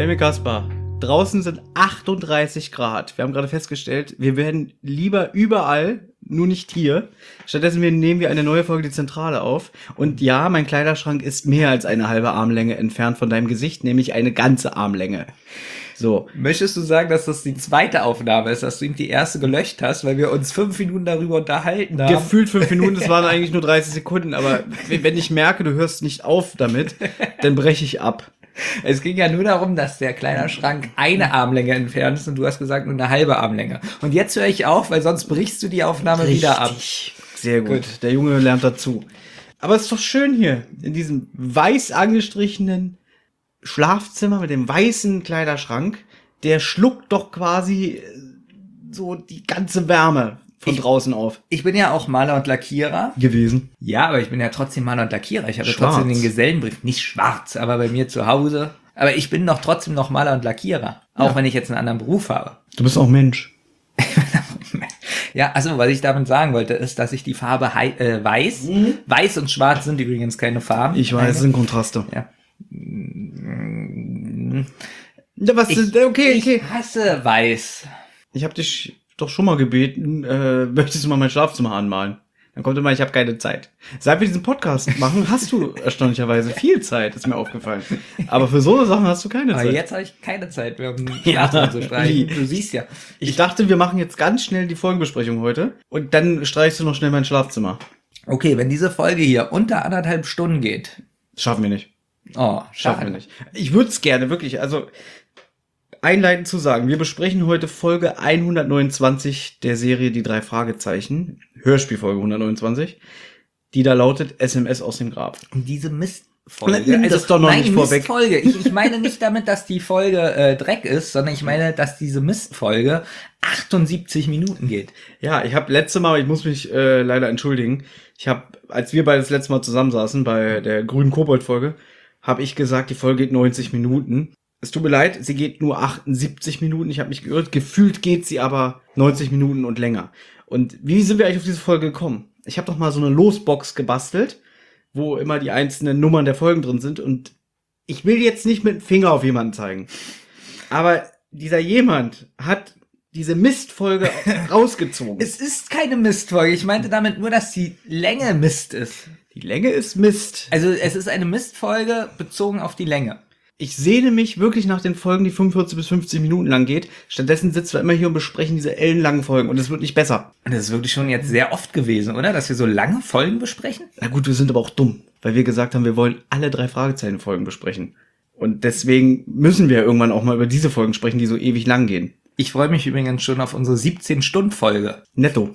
Hey mir Kaspar, draußen sind 38 Grad. Wir haben gerade festgestellt, wir werden lieber überall, nur nicht hier. Stattdessen nehmen wir eine neue Folge Die Zentrale auf. Und ja, mein Kleiderschrank ist mehr als eine halbe Armlänge entfernt von deinem Gesicht, nämlich eine ganze Armlänge. So. Möchtest du sagen, dass das die zweite Aufnahme ist, dass du ihm die erste gelöscht hast, weil wir uns 5 Minuten darüber unterhalten haben? Gefühlt 5 Minuten, das waren eigentlich nur 30 Sekunden, aber wenn ich merke, du hörst nicht auf damit, dann breche ich ab. Es ging ja nur darum, dass der Kleiderschrank eine Armlänge entfernt ist und du hast gesagt nur eine halbe Armlänge. Und jetzt höre ich auf, weil sonst brichst du die Aufnahme wieder ab. Sehr gut. Der Junge lernt dazu. Aber es ist doch schön hier, in diesem weiß angestrichenen Schlafzimmer mit dem weißen Kleiderschrank. Der schluckt doch quasi so die ganze Wärme von draußen auf. Ich bin ja auch Maler und Lackierer. Gewesen. Ja, aber ich bin ja trotzdem Maler und Lackierer. Ich habe ja Schwarz. trotzdem den Gesellenbrief. Nicht schwarz, aber bei mir zu Hause. Aber ich bin doch trotzdem noch Maler und Lackierer. Auch wenn ich jetzt einen anderen Beruf habe. Du bist auch Mensch. Ja, also was ich damit sagen wollte, ist, dass ich die Farbe weiß. Weiß und schwarz sind übrigens keine Farben. Ich weiß, es sind Kontraste. Ja. Was okay. Ich hasse weiß. Ich habe dich doch schon mal gebeten, möchtest du mal mein Schlafzimmer anmalen? Dann kommt immer, ich habe keine Zeit. Seit wir diesen Podcast machen, hast du erstaunlicherweise viel Zeit, ist mir aufgefallen. Aber für so eine Sachen hast du keine Aber Zeit. jetzt habe ich keine Zeit mehr, um Schlafzimmer zu streichen. Du siehst ja. Ich dachte, wir machen jetzt ganz schnell die Folgenbesprechung heute und dann streichst du noch schnell mein Schlafzimmer. Okay, wenn diese Folge hier unter 1,5 Stunden geht. Das schaffen wir nicht. Oh, Schaffen wir nicht. Ich würde es gerne, wirklich, also einleitend zu sagen, wir besprechen heute Folge 129 der Serie Die 3 Fragezeichen, Hörspielfolge 129, die da lautet SMS aus dem Grab. Und diese Mistfolge. Nimm das doch noch nicht vorweg. Mistfolge. Ich meine nicht damit, dass die Folge Dreck ist, sondern ich meine, dass diese Mistfolge 78 Minuten geht. Ja, ich habe letzte Mal, ich muss mich leider entschuldigen, als wir beide das letzte Mal zusammensaßen bei der grünen Kobold-Folge, habe ich gesagt, die Folge geht 90 Minuten. Es tut mir leid, sie geht nur 78 Minuten, ich habe mich geirrt. Gefühlt geht sie aber 90 Minuten und länger. Und wie sind wir eigentlich auf diese Folge gekommen? Ich habe doch mal so eine Losbox gebastelt, wo immer die einzelnen Nummern der Folgen drin sind. Und ich will jetzt nicht mit dem Finger auf jemanden zeigen. Aber dieser jemand hat diese Mistfolge rausgezogen. Es ist keine Mistfolge. Ich meinte damit nur, dass die Länge Mist ist. Die Länge ist Mist. Also es ist eine Mistfolge bezogen auf die Länge. Ich sehne mich wirklich nach den Folgen, die 45 bis 50 Minuten lang geht. Stattdessen sitzen wir immer hier und besprechen diese ellenlangen Folgen und es wird nicht besser. Und das ist wirklich schon jetzt sehr oft gewesen, oder? Dass wir so lange Folgen besprechen? Na gut, wir sind aber auch dumm, weil wir gesagt haben, wir wollen alle 3 Fragezeichen-Folgen besprechen. Und deswegen müssen wir irgendwann auch mal über diese Folgen sprechen, die so ewig lang gehen. Ich freue mich übrigens schon auf unsere 17-Stunden-Folge. Netto.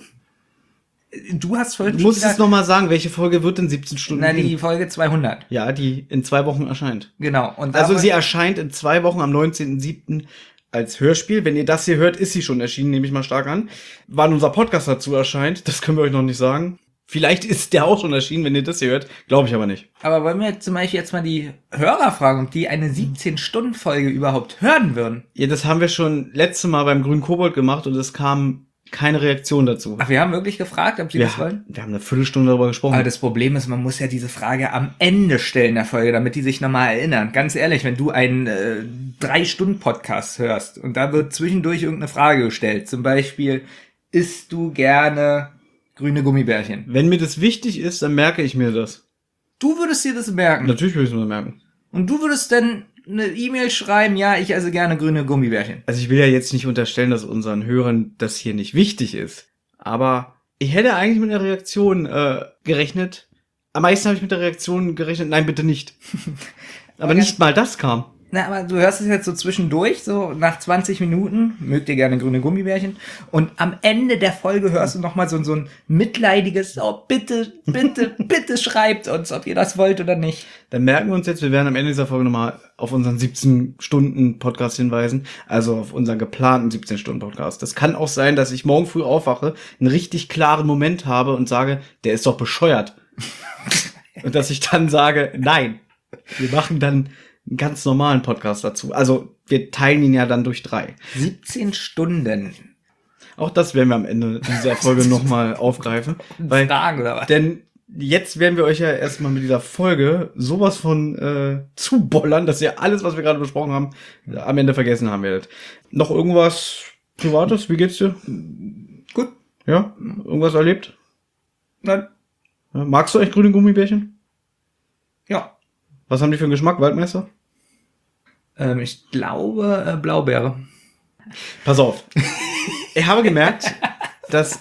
Du hast vorhin Du musst es nochmal sagen, welche Folge wird in 17 Stunden Nein, gehen? die Folge 200. Ja, die in 2 Wochen erscheint. Genau. Und Also sie erscheint in 2 Wochen am 19.07. als Hörspiel. Wenn ihr das hier hört, ist sie schon erschienen, nehme ich mal stark an. Wann unser Podcast dazu erscheint, das können wir euch noch nicht sagen. Vielleicht ist der auch schon erschienen, wenn ihr das hier hört. Glaube ich aber nicht. Aber wollen wir zum Beispiel jetzt mal die Hörer fragen, ob die eine 17-Stunden-Folge überhaupt hören würden? Ja, das haben wir schon letzte Mal beim Grünen Kobold gemacht und es kam keine Reaktion dazu. Ach, wir haben wirklich gefragt, ob sie das wollen? Wir haben eine Viertelstunde darüber gesprochen. Aber das Problem ist, man muss ja diese Frage am Ende stellen der Folge, damit die sich nochmal erinnern. Ganz ehrlich, wenn du einen 3-Stunden-Podcast hörst und da wird zwischendurch irgendeine Frage gestellt, zum Beispiel, isst du gerne grüne Gummibärchen? Wenn mir das wichtig ist, dann merke ich mir das. Du würdest dir das merken? Natürlich würde ich es mir merken. Und du würdest dann eine E-Mail schreiben, ja, ich esse gerne grüne Gummibärchen. Also ich will ja jetzt nicht unterstellen, dass unseren Hörern das hier nicht wichtig ist. Aber ich hätte eigentlich mit einer Reaktion gerechnet. Am meisten habe ich mit der Reaktion gerechnet, nein, bitte nicht. Aber nicht mal das kam. Na, aber du hörst es jetzt so zwischendurch, so nach 20 Minuten, mögt ihr gerne grüne Gummibärchen, und am Ende der Folge hörst du nochmal so ein mitleidiges, oh, bitte, bitte, bitte schreibt uns, ob ihr das wollt oder nicht. Dann merken wir uns jetzt, wir werden am Ende dieser Folge nochmal auf unseren 17-Stunden-Podcast hinweisen, also auf unseren geplanten 17-Stunden-Podcast. Das kann auch sein, dass ich morgen früh aufwache, einen richtig klaren Moment habe und sage, der ist doch bescheuert. Und dass ich dann sage, nein, wir machen dann einen ganz normalen Podcast dazu. Also wir teilen ihn ja dann durch 3. 17 Stunden. Auch das werden wir am Ende dieser Folge nochmal aufgreifen. Fragen oder was? Denn jetzt werden wir euch ja erstmal mit dieser Folge sowas von zubollern, dass ihr alles, was wir gerade besprochen haben, am Ende vergessen haben werdet. Noch irgendwas Privates? Wie geht's dir? Gut. Ja? Irgendwas erlebt? Nein. Ja, magst du eigentlich grüne Gummibärchen? Ja. Was haben die für einen Geschmack, Waldmeister? Ich glaube Blaubeere. Pass auf. Ich habe gemerkt, dass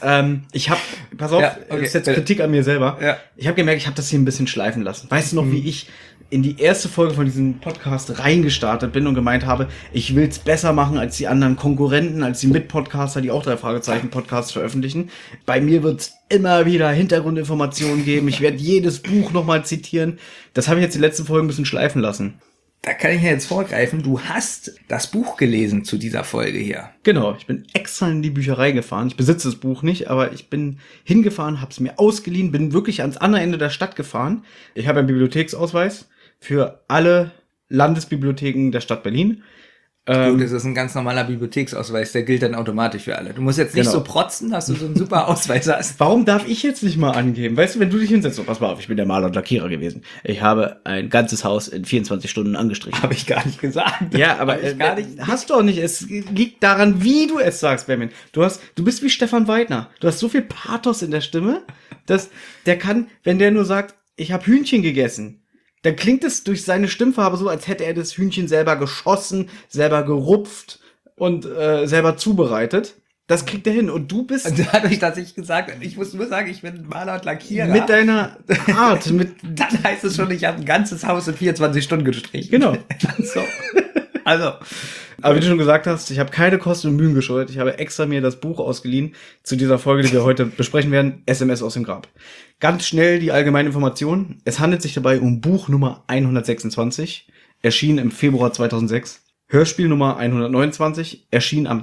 pass auf, Ja, okay, das ist jetzt Kritik an mir selber. Ja. Ich habe gemerkt, ich habe das hier ein bisschen schleifen lassen. Weißt du noch, wie ich in die erste Folge von diesem Podcast reingestartet bin und gemeint habe, ich will's besser machen als die anderen Konkurrenten, als die Mitpodcaster, die auch 3 Fragezeichen Podcasts veröffentlichen. Bei mir wird's immer wieder Hintergrundinformationen geben. Ich werde jedes Buch nochmal zitieren. Das habe ich jetzt die letzten Folgen ein bisschen schleifen lassen. Da kann ich ja jetzt vorgreifen. Du hast das Buch gelesen zu dieser Folge hier. Genau, ich bin extra in die Bücherei gefahren. Ich besitze das Buch nicht, aber ich bin hingefahren, habe es mir ausgeliehen, bin wirklich ans andere Ende der Stadt gefahren. Ich habe einen Bibliotheksausweis für alle Landesbibliotheken der Stadt Berlin. Gut, das ist ein ganz normaler Bibliotheksausweis, der gilt dann automatisch für alle. Du musst jetzt nicht Genau. so protzen, dass du so einen super Ausweis hast. Warum darf ich jetzt nicht mal angeben? Weißt du, wenn du dich hinsetzt, so, pass mal auf, ich bin der Maler und Lackierer gewesen. Ich habe ein ganzes Haus in 24 Stunden angestrichen. Habe ich gar nicht gesagt. Ja, aber Hab ich gar nicht. hast doch nicht. Es liegt daran, wie du es sagst, Benjamin. Du bist wie Stefan Weidner. Du hast so viel Pathos in der Stimme, dass der kann, wenn der nur sagt, ich habe Hühnchen gegessen, dann klingt es durch seine Stimmfarbe so, als hätte er das Hühnchen selber geschossen, selber gerupft und selber zubereitet. Das kriegt er hin. Und du bist Dadurch, dass ich gesagt habe, ich muss nur sagen, ich bin Maler und Lackierer. mit deiner Art, Dann heißt es schon, ich habe ein ganzes Haus in 24 Stunden gestrichen. genau. So. Also, Aber wie du schon gesagt hast, ich habe keine Kosten und Mühen gescheut. Ich habe extra mir das Buch ausgeliehen zu dieser Folge, die wir heute besprechen werden, SMS aus dem Grab. Ganz schnell die allgemeine Information. Es handelt sich dabei um Buch Nummer 126, erschienen im Februar 2006. Hörspiel Nummer 129, erschien am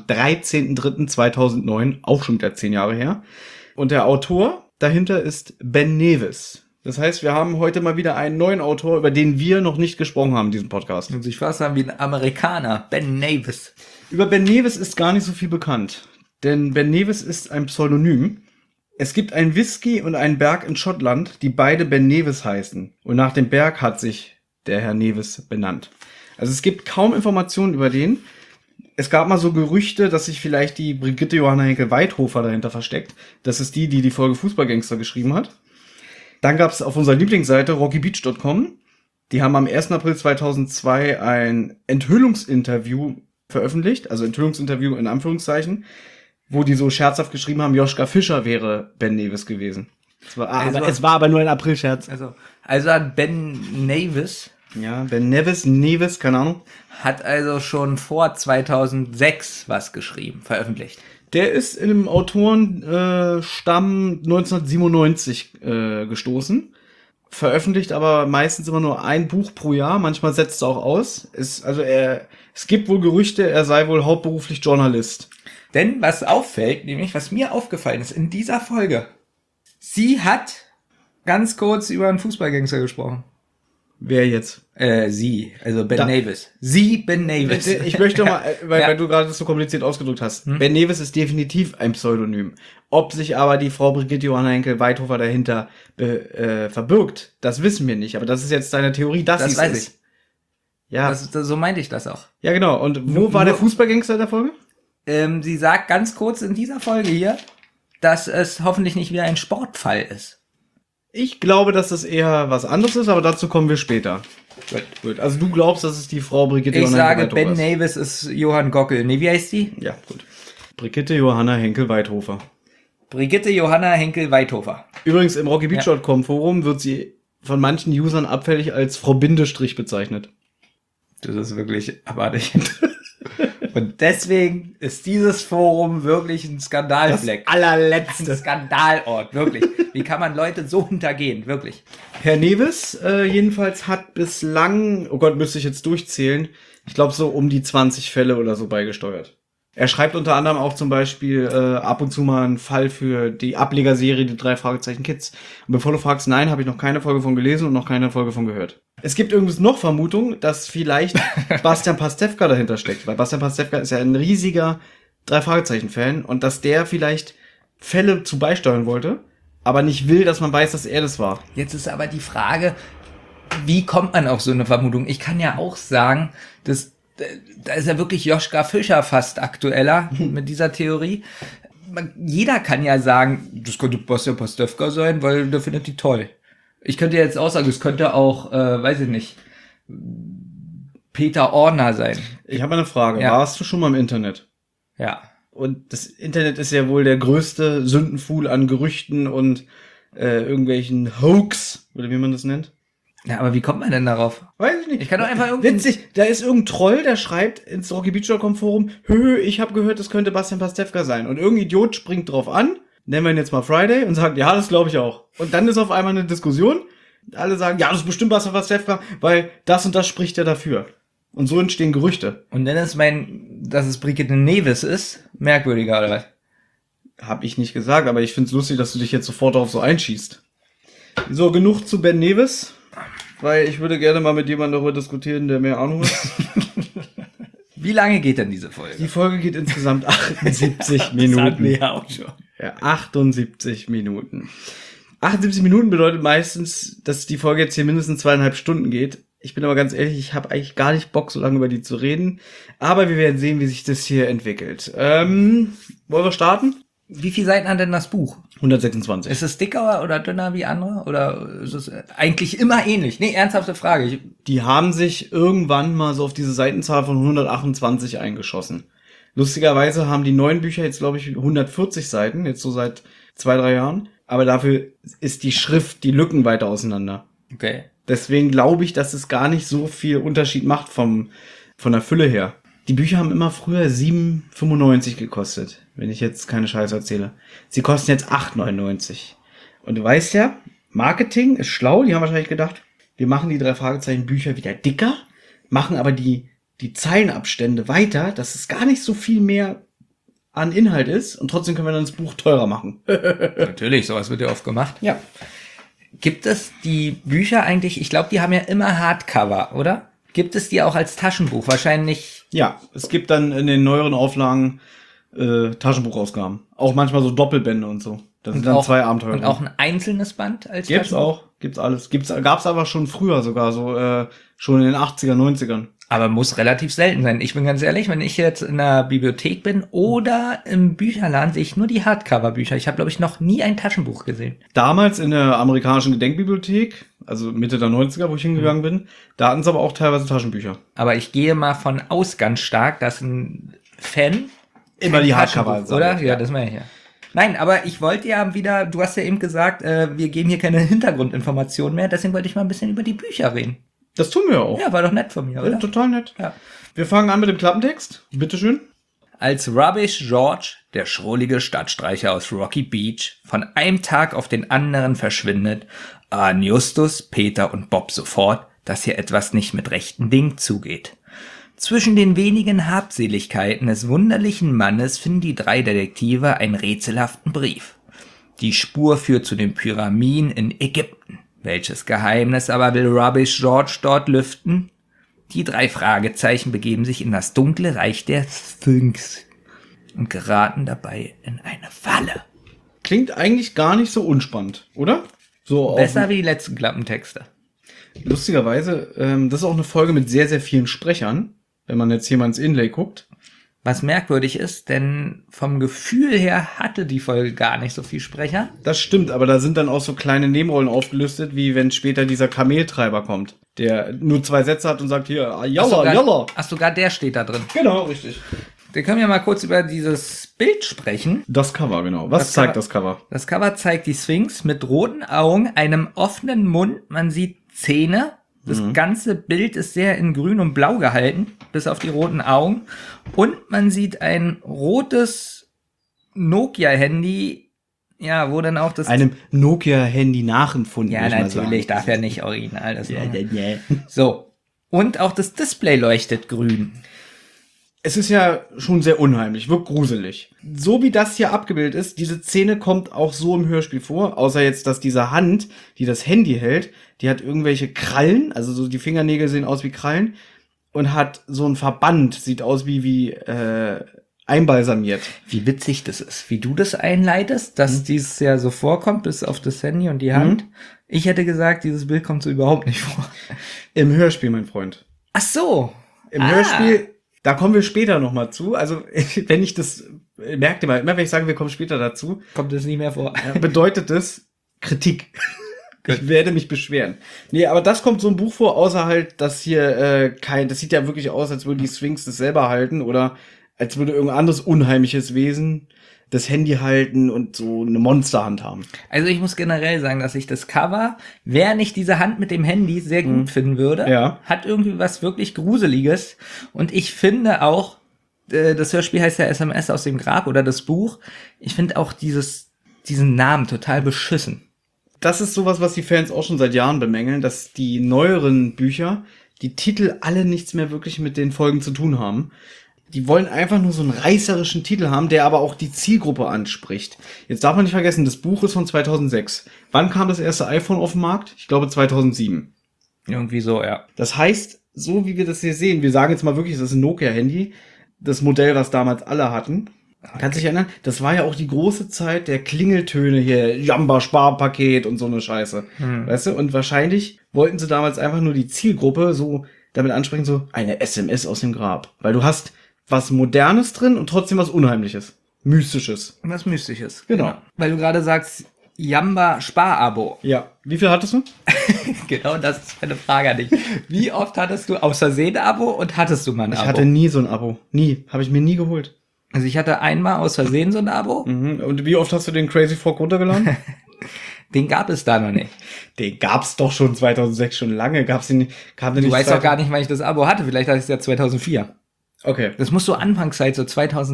13.03.2009, auch schon wieder 10 Jahre her. Und der Autor dahinter ist Ben Nevis. Das heißt, wir haben heute mal wieder einen neuen Autor, über den wir noch nicht gesprochen haben in diesem Podcast. muss ich fast sagen, wie ein Amerikaner, Ben Nevis. Über Ben Nevis ist gar nicht so viel bekannt, denn Ben Nevis ist ein Pseudonym. Es gibt einen Whisky und einen Berg in Schottland, die beide Ben Nevis heißen. Und nach dem Berg hat sich der Herr Nevis benannt. Also es gibt kaum Informationen über den. Es gab mal so Gerüchte, dass sich vielleicht die Brigitte Johanna Henkel-Weithofer dahinter versteckt. Das ist die Folge Fußballgangster geschrieben hat. Dann gab es auf unserer Lieblingsseite rockybeach.com. Die haben am 1. April 2002 ein Enthüllungsinterview veröffentlicht. Also Enthüllungsinterview in Anführungszeichen. Wo die so scherzhaft geschrieben haben, Joschka Fischer wäre Ben Nevis gewesen. Es war aber nur ein Aprilscherz. Also hat Ben Nevis Ja, Ben Nevis, keine Ahnung. hat also schon vor 2006 was geschrieben, veröffentlicht. Der ist in einem Autorenstamm 1997 gestoßen. Veröffentlicht aber meistens immer nur ein Buch pro Jahr. Manchmal setzt es auch aus. Es gibt wohl Gerüchte, er sei wohl hauptberuflich Journalist. Denn was auffällt, nämlich was mir aufgefallen ist in dieser Folge, sie hat ganz kurz über einen Fußballgangster gesprochen. Wer jetzt? Sie, also Ben Nevis. Sie, Ben Nevis. Ich möchte mal, weil Ja. du gerade das so kompliziert ausgedrückt hast. Ben Nevis ist definitiv ein Pseudonym. Ob sich aber die Frau Brigitte Johanna Henkel-Weithofer dahinter verbirgt, das wissen wir nicht. Aber das ist jetzt deine Theorie, dass Das sie weiß ist. ich. Ja, So meinte ich das auch. ja genau. Und wo war der Fußballgangster in der Folge? Sie sagt ganz kurz in dieser Folge hier, dass es hoffentlich nicht wieder ein Sportfall ist. Ich glaube, dass das eher was anderes ist, aber dazu kommen wir später. Gut. Also du glaubst, dass es die Frau Brigitte Ich Johanna sage, Henkel-Weithofer Ben ist. Nevis ist Johann Gockel. Nee, wie heißt die? Ja, gut. Brigitte Johanna Henkel-Weithofer. Brigitte Johanna Henkel-Weithofer. Übrigens, im RockyBeach.com Forum wird sie von manchen Usern abfällig als Frau Bindestrich bezeichnet. Das ist wirklich abartig. Und deswegen ist dieses Forum wirklich ein Skandalfleck. Ein allerletzte. Skandalort, wirklich. Wie kann man Leute so hintergehen, wirklich? Herr Nevis jedenfalls hat bislang, oh Gott, müsste ich jetzt durchzählen, ich glaube so um die 20 Fälle oder so beigesteuert. Er schreibt unter anderem auch zum Beispiel ab und zu mal einen Fall für die Ablegerserie Die 3 Fragezeichen Kids. Und bevor du fragst, nein, habe ich noch keine Folge von gelesen und noch keine Folge von gehört. Es gibt übrigens noch Vermutung, dass vielleicht Bastian Pastewka dahinter steckt, weil Bastian Pastewka ist ja ein riesiger 3 Fragezeichen Fan und dass der vielleicht Fälle zu beisteuern wollte, aber nicht will, dass man weiß, dass er das war. Jetzt ist aber die Frage, wie kommt man auf so eine Vermutung? Ich kann ja auch sagen, da ist ja wirklich Joschka Fischer fast aktueller mit dieser Theorie. Jeder kann ja sagen, das könnte Bastian Pastewka sein, weil der findet die toll. Ich könnte jetzt auch sagen, es könnte auch, weiß ich nicht, Peter Orner sein. Ich habe eine Frage. Ja. Warst du schon mal im Internet? Ja. Und das Internet ist ja wohl der größte Sündenpfuhl an Gerüchten und irgendwelchen Hoax, oder wie man das nennt. Ja, aber wie kommt man denn darauf? Weiß ich nicht. Ich kann doch einfach irgendwie... Witzig, da ist irgendein Troll, der schreibt ins RockyBeach.com Forum, ich habe gehört, das könnte Bastian Pastewka sein. Und irgendein Idiot springt drauf an, nennen wir ihn jetzt mal Friday, und sagt, ja, das glaube ich auch. Und dann ist auf einmal eine Diskussion. Alle sagen, ja, das ist bestimmt Bastian Pastewka, weil das und das spricht ja dafür. Und so entstehen Gerüchte. Und dann ist dass es Brigitte Neves ist, merkwürdiger, oder was? Hab ich nicht gesagt, aber ich find's lustig, dass du dich jetzt sofort darauf so einschießt. So, genug zu Ben Neves, weil ich würde gerne mal mit jemandem darüber diskutieren, der mehr Ahnung hat. Wie lange geht denn diese Folge? Die Folge geht insgesamt 78 Minuten. Das hatten wir ja auch schon. Ja, 78 Minuten. 78 Minuten bedeutet meistens, dass die Folge jetzt hier mindestens 2,5 Stunden geht. Ich bin aber ganz ehrlich, ich habe eigentlich gar nicht Bock, so lange über die zu reden. Aber wir werden sehen, wie sich das hier entwickelt. Wollen wir starten? Wie viele Seiten hat denn das Buch? 126. Ist es dicker oder dünner wie andere? Oder ist es eigentlich immer ähnlich? Nee, ernsthafte Frage. Die haben sich irgendwann mal so auf diese Seitenzahl von 128 eingeschossen. Lustigerweise haben die neuen Bücher jetzt, glaube ich, 140 Seiten, jetzt so seit 2-3 Jahren. Aber dafür ist die Schrift, die Lücken weiter auseinander. Okay. Deswegen glaube ich, dass es gar nicht so viel Unterschied macht von der Fülle her. Die Bücher haben immer früher 7,95 gekostet, wenn ich jetzt keine Scheiße erzähle. Sie kosten jetzt 8,99. Und du weißt ja, Marketing ist schlau, die haben wahrscheinlich gedacht, wir machen die 3 Fragezeichen Bücher wieder dicker, machen aber die Zeilenabstände weiter, dass es gar nicht so viel mehr an Inhalt ist und trotzdem können wir dann das Buch teurer machen. Natürlich, sowas wird ja oft gemacht. Ja. Gibt es die Bücher eigentlich, ich glaube, die haben ja immer Hardcover, oder? Gibt es die auch als Taschenbuch? Wahrscheinlich. Ja, es gibt dann in den neueren Auflagen Taschenbuchausgaben. Auch manchmal so Doppelbände und so. Da sind dann 2 Abenteuer. Und auch ein einzelnes Band als Gibt's Taschenbuch? auch. Gibt's alles. Gab's aber schon früher sogar, so schon in den 80er, 90ern. Aber muss relativ selten sein. Ich bin ganz ehrlich, wenn ich jetzt in der Bibliothek bin oder im Bücherladen, sehe ich nur die Hardcover-Bücher. Ich habe, glaube ich, noch nie ein Taschenbuch gesehen. Damals in der amerikanischen Gedenkbibliothek, also Mitte der 90er, wo ich hingegangen bin, da hatten sie aber auch teilweise Taschenbücher. Aber ich gehe mal von aus ganz stark, dass ein Fan Immer die Taschenbuch, Hardcover, oder? Ja, das meine ich ja. Nein, aber ich wollte ja wieder, du hast ja eben gesagt, wir geben hier keine Hintergrundinformationen mehr, deswegen wollte ich mal ein bisschen über die Bücher reden. Das tun wir auch. Ja, war doch nett von mir, oder? Ja, total nett. Ja. Wir fangen an mit dem Klappentext. Bitteschön. Als Rubbish George, der schrullige Stadtstreicher aus Rocky Beach, von einem Tag auf den anderen verschwindet, ahnen Justus, Peter und Bob sofort, dass hier etwas nicht mit rechten Dingen zugeht. Zwischen den wenigen Habseligkeiten des wunderlichen Mannes finden die 3 Detektive einen rätselhaften Brief. Die Spur führt zu den Pyramiden in Ägypten. Welches Geheimnis aber will Rubbish George dort lüften? Die 3 Fragezeichen begeben sich in das dunkle Reich der Sphinx und geraten dabei in eine Falle. Klingt eigentlich gar nicht so unspannend, oder? So Besser wie die letzten Klappentexte. Lustigerweise, das ist auch eine Folge mit sehr, sehr vielen Sprechern, wenn man jetzt hier mal ins Inlay guckt. Was merkwürdig ist, denn vom Gefühl her hatte die Folge gar nicht so viel Sprecher. Das stimmt, aber da sind dann auch so kleine Nebenrollen aufgelistet, wie wenn später dieser Kameltreiber kommt, der nur 2 Sätze hat und sagt hier, jalla, jalla. Ach, sogar der steht da drin. Genau, richtig. Wir können ja mal kurz über dieses Bild sprechen. Das Cover, genau. Was zeigt das Cover? Das Cover zeigt die Sphinx mit roten Augen, einem offenen Mund. Man sieht Zähne. Das ganze Bild ist sehr in grün und blau gehalten, bis auf die roten Augen. Und man sieht ein rotes Nokia-Handy, ja, wo dann auch das... Einem Nokia-Handy nachempfunden. Ja, natürlich, darf ja nicht original das machen. So. Und auch das Display leuchtet grün. Es ist ja schon sehr unheimlich, wirkt gruselig. So wie das hier abgebildet ist, diese Szene kommt auch so im Hörspiel vor, außer jetzt, dass diese Hand, die das Handy hält, die hat irgendwelche Krallen, also so die Fingernägel sehen aus wie Krallen und hat so ein Verband, sieht aus wie einbalsamiert. Wie witzig das ist, wie du das einleitest, dass dieses ja so vorkommt, bis auf das Handy und die Hand. Ich hätte gesagt, dieses Bild kommt so überhaupt nicht vor. Im Hörspiel, mein Freund. Ach so. Im Hörspiel, da kommen wir später nochmal zu. Also, wenn ich das, merkt ihr mal, immer wenn ich sage, wir kommen später dazu, Kommt das nicht mehr vor. bedeutet das Kritik. Ich werde mich beschweren. Nee, aber das kommt so ein Buch vor, außer halt, dass hier das sieht ja wirklich aus, als würde die Sphinx das selber halten oder als würde irgendein anderes unheimliches Wesen das Handy halten und so eine Monsterhand haben. Also ich muss generell sagen, dass ich das Cover, wer nicht diese Hand mit dem Handy sehr gut finden würde, Ja. hat irgendwie was wirklich Gruseliges. Und ich finde auch, das Hörspiel heißt ja SMS aus dem Grab oder das Buch, ich finde auch diesen Namen total beschissen. Das ist sowas, was die Fans auch schon seit Jahren bemängeln, dass die neueren Bücher, die Titel alle nichts mehr wirklich mit den Folgen zu tun haben. Die wollen einfach nur so einen reißerischen Titel haben, der aber auch die Zielgruppe anspricht. Jetzt darf man nicht vergessen, das Buch ist von 2006. Wann kam das erste iPhone auf den Markt? Ich glaube 2007. Irgendwie so, ja. Das heißt, so wie wir das hier sehen, wir sagen jetzt mal wirklich, das ist ein Nokia-Handy, das Modell, was damals alle hatten. Kannst dich erinnern? Das war ja auch die große Zeit der Klingeltöne hier, Jamba-Sparpaket und so eine Scheiße. Weißt du? Und wahrscheinlich wollten sie damals einfach nur die Zielgruppe so damit ansprechen, so eine SMS aus dem Grab. Weil du hast was Modernes drin und trotzdem was Unheimliches. Mystisches. Was Mystisches. Genau. Weil du gerade sagst, Jamba Sparabo. Ja. Wie viel hattest du? Genau, das ist meine Frage an dich. Wie oft hattest du aus Versehen ein Abo und hattest du mal ein Abo? Ich hatte nie so ein Abo. Nie. Habe ich mir nie geholt. Also ich hatte einmal aus Versehen so ein Abo. Und wie oft hast du den Crazy Frog runtergeladen? Den gab es da noch nicht. Den gab's doch schon 2006, schon lange. Gab's den, kam der Du nicht weißt doch gar nicht, wann ich das Abo hatte. Vielleicht hatte ich es ja 2004. Okay. Das muss so Anfangszeit, so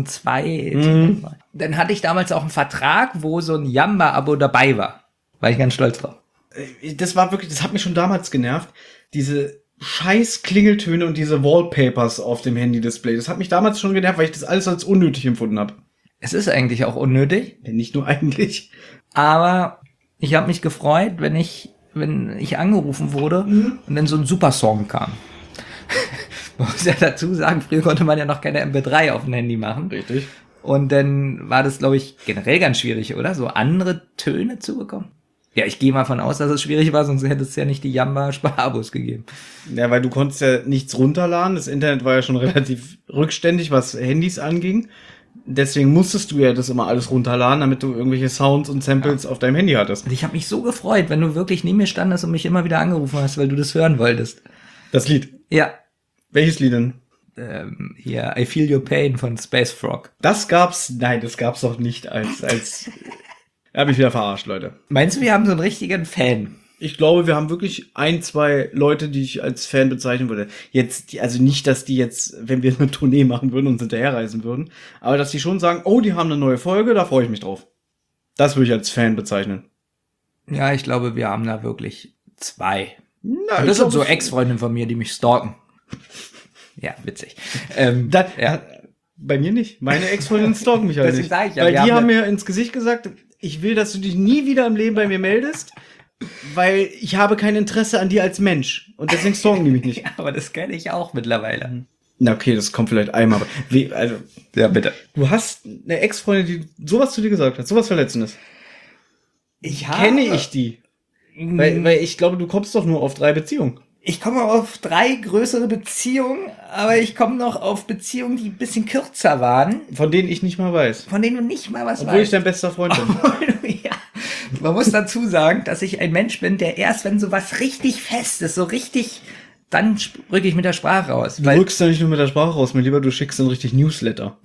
2002. Dann hatte ich damals auch einen Vertrag, wo so ein Jamba-Abo dabei war. War ich ganz stolz drauf. Das war wirklich, das hat mich schon damals genervt. Diese scheiß Klingeltöne und diese Wallpapers auf dem Handy-Display. Das hat mich damals schon genervt, weil ich das alles als unnötig empfunden habe. Es ist eigentlich auch unnötig, Nicht nur eigentlich. aber ich habe mich gefreut, wenn ich angerufen wurde und dann so ein Supersong kam. Man muss ja dazu sagen, früher konnte man ja noch keine MP3 auf dem Handy machen. Richtig. Und dann war das, glaube ich, generell ganz schwierig, oder? So andere Töne zu bekommen. Ja, ich gehe mal von aus, dass es schwierig war, sonst hätte es ja nicht die Jamba-Sparabos gegeben. Ja, weil du konntest ja nichts runterladen. Das Internet war ja schon relativ rückständig, was Handys anging. Deswegen musstest du ja das immer alles runterladen, damit du irgendwelche Sounds und Samples auf deinem Handy hattest. Und ich habe mich so gefreut, wenn du wirklich neben mir standest und mich immer wieder angerufen hast, weil du das hören wolltest. Das Lied. Ja, Welches Lied denn? hier, I Feel Your Pain von Space Frog. Das gab's doch nicht als hab ich wieder verarscht, Leute. Meinst du, wir haben so einen richtigen Fan? Ich glaube, wir haben wirklich 1, 2 Leute, die ich als Fan bezeichnen würde. Jetzt, also nicht, dass die jetzt, wenn wir eine Tournee machen würden, uns hinterherreisen würden, aber dass die schon sagen, oh, die haben eine neue Folge, da freue ich mich drauf. Das würde ich als Fan bezeichnen. Ja, ich glaube, wir haben da wirklich 2. Na, Und das sind so Ex-Freundinnen von mir, die mich stalken. Ja, witzig. Bei mir nicht. Meine Ex-Freundinnen stalken mich halt Deswegen nicht. sag ich ja, Weil wir die haben haben mir ins Gesicht gesagt, ich will, dass du dich nie wieder im Leben bei mir meldest, weil ich habe kein Interesse an dir als Mensch. Und deswegen stalken die mich nicht. Ja, aber das kenne ich auch mittlerweile. Na okay, das kommt vielleicht einmal. Aber also, Ja, bitte. du hast eine Ex-Freundin, die sowas zu dir gesagt hat, sowas Verletzendes. Kenne ich die? Weil ich glaube, du kommst doch nur auf 3 Beziehungen. Ich komme auf 3 größere Beziehungen, aber ich komme noch auf Beziehungen, die ein bisschen kürzer waren, Von denen ich nicht mal weiß. von denen du nicht mal was Obwohl ich weißt. dein bester Freund bin. Ja. Man muss dazu sagen, dass ich ein Mensch bin, der erst, wenn sowas richtig fest ist, so richtig, dann rücke ich mit der Sprache raus. Du rückst ja nicht nur mit der Sprache raus, mein Lieber, du schickst dann richtig Newsletter.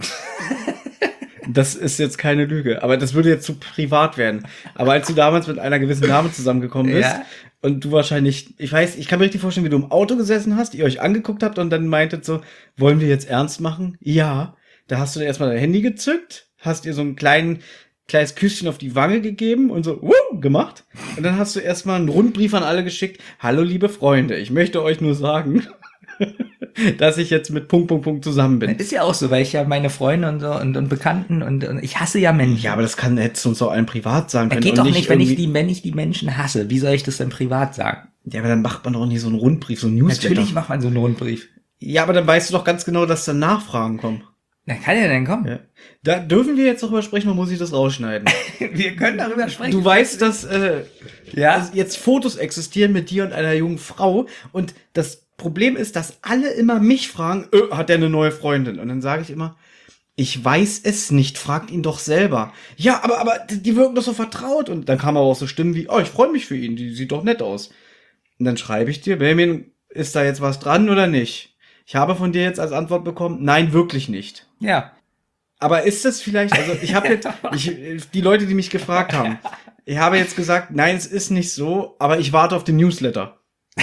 Das ist jetzt keine Lüge, aber das würde jetzt zu privat werden. Aber als du damals mit einer gewissen Dame zusammengekommen bist Ja. und du wahrscheinlich, ich kann mir richtig vorstellen, wie du im Auto gesessen hast, ihr euch angeguckt habt und dann meintet so, wollen wir jetzt ernst machen? Ja. Da hast du erstmal dein Handy gezückt, hast ihr so ein kleines Küsschen auf die Wange gegeben und so gemacht. Und dann hast du erstmal einen Rundbrief an alle geschickt. Hallo, liebe Freunde, ich möchte euch nur sagen, dass ich jetzt mit ... zusammen bin. Ist ja auch so, weil ich ja meine Freunde und so und Bekannten und ich hasse ja Menschen. Ja, aber das hättest du uns doch allen privat sagen können. Geht und doch nicht, wenn irgendwie- ich die Menschen hasse. Wie soll ich das denn privat sagen? Ja, aber dann macht man doch nicht so einen Rundbrief, so einen Newsletter. Natürlich macht man so einen Rundbrief. Ja, aber dann weißt du doch ganz genau, dass dann Nachfragen kommen. Na, kann ja denn kommen. Ja. Da dürfen wir jetzt darüber sprechen, oder muss ich das rausschneiden? Wir können darüber sprechen. Du weißt, dass Ja. also jetzt Fotos existieren mit dir und einer jungen Frau und das Problem ist, dass alle immer mich fragen, hat der eine neue Freundin? Und dann sage ich immer, ich weiß es nicht, fragt ihn doch selber. Ja, aber die wirken doch so vertraut. Und dann kamen aber auch so Stimmen wie, oh, ich freue mich für ihn, die sieht doch nett aus. Und dann schreibe ich dir, Benjamin, ist da jetzt was dran oder nicht? Ich habe von dir jetzt als Antwort bekommen, nein, wirklich nicht. Ja. Aber ist das vielleicht, also ich habe jetzt, die Leute, die mich gefragt haben, ich habe jetzt gesagt, nein, es ist nicht so, aber ich warte auf den Newsletter.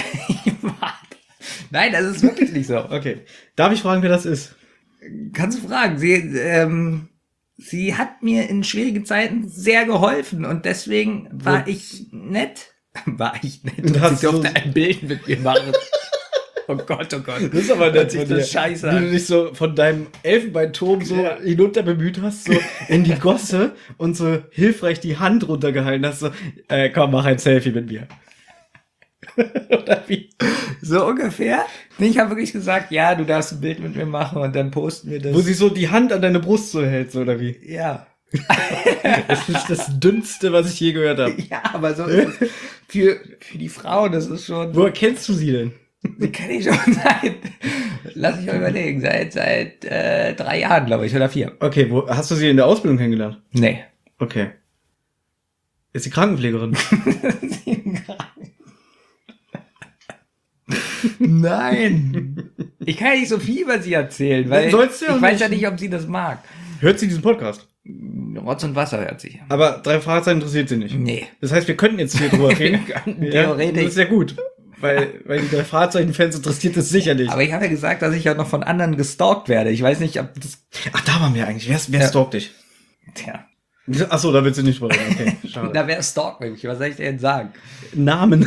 Nein, das ist wirklich nicht so. Okay. Darf ich fragen, wer das ist? Kannst du fragen. Sie hat mir in schwierigen Zeiten sehr geholfen und deswegen war ich nett. War ich nett. Und hast sie du- durfte ein Bild mit mir machen. Oh Gott, oh Gott. Das ist aber Hört sich das scheiße Wie du an. dich so von deinem Elfenbeinturm so hinunter bemüht hast, so in die Gosse und so hilfreich die Hand runtergehalten hast, so, komm, mach ein Selfie mit mir. Oder wie? So ungefähr. Nee, ich habe wirklich gesagt, ja, du darfst ein Bild mit mir machen und dann posten wir das. Wo sie so die Hand an deine Brust so hält, so, oder wie? Ja. Das ist das Dünnste, was ich je gehört habe. Ja, aber so ist es für die Frau, das ist schon. Woher kennst du sie denn? Die kenne ich schon lass mich mal überlegen, seit 3 Jahren, glaube ich, oder 4. Okay, hast du sie in der Ausbildung kennengelernt? Nee. Okay. Ist sie Krankenpflegerin? Nein. Ich kann ja nicht so viel über sie erzählen, weil Dann sollst du ja ich weiß nicht. ja nicht, ob sie das mag. Hört sie diesen Podcast? Rotz und Wasser hört sie. Aber 3 Fragezeichen interessiert sie nicht. Nee. Das heißt, wir könnten jetzt hier drüber reden. Ja, Theoretisch. das ist ja gut. Weil die 3 Fragezeichen-Fans interessiert es sicherlich. Aber ich habe ja gesagt, dass ich ja noch von anderen gestalkt werde. Ich weiß nicht, ob das... Ach, da waren wir eigentlich. Wer Ja. stalkt dich? Tja, Ach so, da willst du nicht drüber reden. Okay, schade. da wäre stalkt mich. Was soll ich denn sagen? Namen.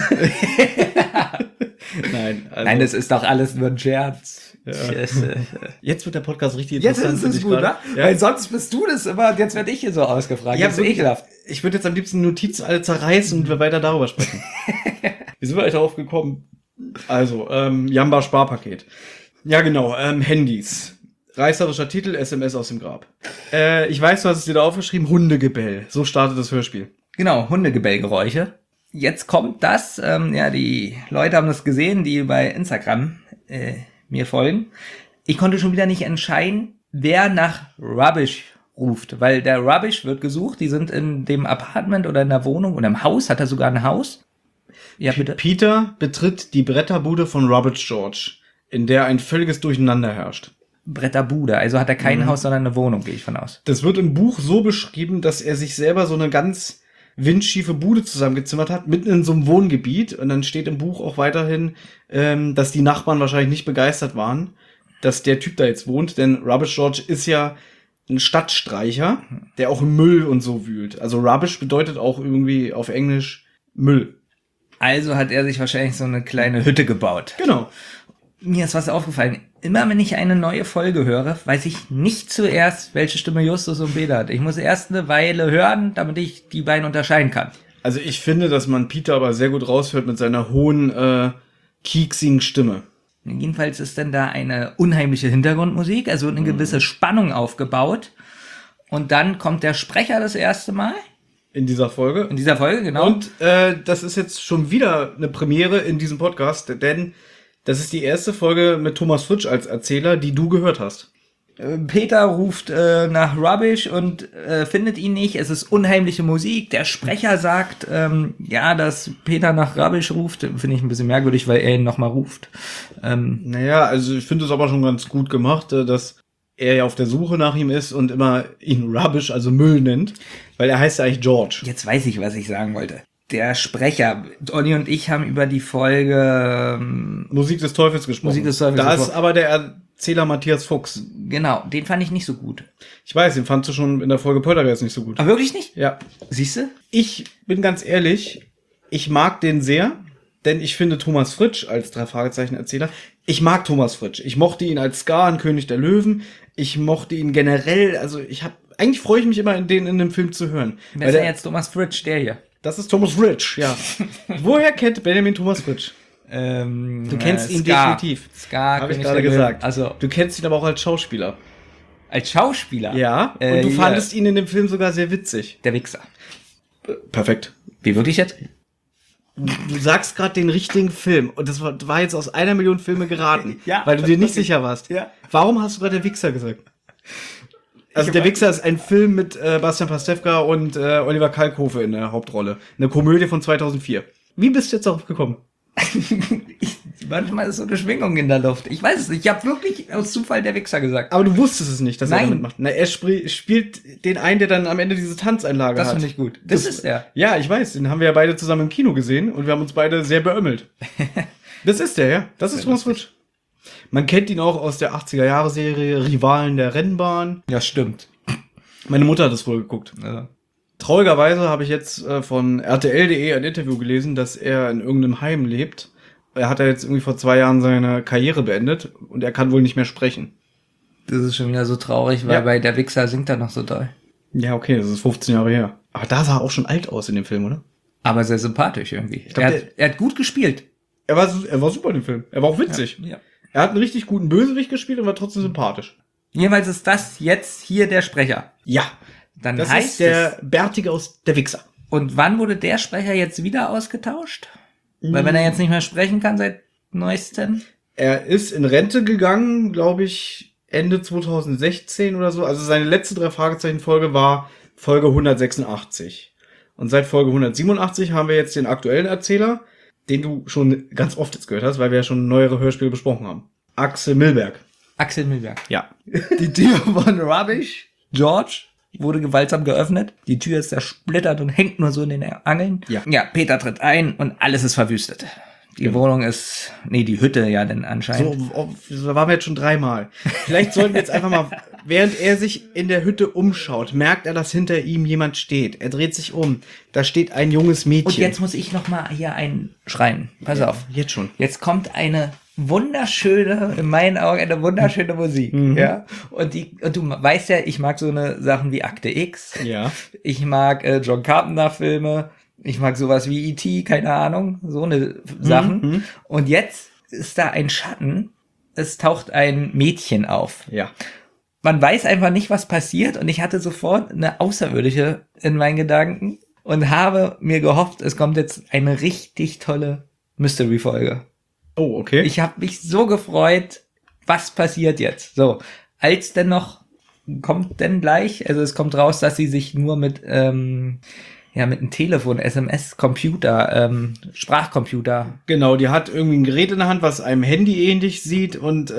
Nein, also, Nein, das ist doch alles nur ein Scherz. Ja. Yes, Jetzt wird der Podcast richtig Jetzt interessant. ist finde es ich gut, ne? gerade. Ja. Weil sonst bist du das immer und jetzt werde ich hier so ausgefragt. Ja, Das ist wirklich. ekelhaft. Ich würde jetzt am liebsten Notizen alle zerreißen und wir weiter darüber sprechen. Wie sind wir eigentlich darauf gekommen? Also, Jamba Sparpaket. Ja, genau, Handys. Reißerischer Titel, SMS aus dem Grab. Ich weiß, du hast es dir da aufgeschrieben, Hundegebell. So startet das Hörspiel. Genau, Hundegebellgeräusche. Jetzt kommt das, ja, die Leute haben das gesehen, die bei Instagram mir folgen. Ich konnte schon wieder nicht entscheiden, wer nach Rubbish ruft, weil der Rubbish wird gesucht, die sind in dem Apartment oder in der Wohnung oder im Haus, hat er sogar ein Haus? Ja, bitte. Peter betritt die Bretterbude von Rubbish George, in der ein völliges Durcheinander herrscht. Bretterbude, also hat er kein Haus, sondern eine Wohnung, gehe ich von aus. Das wird im Buch so beschrieben, dass er sich selber so eine ganz windschiefe Bude zusammengezimmert hat, mitten in so einem Wohngebiet. Und dann steht im Buch auch weiterhin, dass die Nachbarn wahrscheinlich nicht begeistert waren, dass der Typ da jetzt wohnt. Denn Rubbish George ist ja ein Stadtstreicher, der auch im Müll und so wühlt. Also Rubbish bedeutet auch irgendwie auf Englisch Müll. Also hat er sich wahrscheinlich so eine kleine Hütte gebaut. Genau. Mir ist was aufgefallen. Immer wenn ich eine neue Folge höre, weiß ich nicht zuerst, welche Stimme Justus und Peter hat. Ich muss erst eine Weile hören, damit ich die beiden unterscheiden kann. Also ich finde, dass man Peter aber sehr gut raushört mit seiner hohen, kieksigen Stimme. Jedenfalls ist denn da eine unheimliche Hintergrundmusik, also eine gewisse Spannung aufgebaut. Und dann kommt der Sprecher das erste Mal In dieser Folge. in dieser Folge, genau. Und das ist jetzt schon wieder eine Premiere in diesem Podcast, denn das ist die erste Folge mit Thomas Fritsch als Erzähler, die du gehört hast. Peter ruft nach Rubbish und findet ihn nicht. Es ist unheimliche Musik. Der Sprecher sagt, ja, dass Peter nach Rubbish ruft. Finde ich ein bisschen merkwürdig, weil er ihn nochmal ruft. Naja, also ich finde es aber schon ganz gut gemacht, dass er ja auf der Suche nach ihm ist und immer ihn Rubbish, also Müll nennt, weil er heißt ja eigentlich George. Jetzt weiß ich, was ich sagen wollte. Der Sprecher, Olli und ich haben über die Folge, Musik des Teufels gesprochen. Musik des Teufels Da gesprochen. ist aber der Erzähler Matthias Fuchs. genau, den fand ich nicht so gut. Ich weiß, den fandst du schon in der Folge Poltergeist nicht so gut. Aber wirklich nicht? Ja. Siehst du? Ich bin ganz ehrlich, ich mag den sehr, denn ich finde Thomas Fritsch als 3-Fragezeichen-Erzähler, ich mag Thomas Fritsch. Ich mochte ihn als Scar in König der Löwen. Ich mochte ihn generell, also eigentlich freue ich mich immer, den in dem Film zu hören. Wer Weil ist denn der, jetzt Thomas Fritsch, der hier? das ist Thomas Fritsch, ja. Woher kennt Benjamin Thomas Fritsch? Du kennst ihn definitiv. Scar, Habe ich König gerade der Löwen. gesagt. Also, Du kennst ihn aber auch als Schauspieler. Als Schauspieler? Ja, und du fandest ihn in dem Film sogar sehr witzig. Der Wichser. Perfekt. Wie wirklich jetzt? Du sagst gerade den richtigen Film und das war jetzt aus 1 Million Filme geraten, Ja, weil du dir nicht sicher warst. Ja. Warum hast du gerade der Wichser gesagt? Also der Wichser ist ein Film mit Bastian Pastewka und Oliver Kalkofe in der Hauptrolle. Eine Komödie von 2004. Wie bist du jetzt darauf gekommen? Manchmal ist so eine Schwingung in der Luft. Ich weiß es nicht. Ich habe wirklich aus Zufall der Wichser gesagt. Aber du wusstest es nicht, dass er Nein. damit macht. Na, er spielt den einen, der dann am Ende diese Tanzeinlage hat. Das finde ich gut. Das ist er. Ja, ich weiß. Den haben wir ja beide zusammen im Kino gesehen und wir haben uns beide sehr beömmelt. Das ist der, ja. Das ist Thomas Fritsch. Man kennt ihn auch aus der 80er-Jahre-Serie Rivalen der Rennbahn. Ja, stimmt. Meine Mutter hat das wohl geguckt. Ja. Traurigerweise habe ich jetzt von RTL.de ein Interview gelesen, dass er in irgendeinem Heim lebt. Er hat ja jetzt irgendwie vor 2 Jahren seine Karriere beendet und er kann wohl nicht mehr sprechen. Das ist schon wieder so traurig, weil Ja. bei der Wichser singt er noch so doll. Ja, okay, das ist 15 Jahre her. Aber da sah er auch schon alt aus in dem Film, oder? Aber sehr sympathisch irgendwie. glaub, Er hat gut gespielt. Er war super in dem Film. Er war auch witzig. Ja. Er hat einen richtig guten Bösewicht gespielt und war trotzdem sympathisch. Jedenfalls ist das jetzt hier der Sprecher. Ja, Dann das heißt ist der Bärtige aus der Wichser. Und wann wurde der Sprecher jetzt wieder ausgetauscht? Weil wenn er jetzt nicht mehr sprechen kann seit neuestem. Er ist in Rente gegangen, glaube ich, Ende 2016 oder so. Also seine letzte 3-Fragezeichen-Folge war Folge 186. Und seit Folge 187 haben wir jetzt den aktuellen Erzähler, den du schon ganz oft jetzt gehört hast, weil wir ja schon neuere Hörspiele besprochen haben. Axel Milberg. Axel Milberg. Ja. Die Tür von Rubbish George wurde gewaltsam geöffnet. Die Tür ist zersplittert und hängt nur so in den Angeln. Ja. Ja, Peter tritt ein und alles ist verwüstet. Die Wohnung ist, die Hütte ja denn anscheinend. So waren wir jetzt schon 3-mal. Vielleicht sollten wir jetzt einfach mal, während er sich in der Hütte umschaut, merkt er, dass hinter ihm jemand steht. Er dreht sich um. Da steht ein junges Mädchen. Und jetzt muss ich noch mal hier einschreien. Pass auf. Jetzt schon. Jetzt kommt eine wunderschöne, in meinen Augen eine wunderschöne Musik, ja. Und du weißt ja, ich mag so eine Sachen wie Akte X. Ja. Ich mag John Carpenter Filme. Ich mag sowas wie E.T., keine Ahnung, so eine Sachen. Und jetzt ist da ein Schatten. Es taucht ein Mädchen auf. Ja. Man weiß einfach nicht, was passiert. Und ich hatte sofort eine Außerirdische in meinen Gedanken und habe mir gehofft, es kommt jetzt eine richtig tolle Mystery-Folge. Oh, okay. Ich habe mich so gefreut, was passiert jetzt? So, als denn noch kommt denn gleich, also es kommt raus, dass sie sich nur mit mit einem Telefon, SMS, Computer, Sprachcomputer. Genau, die hat irgendwie ein Gerät in der Hand, was einem Handy ähnlich sieht und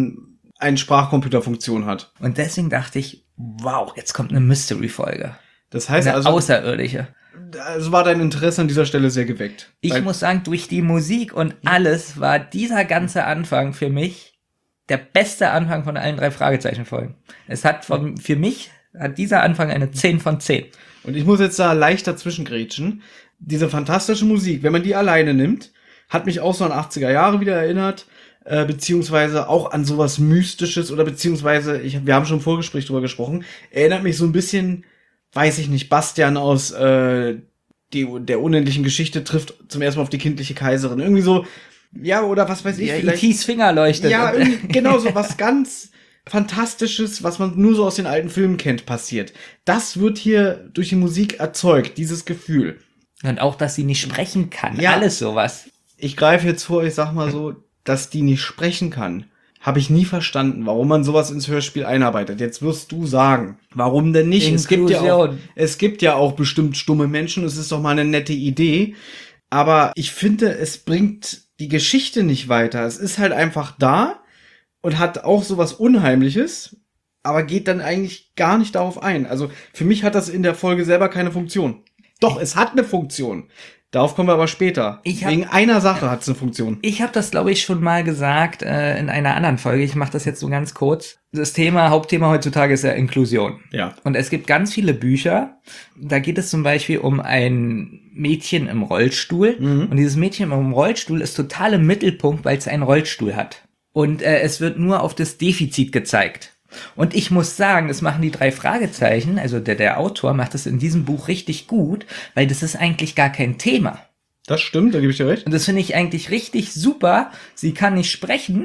eine Sprachcomputerfunktion hat. Und deswegen dachte ich, wow, jetzt kommt eine Mystery-Folge. Das heißt Eine also, außerirdische. also war dein Interesse an dieser Stelle sehr geweckt. Ich muss sagen, durch die Musik und alles war dieser ganze Anfang für mich der beste Anfang von allen 3 Fragezeichen-Folgen. Es hat für mich hat dieser Anfang eine 10 von 10. Und ich muss jetzt da leicht dazwischen grätschen. Diese fantastische Musik, wenn man die alleine nimmt, hat mich auch so an 80er Jahre wieder erinnert, beziehungsweise auch an sowas Mystisches oder beziehungsweise, wir haben schon im Vorgespräch drüber gesprochen, erinnert mich so ein bisschen, weiß ich nicht, Bastian aus der unendlichen Geschichte trifft zum ersten Mal auf die kindliche Kaiserin. Irgendwie so, ja, oder was weiß ich, Ja, vielleicht. E.T.'s Finger leuchtet. Ja, irgendwie genau so was ganz Fantastisches, was man nur so aus den alten Filmen kennt, passiert. Das wird hier durch die Musik erzeugt, dieses Gefühl. Und auch, dass sie nicht sprechen kann. Ja. Alles sowas. Ich greife jetzt vor, ich sag mal so, dass die nicht sprechen kann. Habe ich nie verstanden, warum man sowas ins Hörspiel einarbeitet. Jetzt wirst du sagen, warum denn nicht? Inklusion. Es gibt ja auch bestimmt stumme Menschen, es ist doch mal eine nette Idee. Aber ich finde, es bringt die Geschichte nicht weiter. Es ist halt einfach da und hat auch sowas Unheimliches, aber geht dann eigentlich gar nicht darauf ein. Also für mich hat das in der Folge selber keine Funktion. Doch, es hat eine Funktion. Darauf kommen wir aber später. Wegen einer Sache hat es eine Funktion. Ich habe das, glaube ich, schon mal gesagt in einer anderen Folge. Ich mache das jetzt so ganz kurz. Das Hauptthema heutzutage ist ja Inklusion. Ja. Und es gibt ganz viele Bücher. Da geht es zum Beispiel um ein Mädchen im Rollstuhl. Und dieses Mädchen im Rollstuhl ist total im Mittelpunkt, weil es einen Rollstuhl hat. Und es wird nur auf das Defizit gezeigt. Und ich muss sagen, das machen die 3 Fragezeichen, also der Autor macht das in diesem Buch richtig gut, weil das ist eigentlich gar kein Thema. Das stimmt, da gebe ich dir recht. Und das finde ich eigentlich richtig super. Sie kann nicht sprechen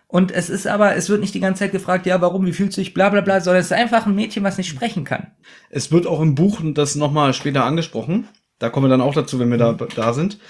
Und es wird nicht die ganze Zeit gefragt, ja, warum, wie fühlst du dich, bla bla bla, sondern es ist einfach ein Mädchen, was nicht sprechen kann. Es wird auch im Buch, das nochmal später angesprochen, da kommen wir dann auch dazu, wenn wir da sind,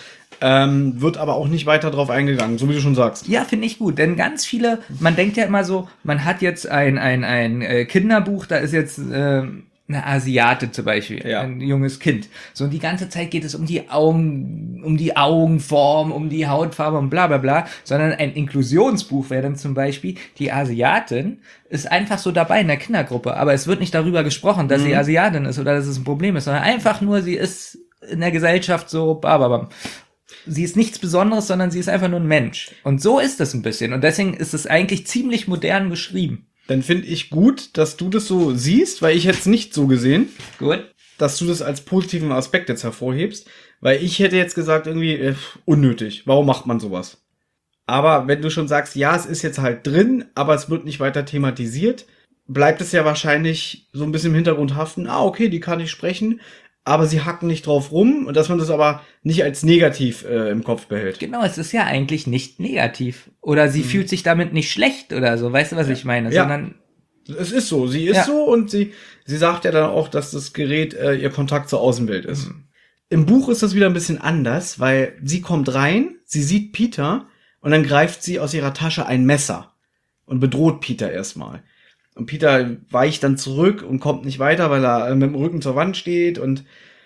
wird aber auch nicht weiter drauf eingegangen, so wie du schon sagst. Ja, finde ich gut, denn ganz viele, man denkt ja immer so, man hat jetzt ein Kinderbuch, da ist jetzt eine Asiate zum Beispiel, ein junges Kind. So, und die ganze Zeit geht es um die Augen, um die Augenform, um die Hautfarbe und bla bla bla, sondern ein Inklusionsbuch wäre dann zum Beispiel, die Asiatin ist einfach so dabei in der Kindergruppe, aber es wird nicht darüber gesprochen, dass sie Asiatin ist oder dass es ein Problem ist, sondern einfach nur, sie ist in der Gesellschaft so, bababam. Sie ist nichts Besonderes, sondern sie ist einfach nur ein Mensch. Und so ist es ein bisschen. Und deswegen ist es eigentlich ziemlich modern geschrieben. Dann finde ich gut, dass du das so siehst, weil ich hätte es nicht so gesehen. Gut. Dass du das als positiven Aspekt jetzt hervorhebst. Weil ich hätte jetzt gesagt, irgendwie unnötig. Warum macht man sowas? Aber wenn du schon sagst, ja, es ist jetzt halt drin, aber es wird nicht weiter thematisiert, bleibt es ja wahrscheinlich so ein bisschen im Hintergrund haften. Ah, okay, die kann nicht sprechen, aber sie hacken nicht drauf rum, und dass man das aber nicht als negativ im Kopf behält. Genau, es ist ja eigentlich nicht negativ. Oder sie fühlt sich damit nicht schlecht oder so, weißt du, was ich meine? Ja. Sondern Es ist so, sie ist so, und sie sagt ja dann auch, dass das Gerät ihr Kontakt zur Außenwelt ist. Im Buch ist das wieder ein bisschen anders, weil sie kommt rein, sie sieht Peter und dann greift sie aus ihrer Tasche ein Messer und bedroht Peter erstmal. Und Peter weicht dann zurück und kommt nicht weiter, weil er mit dem Rücken zur Wand steht, und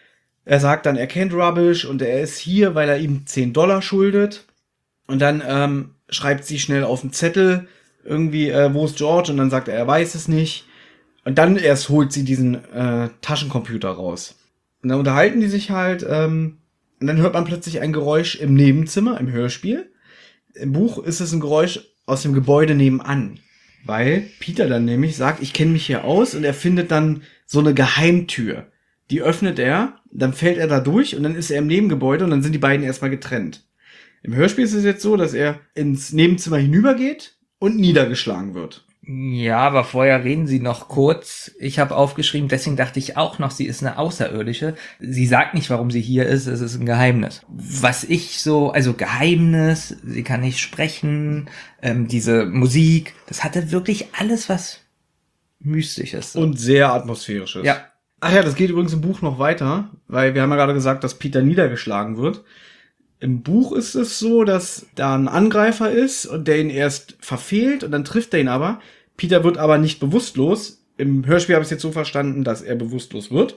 er sagt dann, er kennt Rubbish und er ist hier, weil er ihm $10 schuldet. Und dann schreibt sie schnell auf den Zettel irgendwie, wo ist George? Und dann sagt er weiß es nicht. Und dann erst holt sie diesen Taschencomputer raus. Und dann unterhalten die sich halt, und dann hört man plötzlich ein Geräusch im Nebenzimmer, im Hörspiel. Im Buch ist es ein Geräusch aus dem Gebäude nebenan. Weil Peter dann nämlich sagt, ich kenne mich hier aus, und er findet dann so eine Geheimtür. Die öffnet er, dann fällt er da durch und dann ist er im Nebengebäude und dann sind die beiden erstmal getrennt. Im Hörspiel ist es jetzt so, dass er ins Nebenzimmer hinübergeht und niedergeschlagen wird. ja, aber vorher reden sie noch kurz. Ich habe aufgeschrieben, deswegen dachte ich auch noch, sie ist eine Außerirdische. Sie sagt nicht, warum sie hier ist, es ist ein Geheimnis. Was ich so, also Geheimnis, sie kann nicht sprechen, diese Musik, das hatte wirklich alles was Mystisches. Und sehr atmosphärisches. Ja. Ach ja, das geht übrigens im Buch noch weiter, weil wir haben ja gerade gesagt, dass Peter niedergeschlagen wird. Im Buch ist es so, dass da ein Angreifer ist und der ihn erst verfehlt und dann trifft er ihn aber. Peter wird aber nicht bewusstlos. Im Hörspiel habe ich es jetzt so verstanden, dass er bewusstlos wird.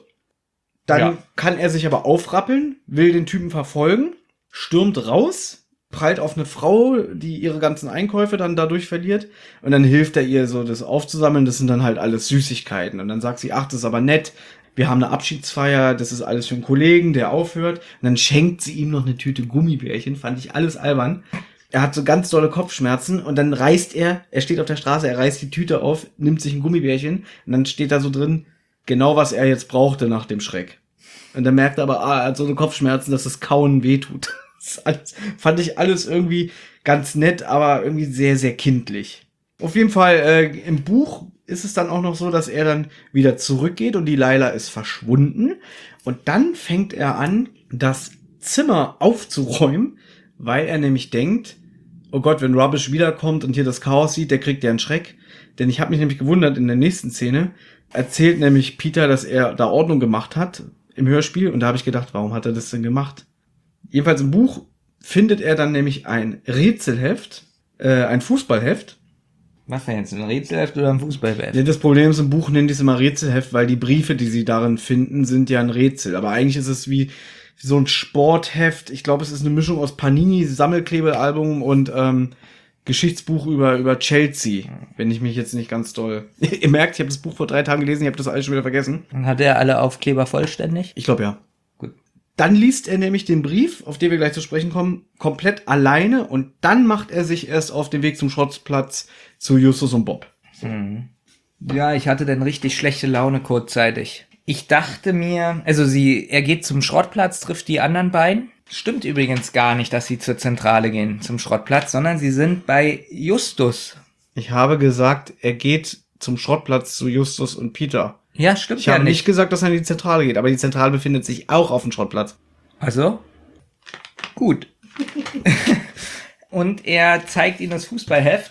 Dann kann er sich aber aufrappeln, will den Typen verfolgen, stürmt raus, prallt auf eine Frau, die ihre ganzen Einkäufe dann dadurch verliert, und dann hilft er ihr so, das aufzusammeln. Das sind dann halt alles Süßigkeiten. Und dann sagt sie, ach, das ist aber nett. Wir haben eine Abschiedsfeier, das ist alles für einen Kollegen, der aufhört. Und dann schenkt sie ihm noch eine Tüte Gummibärchen, fand ich alles albern. Er hat so ganz dolle Kopfschmerzen und dann reißt er steht auf der Straße, er reißt die Tüte auf, nimmt sich ein Gummibärchen und dann steht da so drin, genau was er jetzt brauchte nach dem Schreck. Und dann merkt er aber, er hat so eine Kopfschmerzen, dass das Kauen wehtut. Das alles, fand ich alles irgendwie ganz nett, aber irgendwie sehr, sehr kindlich. Auf jeden Fall, im Buch ist es dann auch noch so, dass er dann wieder zurückgeht und die Laila ist verschwunden. Und dann fängt er an, das Zimmer aufzuräumen, weil er nämlich denkt, oh Gott, wenn Rubbish wiederkommt und hier das Chaos sieht, der kriegt ja einen Schreck. Denn ich habe mich nämlich gewundert, in der nächsten Szene erzählt nämlich Peter, dass er da Ordnung gemacht hat im Hörspiel. Und da habe ich gedacht, warum hat er das denn gemacht? Jedenfalls im Buch findet er dann nämlich ein Rätselheft, ein Fußballheft. Was denn jetzt, ein Rätselheft oder ein Fußballheft? Ja, das Problem ist, im Buch nennen die es immer Rätselheft, weil die Briefe, die sie darin finden, sind ja ein Rätsel. Aber eigentlich ist es wie so ein Sportheft. Ich glaube, es ist eine Mischung aus Panini, Sammelklebealbum und Geschichtsbuch über Chelsea, wenn ich mich jetzt nicht ganz doll... Ihr merkt, ich habe das Buch vor 3 Tagen gelesen, ich habe das alles schon wieder vergessen. Und hat er alle Aufkleber vollständig? Ich glaube, ja. Gut. Dann liest er nämlich den Brief, auf den wir gleich zu sprechen kommen, komplett alleine, und dann macht er sich erst auf den Weg zum Schrottplatz zu Justus und Bob. Mhm. Ja, ich hatte dann richtig schlechte Laune kurzzeitig. Ich dachte mir, also er geht zum Schrottplatz, trifft die anderen beiden. Stimmt übrigens gar nicht, dass sie zur Zentrale gehen, zum Schrottplatz, sondern sie sind bei Justus. Ich habe gesagt, er geht zum Schrottplatz zu Justus und Peter. Ja, stimmt Ich ja habe nicht. nicht gesagt, dass er in die Zentrale geht, aber die Zentrale befindet sich auch auf dem Schrottplatz. Also? Gut. Und er zeigt ihnen das Fußballheft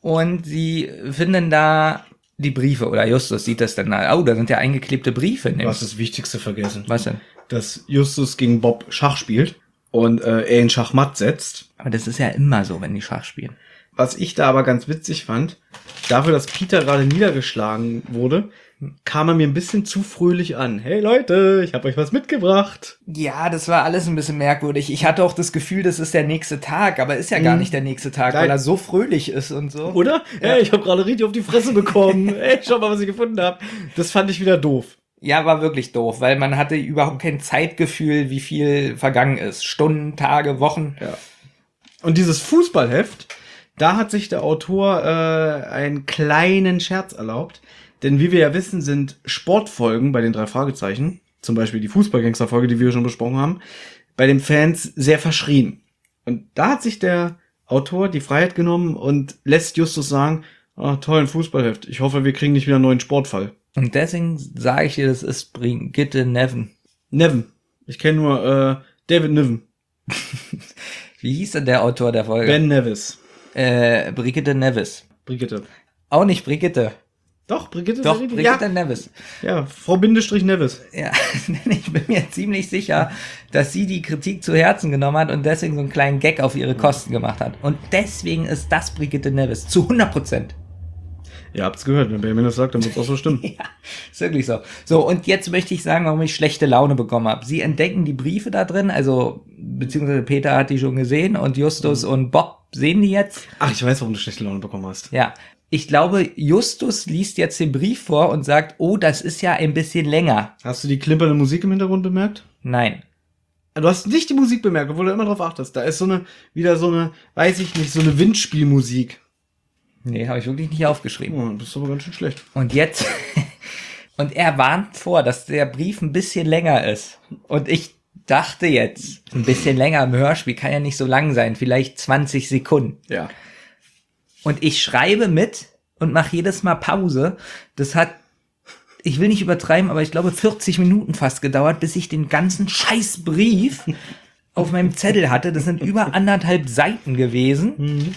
Und sie finden da die Briefe, oder Justus sieht das dann, da sind ja eingeklebte Briefe. Du hast das Wichtigste vergessen. Was denn? Dass Justus gegen Bob Schach spielt und er ihn Schachmatt setzt. Aber das ist ja immer so, wenn die Schach spielen. Was ich da aber ganz witzig fand, dafür, dass Peter gerade niedergeschlagen wurde, kam er mir ein bisschen zu fröhlich an. Hey Leute, ich habe euch was mitgebracht. Ja, das war alles ein bisschen merkwürdig. Ich hatte auch das Gefühl, das ist der nächste Tag, aber ist ja gar nicht der nächste Tag, weil er so fröhlich ist und so. Oder? Ja. Hey, ich habe gerade richtig auf die Fresse bekommen. Hey, schau mal, was ich gefunden habe. Das fand ich wieder doof. Ja, war wirklich doof, weil man hatte überhaupt kein Zeitgefühl, wie viel vergangen ist. Stunden, Tage, Wochen. Ja. Und dieses Fußballheft, da hat sich der Autor einen kleinen Scherz erlaubt. Denn wie wir ja wissen, sind Sportfolgen bei den 3 Fragezeichen, zum Beispiel die Fußballgangster-Folge, die wir schon besprochen haben, bei den Fans sehr verschrien. Und da hat sich der Autor die Freiheit genommen und lässt Justus sagen, toll, ein Fußballheft. Ich hoffe, wir kriegen nicht wieder einen neuen Sportfall. Und deswegen sage ich dir, das ist Brigitte Neven. Neven. Ich kenne nur David Niven. Wie hieß denn der Autor der Folge? Ben Nevis. Brigitte Nevis. Brigitte. Auch nicht Brigitte. Doch, Brigitte. Doch, Brigitte Nevis. Ja, Frau Bindestrich Nevis. Ja, ich bin mir ziemlich sicher, dass sie die Kritik zu Herzen genommen hat und deswegen so einen kleinen Gag auf ihre Kosten gemacht hat. Und deswegen ist das Brigitte Nevis. Zu 100%. Ihr habt's gehört, wenn Benjamin das sagt, dann wird's auch so stimmen. Ja, ist wirklich so. So, und jetzt möchte ich sagen, warum ich schlechte Laune bekommen habe. Sie entdecken die Briefe da drin, also, beziehungsweise Peter hat die schon gesehen und Justus und Bob sehen die jetzt. Ach, ich weiß, warum du schlechte Laune bekommen hast. Ja, ich glaube, Justus liest jetzt den Brief vor und sagt, oh, das ist ja ein bisschen länger. Hast du die klimpernde Musik im Hintergrund bemerkt? Nein. Du hast nicht die Musik bemerkt, obwohl du immer drauf achtest. Da ist wieder so eine, weiß ich nicht, so eine Windspielmusik. Nee, habe ich wirklich nicht aufgeschrieben. Oh, das ist aber ganz schön schlecht. Und jetzt, und er warnt vor, dass der Brief ein bisschen länger ist. Und ich dachte jetzt, ein bisschen länger im Hörspiel kann ja nicht so lang sein, vielleicht 20 Sekunden. Ja. Und ich schreibe mit und mache jedes Mal Pause. Das hat, ich will nicht übertreiben, aber ich glaube 40 Minuten fast gedauert, bis ich den ganzen Scheißbrief auf meinem Zettel hatte. Das sind über 1,5 Seiten gewesen. Mhm.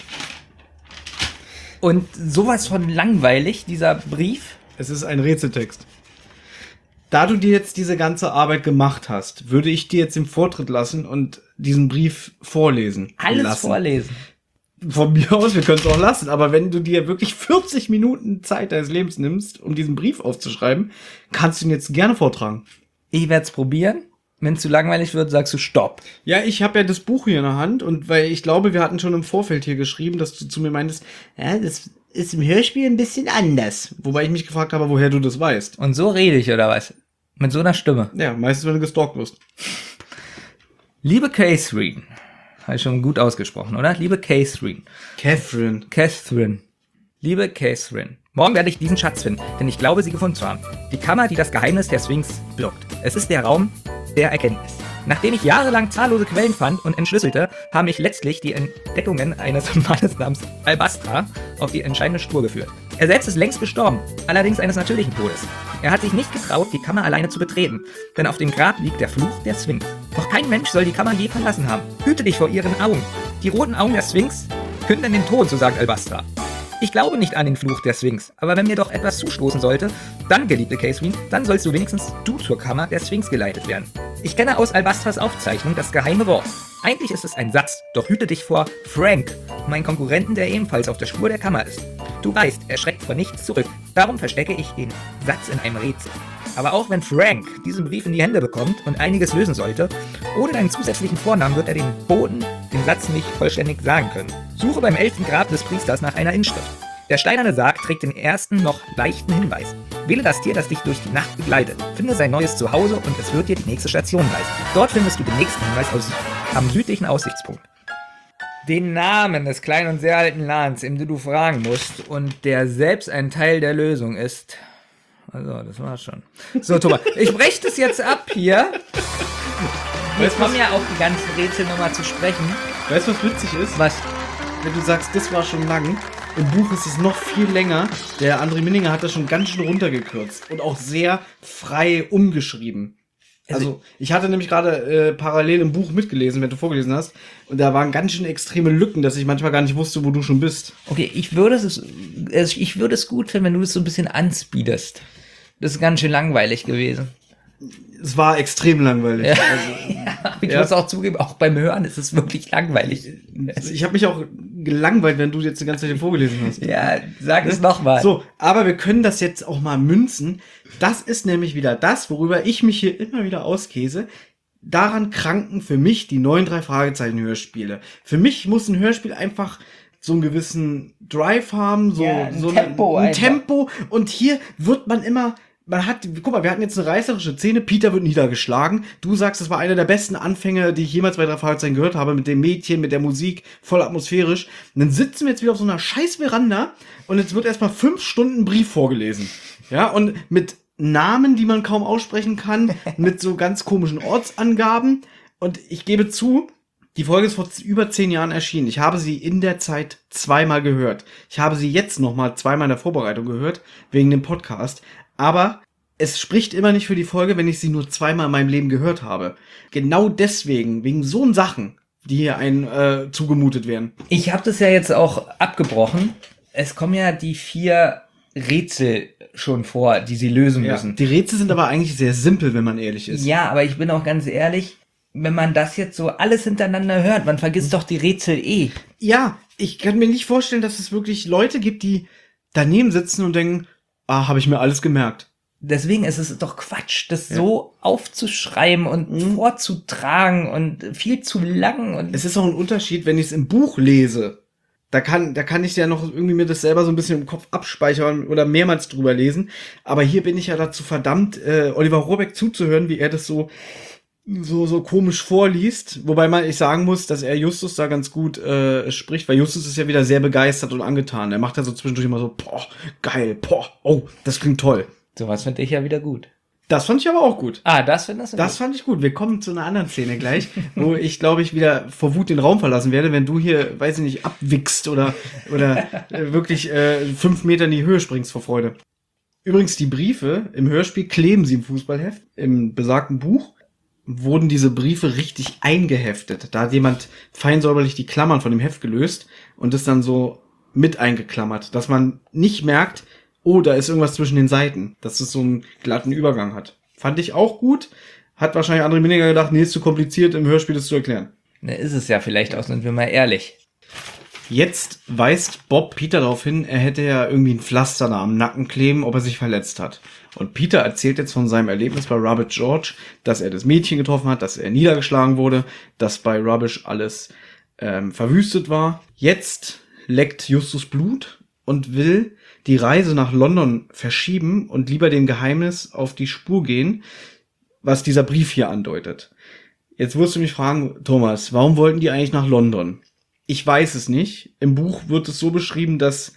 Und sowas von langweilig, dieser Brief. Es ist ein Rätseltext. Da du dir jetzt diese ganze Arbeit gemacht hast, würde ich dir jetzt den Vortritt lassen und diesen Brief vorlesen. Alles vorlesen. Von mir aus, wir können es auch lassen, aber wenn du dir wirklich 40 Minuten Zeit deines Lebens nimmst, um diesen Brief aufzuschreiben, kannst du ihn jetzt gerne vortragen. Ich werde es probieren. Wenn es zu langweilig wird, sagst du Stopp. Ja, ich habe ja das Buch hier in der Hand und weil ich glaube, wir hatten schon im Vorfeld hier geschrieben, dass du zu mir meintest, ja, das ist im Hörspiel ein bisschen anders. Wobei ich mich gefragt habe, woher du das weißt. Und so rede ich, oder was? Mit so einer Stimme. Ja, meistens, wenn du gestalkt wirst. Liebe Catherine. Habe ich schon gut ausgesprochen, oder? Liebe Catherine. Catherine. Liebe Catherine. Morgen werde ich diesen Schatz finden, denn ich glaube, sie gefunden zu haben. Die Kammer, die das Geheimnis der Sphinx birgt. Es ist der Raum der Erkenntnis. Nachdem ich jahrelang zahllose Quellen fand und entschlüsselte, haben mich letztlich die Entdeckungen eines Mannes namens Albastra auf die entscheidende Spur geführt. Er selbst ist längst gestorben, allerdings eines natürlichen Todes. Er hat sich nicht getraut, die Kammer alleine zu betreten, denn auf dem Grab liegt der Fluch der Sphinx. Doch kein Mensch soll die Kammer je verlassen haben. Hüte dich vor ihren Augen. Die roten Augen der Sphinx künden den Tod, so sagt Albastra. Ich glaube nicht an den Fluch der Sphinx, aber wenn mir doch etwas zustoßen sollte, dann, geliebte Catherine, dann sollst du wenigstens zur Kammer der Sphinx geleitet werden. Ich kenne aus Albastras Aufzeichnung das geheime Wort. Eigentlich ist es ein Satz, doch hüte dich vor Frank, meinen Konkurrenten, der ebenfalls auf der Spur der Kammer ist. Du weißt, er schreckt vor nichts zurück. Darum verstecke ich den Satz in einem Rätsel. Aber auch wenn Frank diesen Brief in die Hände bekommt und einiges lösen sollte, ohne deinen zusätzlichen Vornamen wird er den Boten den Satz nicht vollständig sagen können. Suche beim 11. Grab des Priesters nach einer Inschrift. Der steinerne Sarg trägt den ersten, noch leichten Hinweis. Wähle das Tier, das dich durch die Nacht begleitet. Finde sein neues Zuhause und es wird dir die nächste Station weisen. Dort findest du den nächsten Hinweis am südlichen Aussichtspunkt. Den Namen des kleinen und sehr alten Ladens, in dem du fragen musst und der selbst ein Teil der Lösung ist. Also, das war's schon. So, Thomas, ich breche das jetzt ab hier. Jetzt kommen ja auch die ganzen Rätsel nochmal zu sprechen. Weißt du, was witzig ist? Was? Wenn du sagst, das war schon lang, im Buch ist es noch viel länger. Der André Minninger hat das schon ganz schön runtergekürzt und auch sehr frei umgeschrieben. Also, ich hatte nämlich gerade parallel im Buch mitgelesen, wenn du vorgelesen hast. Und da waren ganz schön extreme Lücken, dass ich manchmal gar nicht wusste, wo du schon bist. Okay, ich würde es gut finden, wenn du es so ein bisschen anspeedest. Das ist ganz schön langweilig gewesen. Es war extrem langweilig. Ja. Also, Ich muss auch zugeben, auch beim Hören ist es wirklich langweilig. ich habe mich auch gelangweilt, wenn du jetzt die ganze Zeit den vorgelesen hast. Ja, sag es nochmal. So, aber wir können das jetzt auch mal münzen. Das ist nämlich wieder das, worüber ich mich hier immer wieder auskäse. Daran kranken für mich die neuen 3 Fragezeichen Hörspiele. Für mich muss ein Hörspiel einfach so einen gewissen Drive haben, so, Ja, ein so Tempo ein einfach. Tempo. Und hier wird man immer, guck mal, wir hatten jetzt eine reißerische Szene, Peter wird niedergeschlagen. Du sagst, das war einer der besten Anfänge, die ich jemals bei 3 Fragezeichen gehört habe, mit dem Mädchen, mit der Musik, voll atmosphärisch. Und dann sitzen wir jetzt wieder auf so einer scheiß Veranda und jetzt wird erstmal 5 Stunden ein Brief vorgelesen. Ja, und mit Namen, die man kaum aussprechen kann, mit so ganz komischen Ortsangaben. Und ich gebe zu, die Folge ist vor über 10 Jahren erschienen. Ich habe sie in der Zeit 2-mal gehört. Ich habe sie jetzt nochmal 2-mal in der Vorbereitung gehört, wegen dem Podcast. Aber es spricht immer nicht für die Folge, wenn ich sie nur 2-mal in meinem Leben gehört habe. Genau deswegen, wegen so Sachen, die hier einen zugemutet werden. Ich habe das ja jetzt auch abgebrochen. Es kommen ja die 4 Rätsel schon vor, die sie lösen müssen. Die Rätsel sind aber eigentlich sehr simpel, wenn man ehrlich ist. Ja, aber ich bin auch ganz ehrlich, wenn man das jetzt so alles hintereinander hört, man vergisst doch die Rätsel eh. Ja, ich kann mir nicht vorstellen, dass es wirklich Leute gibt, die daneben sitzen und denken, habe ich mir alles gemerkt. Deswegen ist es doch Quatsch, das so aufzuschreiben und vorzutragen und viel zu lang. Und Es ist auch ein Unterschied, wenn ich es im Buch lese. Da kann ich ja noch irgendwie mir das selber so ein bisschen im Kopf abspeichern oder mehrmals drüber lesen. Aber hier bin ich ja dazu verdammt, Oliver Rohrbeck zuzuhören, wie er das so komisch vorliest. Wobei ich sagen muss, dass er Justus da ganz gut spricht, weil Justus ist ja wieder sehr begeistert und angetan. Er macht ja so zwischendurch immer so, boah, geil, boah, oh, das klingt toll. sowas finde ich ja wieder gut. Das fand ich aber auch gut. Das findest du gut? Das fand ich gut. Wir kommen zu einer anderen Szene gleich, wo ich, glaube ich, wieder vor Wut den Raum verlassen werde, wenn du hier, weiß ich nicht, abwichst oder wirklich 5 Meter in die Höhe springst vor Freude. Übrigens, die Briefe im Hörspiel kleben sie im Fußballheft. Im besagten Buch wurden diese Briefe richtig eingeheftet. Da hat jemand feinsäuberlich die Klammern von dem Heft gelöst und das dann so mit eingeklammert, dass man nicht merkt, oh, da ist irgendwas zwischen den Seiten, dass es so einen glatten Übergang hat. Fand ich auch gut. Hat wahrscheinlich André Minninger gedacht, nee, ist zu kompliziert, im Hörspiel das zu erklären. Ne, ist es ja vielleicht auch, sind wir mal ehrlich. Jetzt weist Bob Peter darauf hin, er hätte ja irgendwie ein Pflaster da am Nacken kleben, ob er sich verletzt hat. Und Peter erzählt jetzt von seinem Erlebnis bei Rubbish George, dass er das Mädchen getroffen hat, dass er niedergeschlagen wurde, dass bei Rubbish alles verwüstet war. Jetzt leckt Justus Blut und will die Reise nach London verschieben und lieber dem Geheimnis auf die Spur gehen, was dieser Brief hier andeutet. Jetzt wirst du mich fragen, Thomas, warum wollten die eigentlich nach London? Ich weiß es nicht. Im Buch wird es so beschrieben, dass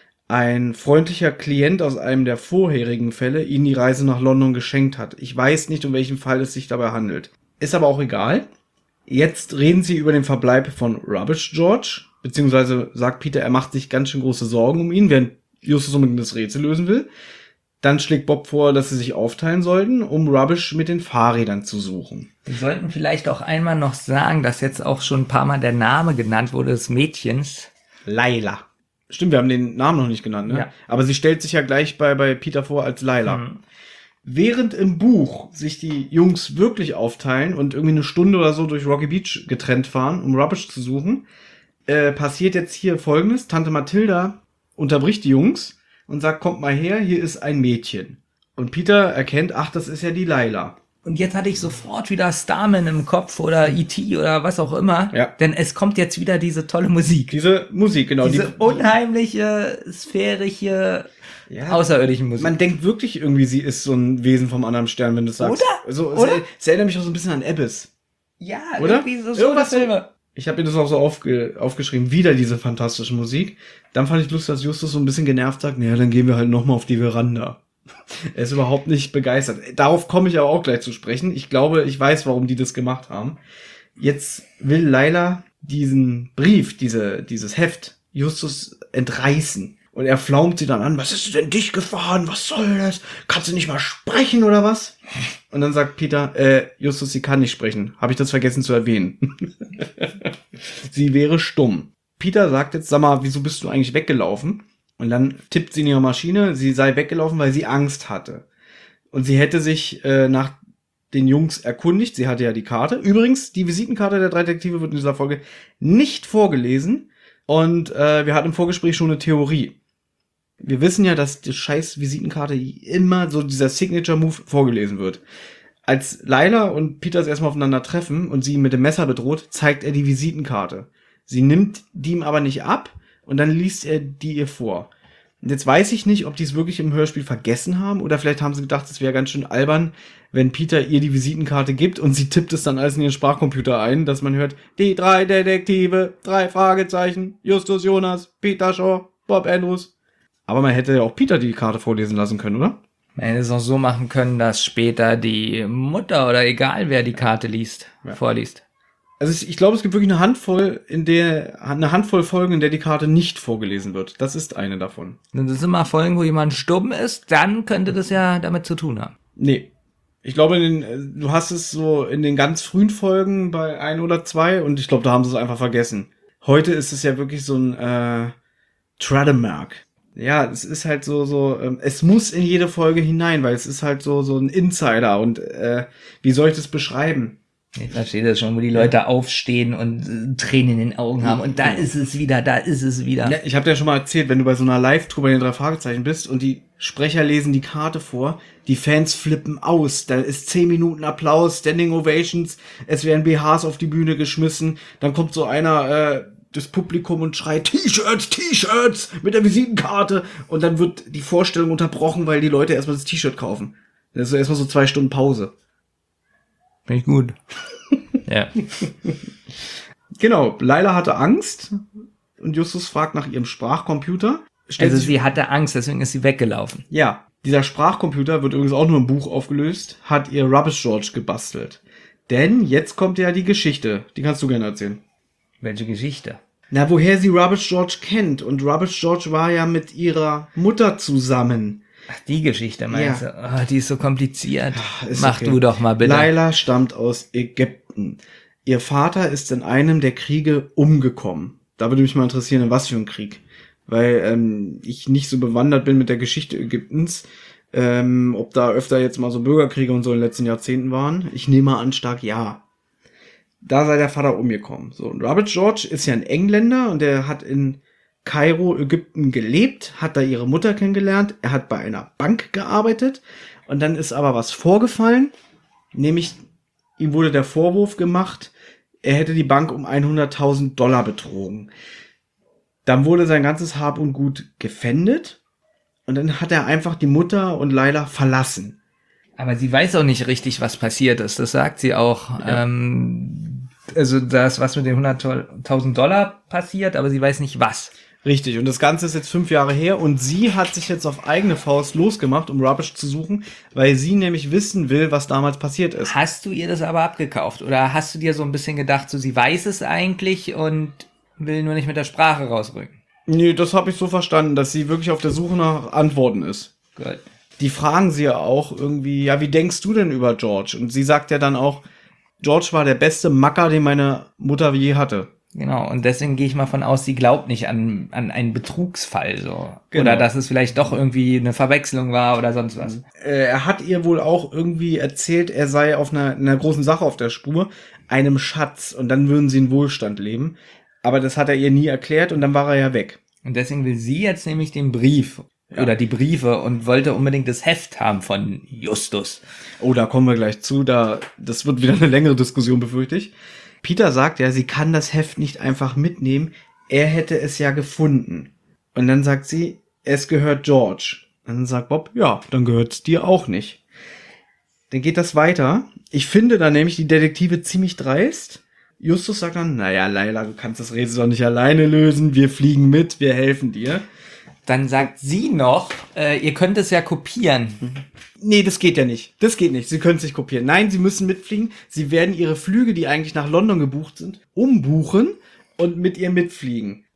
ein freundlicher Klient aus einem der vorherigen Fälle ihnen die Reise nach London geschenkt hat. Ich weiß nicht, um welchen Fall es sich dabei handelt. Ist aber auch egal. Jetzt reden sie über den Verbleib von Rubbish George, beziehungsweise sagt Peter, er macht sich ganz schön große Sorgen um ihn, während Justus unbedingt das Rätsel lösen will. Dann schlägt Bob vor, dass sie sich aufteilen sollten, um Rubbish mit den Fahrrädern zu suchen. Wir sollten vielleicht auch einmal noch sagen, dass jetzt auch schon ein paar Mal der Name genannt wurde des Mädchens. Laila. Stimmt, wir haben den Namen noch nicht genannt, ne? Ja. Aber sie stellt sich ja gleich bei Peter vor als Laila. Während im Buch sich die Jungs wirklich aufteilen und irgendwie eine Stunde oder so durch Rocky Beach getrennt fahren, um Rubbish zu suchen, passiert jetzt hier Folgendes. Tante Mathilda unterbricht die Jungs und sagt, kommt mal her, hier ist ein Mädchen. Und Peter erkennt, ach, das ist ja die Laila. Und jetzt hatte ich sofort wieder Starman im Kopf oder E.T. oder was auch immer. Ja. Denn es kommt jetzt wieder diese tolle Musik. Diese Musik, genau. Diese unheimliche, sphärische, außerirdische Musik. Man denkt wirklich irgendwie, sie ist so ein Wesen vom anderen Stern, wenn du sagst. Oder? Also, Oder? Es erinnert mich auch so ein bisschen an Abyss. Ja, Oder? irgendwie so Irgendwas so- Filme. Ich habe mir das auch so aufgeschrieben, wieder diese fantastische Musik. Dann fand ich lustig, dass Justus so ein bisschen genervt sagt, naja, dann gehen wir halt nochmal auf die Veranda. Er ist überhaupt nicht begeistert. Darauf komme ich aber auch gleich zu sprechen. Ich glaube, ich weiß, warum die das gemacht haben. Jetzt will Laila diesen Brief, dieses Heft, Justus entreißen. Und er flaumt sie dann an, was ist denn dich gefahren? Was soll das? Kannst du nicht mal sprechen oder was? Und dann sagt Peter, Justus, sie kann nicht sprechen. Habe ich das vergessen zu erwähnen. Sie wäre stumm. Peter sagt jetzt, sag mal, wieso bist du eigentlich weggelaufen? Und dann tippt sie in ihre Maschine, sie sei weggelaufen, weil sie Angst hatte. Und sie hätte sich nach den Jungs erkundigt. Sie hatte ja die Karte. Übrigens, die Visitenkarte der 3 Detektive wird in dieser Folge nicht vorgelesen. Und wir hatten im Vorgespräch schon eine Theorie. Wir wissen ja, dass die scheiß Visitenkarte immer so dieser Signature-Move vorgelesen wird. Als Laila und Peter das erstmal aufeinander treffen und sie ihn mit dem Messer bedroht, zeigt er die Visitenkarte. Sie nimmt die ihm aber nicht ab und dann liest er die ihr vor. Und jetzt weiß ich nicht, ob die es wirklich im Hörspiel vergessen haben oder vielleicht haben sie gedacht, es wäre ganz schön albern, wenn Peter ihr die Visitenkarte gibt und sie tippt es dann alles in ihren Sprachcomputer ein, dass man hört, die 3 Detektive, 3 Fragezeichen, Justus Jonas, Peter Shaw, Bob Andrews. Aber man hätte ja auch Peter die Karte vorlesen lassen können, oder? Man hätte es auch so machen können, dass später die Mutter oder egal wer die Karte vorliest. Also ich glaube, es gibt wirklich eine Handvoll Folgen, in der die Karte nicht vorgelesen wird. Das ist eine davon. Das ist immer Folgen, wo jemand stumm ist, dann könnte das ja damit zu tun haben. Nee. Ich glaube, du hast es so in den ganz frühen Folgen bei 1 oder 2 und ich glaube, da haben sie es einfach vergessen. Heute ist es ja wirklich so ein Trademark. Ja, es ist halt es muss in jede Folge hinein, weil es ist halt so ein Insider und wie soll ich das beschreiben? Ich verstehe das schon, wo die Leute aufstehen und Tränen in den Augen haben und da ist es wieder. Ja, ich habe dir ja schon mal erzählt, wenn du bei so einer Live-Tour bei den 3 Fragezeichen bist und die Sprecher lesen die Karte vor, die Fans flippen aus, da ist 10 Minuten Applaus, Standing Ovations, es werden BHs auf die Bühne geschmissen, dann kommt so einer das Publikum und schreit T-Shirts mit der Visitenkarte und dann wird die Vorstellung unterbrochen, weil die Leute erstmal das T-Shirt kaufen. Das ist erstmal so 2 Stunden Pause. Finde ich gut. Ja. Genau, Laila hatte Angst und Justus fragt nach ihrem Sprachcomputer. Also sie hatte Angst, deswegen ist sie weggelaufen. Ja, dieser Sprachcomputer wird übrigens auch nur im Buch aufgelöst, hat ihr Rubbish George gebastelt. Denn jetzt kommt ja die Geschichte, die kannst du gerne erzählen. Welche Geschichte? Na, woher sie Rubbish George kennt. Und Rubbish George war ja mit ihrer Mutter zusammen. Ach, die Geschichte meinst du? Oh, die ist so kompliziert. Mach du doch mal bitte. Laila stammt aus Ägypten. Ihr Vater ist in einem der Kriege umgekommen. Da würde mich mal interessieren, in was für ein Krieg. Weil ich nicht so bewandert bin mit der Geschichte Ägyptens. Ob da öfter jetzt mal so Bürgerkriege und so in den letzten Jahrzehnten waren. Ich nehme mal an, stark ja. Da sei der Vater umgekommen. So, und Rubbish George ist ja ein Engländer und der hat in Kairo, Ägypten gelebt, hat da ihre Mutter kennengelernt, er hat bei einer Bank gearbeitet und dann ist aber was vorgefallen, nämlich ihm wurde der Vorwurf gemacht, er hätte die Bank um $100.000 betrogen. Dann wurde sein ganzes Hab und Gut gefändet und dann hat er einfach die Mutter und Laila verlassen. Aber sie weiß auch nicht richtig, was passiert ist. Das sagt sie auch. Ja. Also das, was mit den $100.000 passiert, aber sie weiß nicht was. Richtig, und das Ganze ist jetzt 5 Jahre her und sie hat sich jetzt auf eigene Faust losgemacht, um Rubbish zu suchen, weil sie nämlich wissen will, was damals passiert ist. Hast du ihr das aber abgekauft? Oder hast du dir so ein bisschen gedacht, so sie weiß es eigentlich und will nur nicht mit der Sprache rausrücken? Nee, das habe ich so verstanden, dass sie wirklich auf der Suche nach Antworten ist. Gut. Die fragen sie ja auch irgendwie, ja, wie denkst du denn über George? Und sie sagt ja dann auch, George war der beste Macker, den meine Mutter je hatte. Genau, und deswegen gehe ich mal von aus, sie glaubt nicht an einen Betrugsfall so. Genau. Oder dass es vielleicht doch irgendwie eine Verwechslung war oder sonst was. Er hat ihr wohl auch irgendwie erzählt, er sei auf einer großen Sache auf der Spur, einem Schatz, und dann würden sie in Wohlstand leben. Aber das hat er ihr nie erklärt und dann war er ja weg. Und deswegen will sie jetzt nämlich den Brief oder die Briefe und wollte unbedingt das Heft haben von Justus. Oh, da kommen wir gleich zu. Das wird wieder eine längere Diskussion, befürchte ich. Peter sagt ja, sie kann das Heft nicht einfach mitnehmen. Er hätte es ja gefunden. Und dann sagt sie, es gehört George. Und dann sagt Bob, ja, dann gehört es dir auch nicht. Dann geht das weiter. Ich finde da nämlich die Detektive ziemlich dreist. Justus sagt dann, naja, Laila, du kannst das Rätsel doch nicht alleine lösen. Wir fliegen mit, wir helfen dir. Dann sagt sie noch, ihr könnt es ja kopieren. Nee, das geht ja nicht. Das geht nicht. Sie können es nicht kopieren. Nein, sie müssen mitfliegen. Sie werden ihre Flüge, die eigentlich nach London gebucht sind, umbuchen und mit ihr mitfliegen.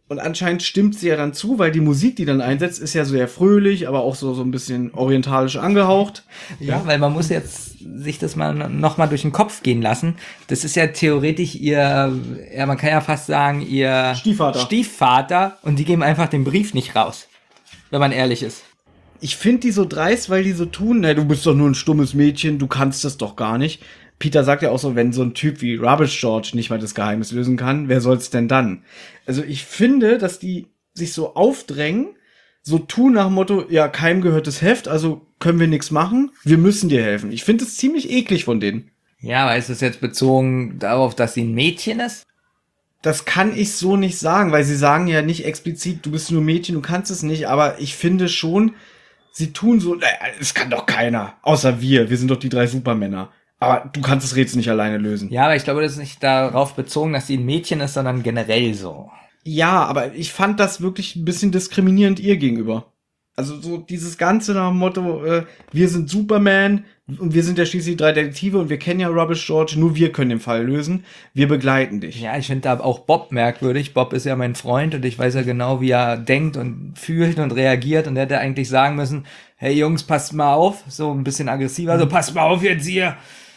Und anscheinend stimmt sie ja dann zu, weil die Musik, die dann einsetzt, ist ja sehr fröhlich, aber auch so ein bisschen orientalisch angehaucht. Ja, weil man muss jetzt sich das mal noch mal durch den Kopf gehen lassen. Das ist ja theoretisch man kann ja fast sagen, ihr Stiefvater und die geben einfach den Brief nicht raus, wenn man ehrlich ist. Ich finde die so dreist, weil die so tun, du bist doch nur ein stummes Mädchen, du kannst das doch gar nicht. Peter sagt ja auch so, wenn so ein Typ wie Rubbish George nicht mal das Geheimnis lösen kann, wer soll's denn dann? Also ich finde, dass die sich so aufdrängen, so tun nach dem Motto, ja, keinem gehört das Heft, also können wir nichts machen, wir müssen dir helfen. Ich finde es ziemlich eklig von denen. Ja, aber ist das jetzt bezogen darauf, dass sie ein Mädchen ist? Das kann ich so nicht sagen, weil sie sagen ja nicht explizit, du bist nur Mädchen, du kannst es nicht, aber ich finde schon, sie tun so, es kann doch keiner, außer wir sind doch die 3 Supermänner. Aber du kannst das Rätsel nicht alleine lösen. Ja, aber ich glaube, das ist nicht darauf bezogen, dass sie ein Mädchen ist, sondern generell so. Ja, aber ich fand das wirklich ein bisschen diskriminierend ihr gegenüber. Also so dieses Ganze nach dem Motto, wir sind Superman und wir sind ja schließlich 3 Detektive und wir kennen ja Rubbish George, nur wir können den Fall lösen. Wir begleiten dich. Ja, ich finde da auch Bob merkwürdig. Bob ist ja mein Freund und ich weiß ja genau, wie er denkt und fühlt und reagiert und er hätte eigentlich sagen müssen, hey Jungs, passt mal auf, so ein bisschen aggressiver, so passt mal auf jetzt hier.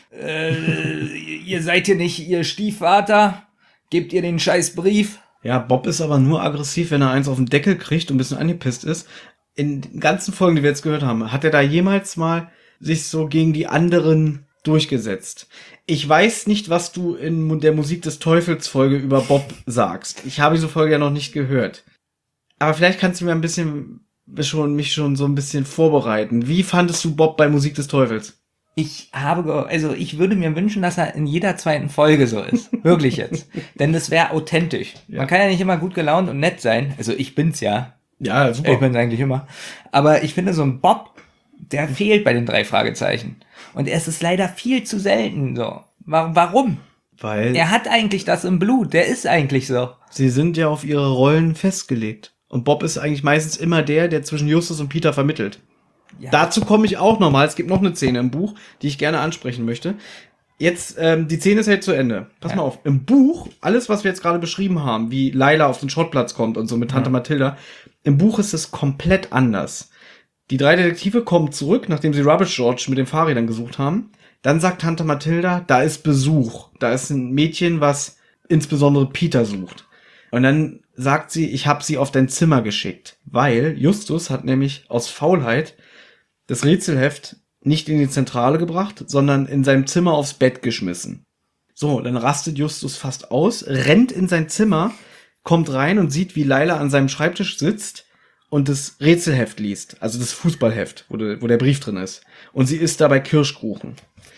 Ihr seid hier nicht ihr Stiefvater, gebt ihr den scheiß Brief. Ja, Bob ist aber nur aggressiv, wenn er eins auf den Deckel kriegt und ein bisschen angepisst ist. In den ganzen Folgen, die wir jetzt gehört haben, hat er da jemals mal sich so gegen die anderen durchgesetzt? Ich weiß nicht, was du in der Musik des Teufels Folge über Bob sagst. Ich habe diese Folge ja noch nicht gehört. Aber vielleicht kannst du mir mich schon so ein bisschen vorbereiten. Wie fandest du Bob bei Musik des Teufels? Ich würde mir wünschen, dass er in jeder 2. Folge so ist. Wirklich jetzt. Denn das wäre authentisch. Ja. Man kann ja nicht immer gut gelaunt und nett sein. Also ich bin's ja. Ja, super. Ich bin's eigentlich immer. Aber ich finde so ein Bob, der fehlt bei den 3 Fragezeichen. Und es ist leider viel zu selten so. Warum? Weil er hat eigentlich das im Blut. Der ist eigentlich so. Sie sind ja auf ihre Rollen festgelegt. Und Bob ist eigentlich meistens immer der zwischen Justus und Peter vermittelt. Ja. Dazu komme ich auch nochmal. Es gibt noch eine Szene im Buch, die ich gerne ansprechen möchte. Jetzt, die Szene ist halt zu Ende. Pass mal auf. Im Buch, alles, was wir jetzt gerade beschrieben haben, wie Laila auf den Schrottplatz kommt und so mit Tante Mathilda, im Buch ist es komplett anders. Die 3 Detektive kommen zurück, nachdem sie Rubbish George mit den Fahrrädern gesucht haben. Dann sagt Tante Mathilda, da ist Besuch. Da ist ein Mädchen, was insbesondere Peter sucht. Und dann sagt sie, ich habe sie auf dein Zimmer geschickt. Weil Justus hat nämlich aus Faulheit das Rätselheft nicht in die Zentrale gebracht, sondern in seinem Zimmer aufs Bett geschmissen. So, dann rastet Justus fast aus, rennt in sein Zimmer, kommt rein und sieht, wie Laila an seinem Schreibtisch sitzt und das Rätselheft liest, also das Fußballheft, wo der Brief drin ist. Und sie isst dabei Kirschkuchen.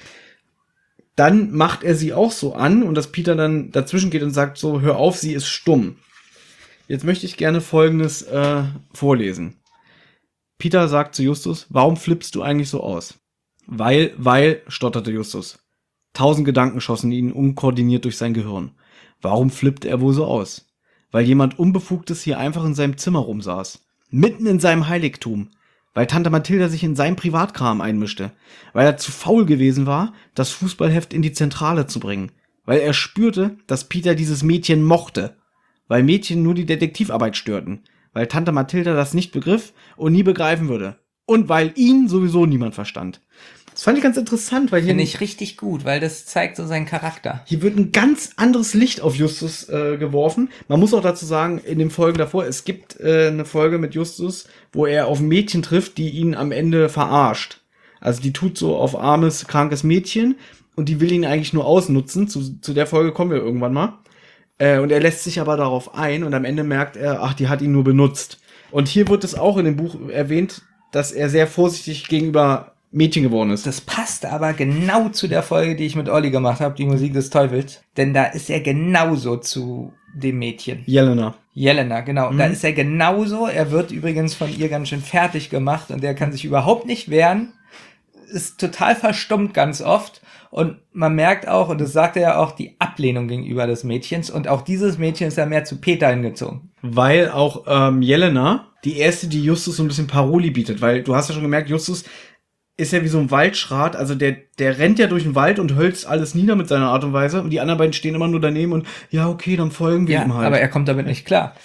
Dann macht er sie auch so an und dass Peter dann dazwischen geht und sagt so, hör auf, sie ist stumm. Jetzt möchte ich gerne Folgendes vorlesen. Peter sagt zu Justus, warum flippst du eigentlich so aus? Weil, stotterte Justus. 1000 Gedanken schossen ihn unkoordiniert durch sein Gehirn. Warum flippt er wohl so aus? Weil jemand Unbefugtes hier einfach in seinem Zimmer rumsaß. Mitten in seinem Heiligtum. Weil Tante Mathilda sich in seinen Privatkram einmischte. Weil er zu faul gewesen war, das Fußballheft in die Zentrale zu bringen. Weil er spürte, dass Peter dieses Mädchen mochte. Weil Mädchen nur die Detektivarbeit störten. Weil Tante Mathilda das nicht begriff und nie begreifen würde. Und weil ihn sowieso niemand verstand. Das fand ich ganz interessant, weil hier... Finde ich richtig gut, weil das zeigt so seinen Charakter. Hier wird ein ganz anderes Licht auf Justus geworfen. Man muss auch dazu sagen, in den Folgen davor, es gibt eine Folge mit Justus, wo er auf ein Mädchen trifft, die ihn am Ende verarscht. Also die tut so auf armes, krankes Mädchen und die will ihn eigentlich nur ausnutzen. Zu der Folge kommen wir irgendwann mal. Und er lässt sich aber darauf ein und am Ende merkt er, ach, die hat ihn nur benutzt. Und hier wird es auch in dem Buch erwähnt, dass er sehr vorsichtig gegenüber Mädchen geworden ist. Das passt aber genau zu der Folge, die ich mit Olli gemacht habe, die Musik des Teufels. Denn da ist er genauso zu dem Mädchen. Jelena, genau. Da ist er genauso. Er wird übrigens von ihr ganz schön fertig gemacht und der kann sich überhaupt nicht wehren. Ist total verstummt ganz oft. Und man merkt auch, und das sagt er ja auch, die Ablehnung gegenüber des Mädchens. Und auch dieses Mädchen ist ja mehr zu Peter hingezogen. Weil auch Jelena, die erste, die Justus so ein bisschen Paroli bietet. Weil du hast ja schon gemerkt, Justus ist ja wie so ein Waldschrat. Also der rennt ja durch den Wald und hölzt alles nieder mit seiner Art und Weise. Und die anderen beiden stehen immer nur daneben und ja, okay, dann folgen wir ihm halt. Aber er kommt damit nicht klar.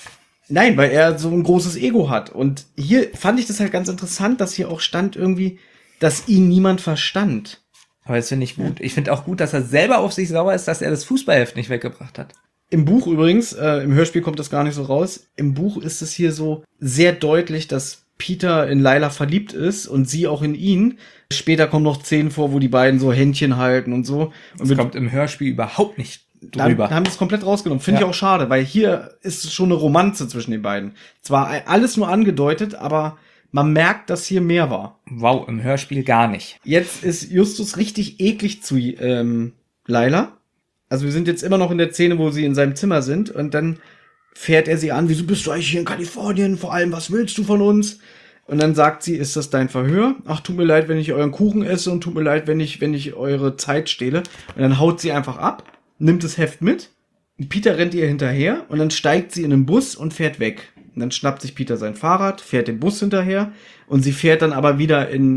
Nein, weil er so ein großes Ego hat. Und hier fand ich das halt ganz interessant, dass hier auch stand irgendwie, dass ihn niemand verstand. Aber das finde ich gut. Ich finde auch gut, dass er selber auf sich sauer ist, dass er das Fußballheft nicht weggebracht hat. Im Buch übrigens, im Hörspiel kommt das gar nicht so raus. Im Buch ist es hier so sehr deutlich, dass Peter in Layla verliebt ist und sie auch in ihn. Später kommen noch Szenen vor, wo die beiden so Händchen halten und so. Und Das kommt im Hörspiel überhaupt nicht drüber. Da haben die es komplett rausgenommen. Finde ich auch schade, weil hier ist schon eine Romanze zwischen den beiden. Zwar alles nur angedeutet, aber man merkt, dass hier mehr war. Wow, im Hörspiel gar nicht. Jetzt ist Justus richtig eklig zu Layla. Also wir sind jetzt immer noch in der Szene, wo sie in seinem Zimmer sind und dann fährt er sie an, wieso bist du eigentlich hier in Kalifornien? Vor allem, was willst du von uns? Und dann sagt sie, ist das dein Verhör? Ach, tut mir leid, wenn ich euren Kuchen esse und tut mir leid, wenn ich eure Zeit stehle. Und dann haut sie einfach ab, nimmt das Heft mit. Und Peter rennt ihr hinterher und dann steigt sie in den Bus und fährt weg. Und dann schnappt sich Peter sein Fahrrad, fährt den Bus hinterher und sie fährt dann aber wieder in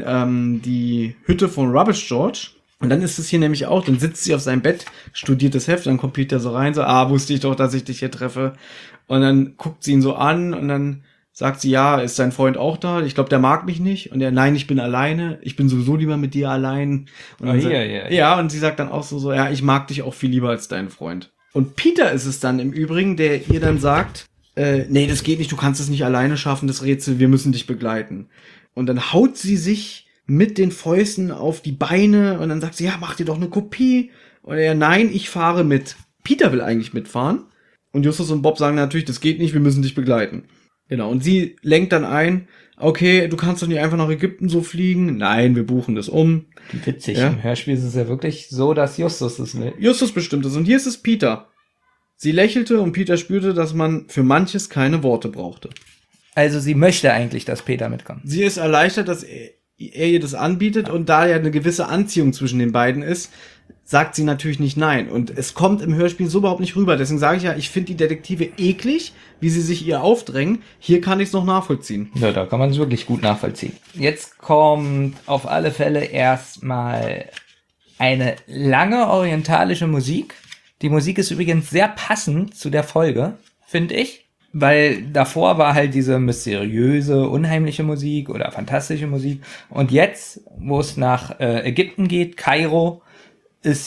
die Hütte von Rubbish George. Und dann ist es hier nämlich auch, dann sitzt sie auf seinem Bett, studiert das Heft, dann kommt Peter so rein, so, wusste ich doch, dass ich dich hier treffe. Und dann guckt sie ihn so an und dann sagt sie, ja, ist dein Freund auch da? Ich glaube, der mag mich nicht. Und er, nein, ich bin alleine. Ich bin sowieso lieber mit dir allein. Und dann ja, und sie sagt dann auch so, ja, ich mag dich auch viel lieber als deinen Freund. Und Peter ist es dann im Übrigen, der ihr dann sagt, nee, das geht nicht, du kannst es nicht alleine schaffen, das Rätsel, wir müssen dich begleiten. Und dann haut sie sich mit den Fäusten auf die Beine und dann sagt sie, ja, mach dir doch eine Kopie. Und er, nein, ich fahre mit. Peter will eigentlich mitfahren. Und Justus und Bob sagen natürlich, das geht nicht, wir müssen dich begleiten. Genau, und sie lenkt dann ein, okay, du kannst doch nicht einfach nach Ägypten so fliegen. Nein, wir buchen das um. Wie witzig, ja? Im Hörspiel ist es ja wirklich so, dass Justus es will. Justus bestimmt es. Und hier ist es Peter. Sie lächelte und Peter spürte, dass man für manches keine Worte brauchte. Also sie möchte eigentlich, dass Peter mitkommt. Sie ist erleichtert, dass er ihr das anbietet und da ja eine gewisse Anziehung zwischen den beiden ist, sagt sie natürlich nicht nein. Und es kommt im Hörspiel so überhaupt nicht rüber. Deswegen sage ich ja, ich finde die Detektive eklig, wie sie sich ihr aufdrängen. Hier kann ich es noch nachvollziehen. Ja, da kann man es wirklich gut nachvollziehen. Jetzt kommt auf alle Fälle erstmal eine lange orientalische Musik. Die Musik ist übrigens sehr passend zu der Folge, finde ich. Weil davor war halt diese mysteriöse, unheimliche Musik oder fantastische Musik. Und jetzt, wo es nach Ägypten geht, Kairo, ist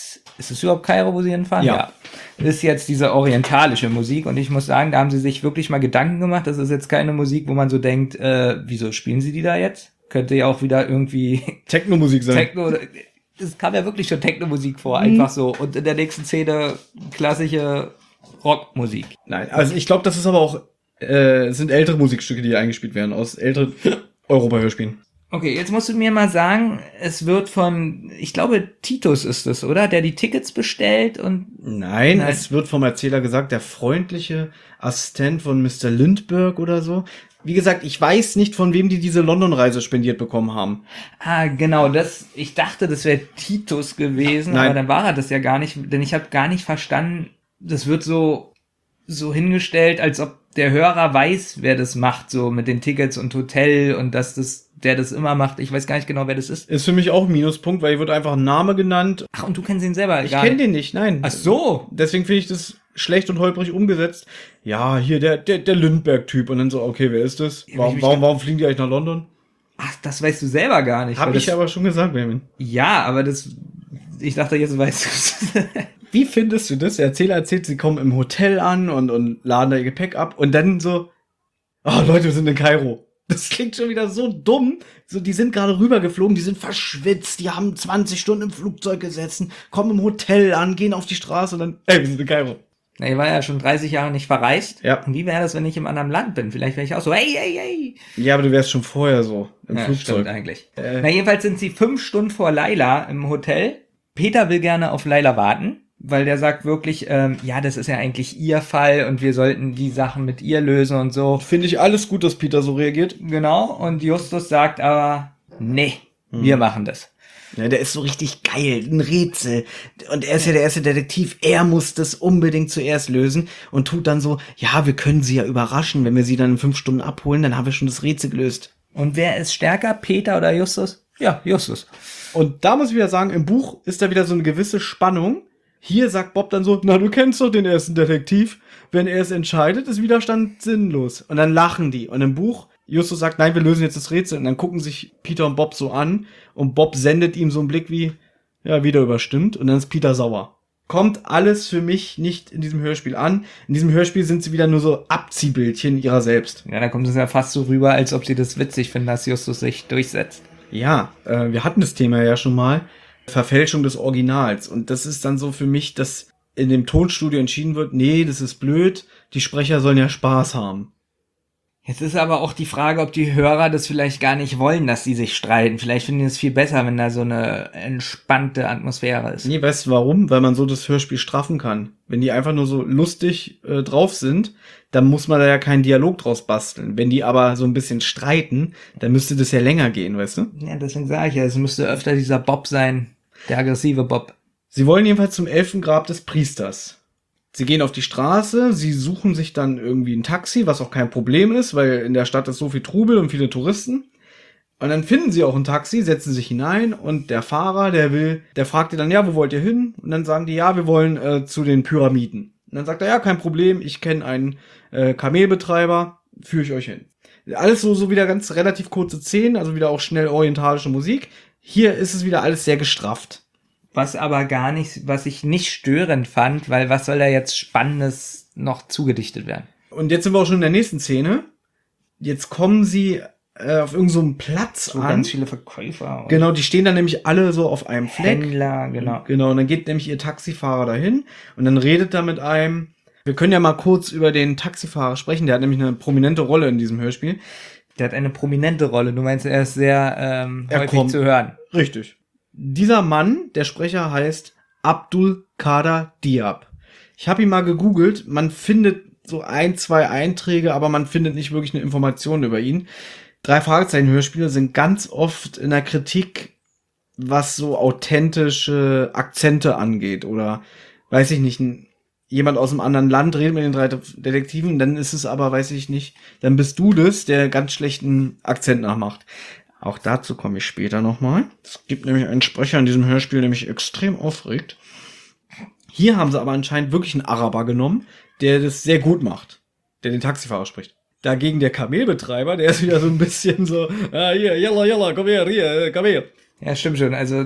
es überhaupt Kairo, wo sie hinfahren? Ja. Ist jetzt diese orientalische Musik. Und ich muss sagen, da haben sie sich wirklich mal Gedanken gemacht. Das ist jetzt keine Musik, wo man so denkt, wieso spielen sie die da jetzt? Könnte ja auch wieder irgendwie Techno-Musik sein. Es kam ja wirklich schon Techno-Musik vor, einfach so. Und in der nächsten Szene klassische Rockmusik. Nein, also ich glaube, das ist aber auch, es sind ältere Musikstücke, die hier eingespielt werden, aus älteren Europa-Hörspielen. Okay, jetzt musst du mir mal sagen, es wird von, ich glaube, Titus ist es, oder? Der die Tickets bestellt und... Nein, es wird vom Erzähler gesagt, der freundliche Assistent von Mr. Lindbergh oder so. Wie gesagt, ich weiß nicht, von wem die diese London-Reise spendiert bekommen haben. Genau, ich dachte, das wäre Titus gewesen, Nein. Aber dann war er das ja gar nicht, denn ich habe gar nicht verstanden, das wird so hingestellt, als ob der Hörer weiß, wer das macht, so mit den Tickets und Hotel und der das immer macht. Ich weiß gar nicht genau, wer das ist. Ist für mich auch ein Minuspunkt, weil hier wird einfach ein Name genannt. Ach, und du kennst ihn selber Ich kenne den nicht, nein. Ach so. Deswegen finde ich das schlecht und holprig umgesetzt. Ja, hier der Lindbergh-Typ. Und dann so, okay, wer ist das? Warum fliegen die eigentlich nach London? Ach, das weißt du selber gar nicht. Hab ich aber schon gesagt, Benjamin. Ja, aber ich dachte, jetzt weißt du es. Wie findest du das? Der Erzähler erzählt, sie kommen im Hotel an und laden da ihr Gepäck ab und dann so, oh Leute, wir sind in Kairo. Das klingt schon wieder so dumm. So, die sind gerade rübergeflogen, die sind verschwitzt, die haben 20 Stunden im Flugzeug gesessen, kommen im Hotel an, gehen auf die Straße und dann, wir sind in Kairo. Na, ich war ja schon 30 Jahre nicht verreist. Ja. Und wie wäre das, wenn ich im anderen Land bin? Vielleicht wäre ich auch so, hey. Ja, aber du wärst schon vorher so im Flugzeug. Stimmt eigentlich. Na, jedenfalls sind sie 5 Stunden vor Layla im Hotel. Peter will gerne auf Layla warten, weil der sagt wirklich, ja, das ist ja eigentlich ihr Fall und wir sollten die Sachen mit ihr lösen und so. Finde ich alles gut, dass Peter so reagiert. Genau, und Justus sagt aber, nee, wir machen das. Ja, der ist so richtig geil, ein Rätsel. Und er ist ja der erste Detektiv, er muss das unbedingt zuerst lösen und tut dann so, ja, wir können sie ja überraschen, wenn wir sie dann in 5 Stunden abholen, dann haben wir schon das Rätsel gelöst. Und wer ist stärker, Peter oder Justus? Ja, Justus. Und da muss ich wieder sagen, im Buch ist da wieder so eine gewisse Spannung, Hier sagt Bob dann so, na, du kennst doch den ersten Detektiv. Wenn er es entscheidet, ist Widerstand sinnlos. Und dann lachen die. Und im Buch, Justus sagt, nein, wir lösen jetzt das Rätsel. Und dann gucken sich Peter und Bob so an. Und Bob sendet ihm so einen Blick wie, ja, wieder überstimmt. Und dann ist Peter sauer. Kommt alles für mich nicht in diesem Hörspiel an. In diesem Hörspiel sind sie wieder nur so Abziehbildchen ihrer selbst. Ja, da kommt es ja fast so rüber, als ob sie das witzig finden, dass Justus sich durchsetzt. Ja, wir hatten das Thema ja schon mal. Verfälschung des Originals. Und das ist dann so für mich, dass in dem Tonstudio entschieden wird, nee, das ist blöd, die Sprecher sollen ja Spaß haben. Jetzt ist aber auch die Frage, ob die Hörer das vielleicht gar nicht wollen, dass sie sich streiten. Vielleicht finden die es viel besser, wenn da so eine entspannte Atmosphäre ist. Nee, weißt du warum? Weil man so das Hörspiel straffen kann. Wenn die einfach nur so lustig drauf sind, dann muss man da ja keinen Dialog draus basteln. Wenn die aber so ein bisschen streiten, dann müsste das ja länger gehen, weißt du? Ja, deswegen sage ich ja, es müsste öfter dieser Bob sein, der aggressive Bob. Sie wollen jedenfalls zum Elfengrab des Priesters. Sie gehen auf die Straße, sie suchen sich dann irgendwie ein Taxi, was auch kein Problem ist, weil in der Stadt ist so viel Trubel und viele Touristen. Und dann finden sie auch ein Taxi, setzen sich hinein und der Fahrer, der fragt die dann, ja, wo wollt ihr hin? Und dann sagen die, ja, wir wollen zu den Pyramiden. Und dann sagt er, ja, kein Problem, ich kenne einen Kamelbetreiber, führe ich euch hin. Alles so wieder ganz relativ kurze Szenen, also wieder auch schnell orientalische Musik. Hier ist es wieder alles sehr gestrafft. Was aber gar nicht, was ich nicht störend fand, weil was soll da jetzt Spannendes noch zugedichtet werden? Und jetzt sind wir auch schon in der nächsten Szene. Jetzt kommen sie auf irgendeinem so Platz So an. ganz viele Verkäufer. Genau, die stehen dann nämlich alle so auf einem Fleck. Händler, genau. Genau, und dann geht nämlich ihr Taxifahrer dahin und dann redet er mit einem. Wir können ja mal kurz über den Taxifahrer sprechen, der hat nämlich eine prominente Rolle in diesem Hörspiel. Der hat eine prominente Rolle. Du meinst, er ist sehr häufig kommt. zu hören. Richtig. Dieser Mann, der Sprecher heißt Abdul Qadir Diab. Ich habe ihn mal gegoogelt, man findet so 1, 2 Einträge, aber man findet nicht wirklich eine Information über ihn. 3 Fragezeichen-Hörspiele sind ganz oft in der Kritik, was so authentische Akzente angeht oder, weiß ich nicht, jemand aus einem anderen Land redet mit den 3 Detektiven, dann ist es aber, weiß ich nicht, dann bist du das, der ganz schlechten Akzent nachmacht. Auch dazu komme ich später nochmal. Es gibt nämlich einen Sprecher in diesem Hörspiel, der mich extrem aufregt. Hier haben sie aber anscheinend wirklich einen Araber genommen, der das sehr gut macht, der den Taxifahrer spricht. Dagegen der Kamelbetreiber, der ist wieder so ein bisschen so, hier, yalla, komm her, hier, Kamel. Ja, stimmt schon. Also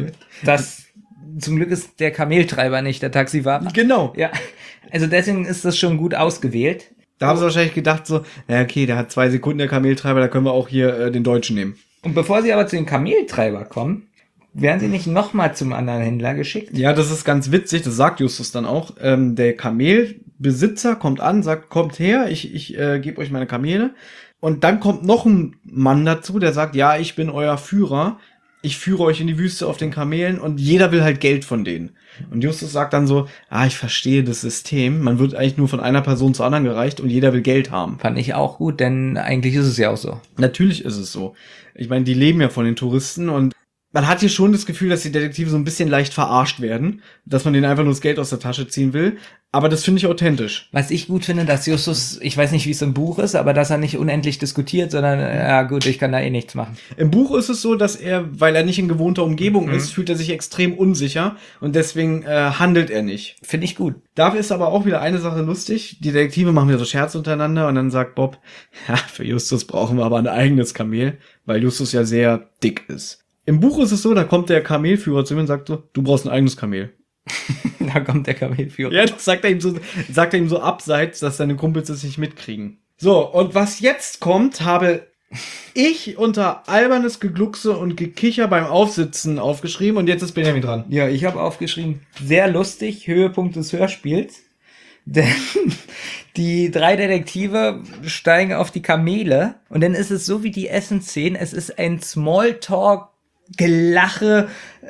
zum Glück ist der Kameltreiber nicht der Taxifahrer. Genau. Ja, also deswegen ist das schon gut ausgewählt. Da haben sie wahrscheinlich gedacht so, ja okay, der hat 2 Sekunden, der Kameltreiber, da können wir auch hier den Deutschen nehmen. Und bevor sie aber zu den Kameltreiber kommen, werden sie nicht nochmal zum anderen Händler geschickt? Ja, das ist ganz witzig, das sagt Justus dann auch. Der Kamelbesitzer kommt an, sagt, kommt her, ich gebe euch meine Kamele. Und dann kommt noch ein Mann dazu, der sagt, ja, ich bin euer Führer, ich führe euch in die Wüste auf den Kamelen und jeder will halt Geld von denen. Und Justus sagt dann so, ich verstehe das System, man wird eigentlich nur von einer Person zur anderen gereicht und jeder will Geld haben. Fand ich auch gut, denn eigentlich ist es ja auch so. Natürlich ist es so. Ich meine, die leben ja von den Touristen und man hat hier schon das Gefühl, dass die Detektive so ein bisschen leicht verarscht werden, dass man denen einfach nur das Geld aus der Tasche ziehen will. Aber das finde ich authentisch. Was ich gut finde, dass Justus, ich weiß nicht, wie es im Buch ist, aber dass er nicht unendlich diskutiert, sondern, ja gut, ich kann da eh nichts machen. Im Buch ist es so, dass er, weil er nicht in gewohnter Umgebung ist, fühlt er sich extrem unsicher und deswegen handelt er nicht. Finde ich gut. Dafür ist aber auch wieder eine Sache lustig. Die Detektive machen wieder so Scherze untereinander und dann sagt Bob, ja, für Justus brauchen wir aber ein eigenes Kamel, weil Justus ja sehr dick ist. Im Buch ist es so, da kommt der Kamelführer zu mir und sagt so, du brauchst ein eigenes Kamel. Da kommt der Kamelführer. Ja, das sagt er ihm so abseits, dass seine Kumpels es nicht mitkriegen. So, und was jetzt kommt, habe ich unter albernes Gegluckse und Gekicher beim Aufsitzen aufgeschrieben und jetzt ist Benjamin dran. Ja, ich habe aufgeschrieben, sehr lustig, Höhepunkt des Hörspiels. Denn die 3 Detektive steigen auf die Kamele und dann ist es so wie die Essensszenen, es ist ein Smalltalk, Gelache,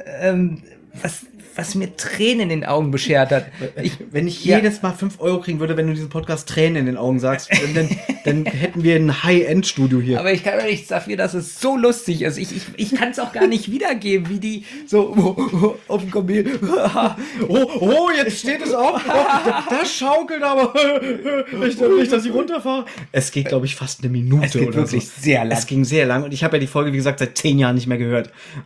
was mir Tränen in den Augen beschert hat. Wenn ich jedes Mal 5 Euro kriegen würde, wenn du diesen Podcast Tränen in den Augen sagst, dann hätten wir ein High-End-Studio hier. Aber ich kann ja nichts dafür, dass es so lustig ist. Ich kann es auch gar nicht wiedergeben, wie die so auf dem Kamel. Jetzt steht es auf. Das schaukelt aber. Ich glaube nicht, dass ich runterfahre. Es geht, glaube ich, fast eine Minute Es geht oder wirklich so. sehr lang. Es ging sehr lang und ich habe ja die Folge, wie gesagt, seit 10 Jahren nicht mehr gehört. Und dann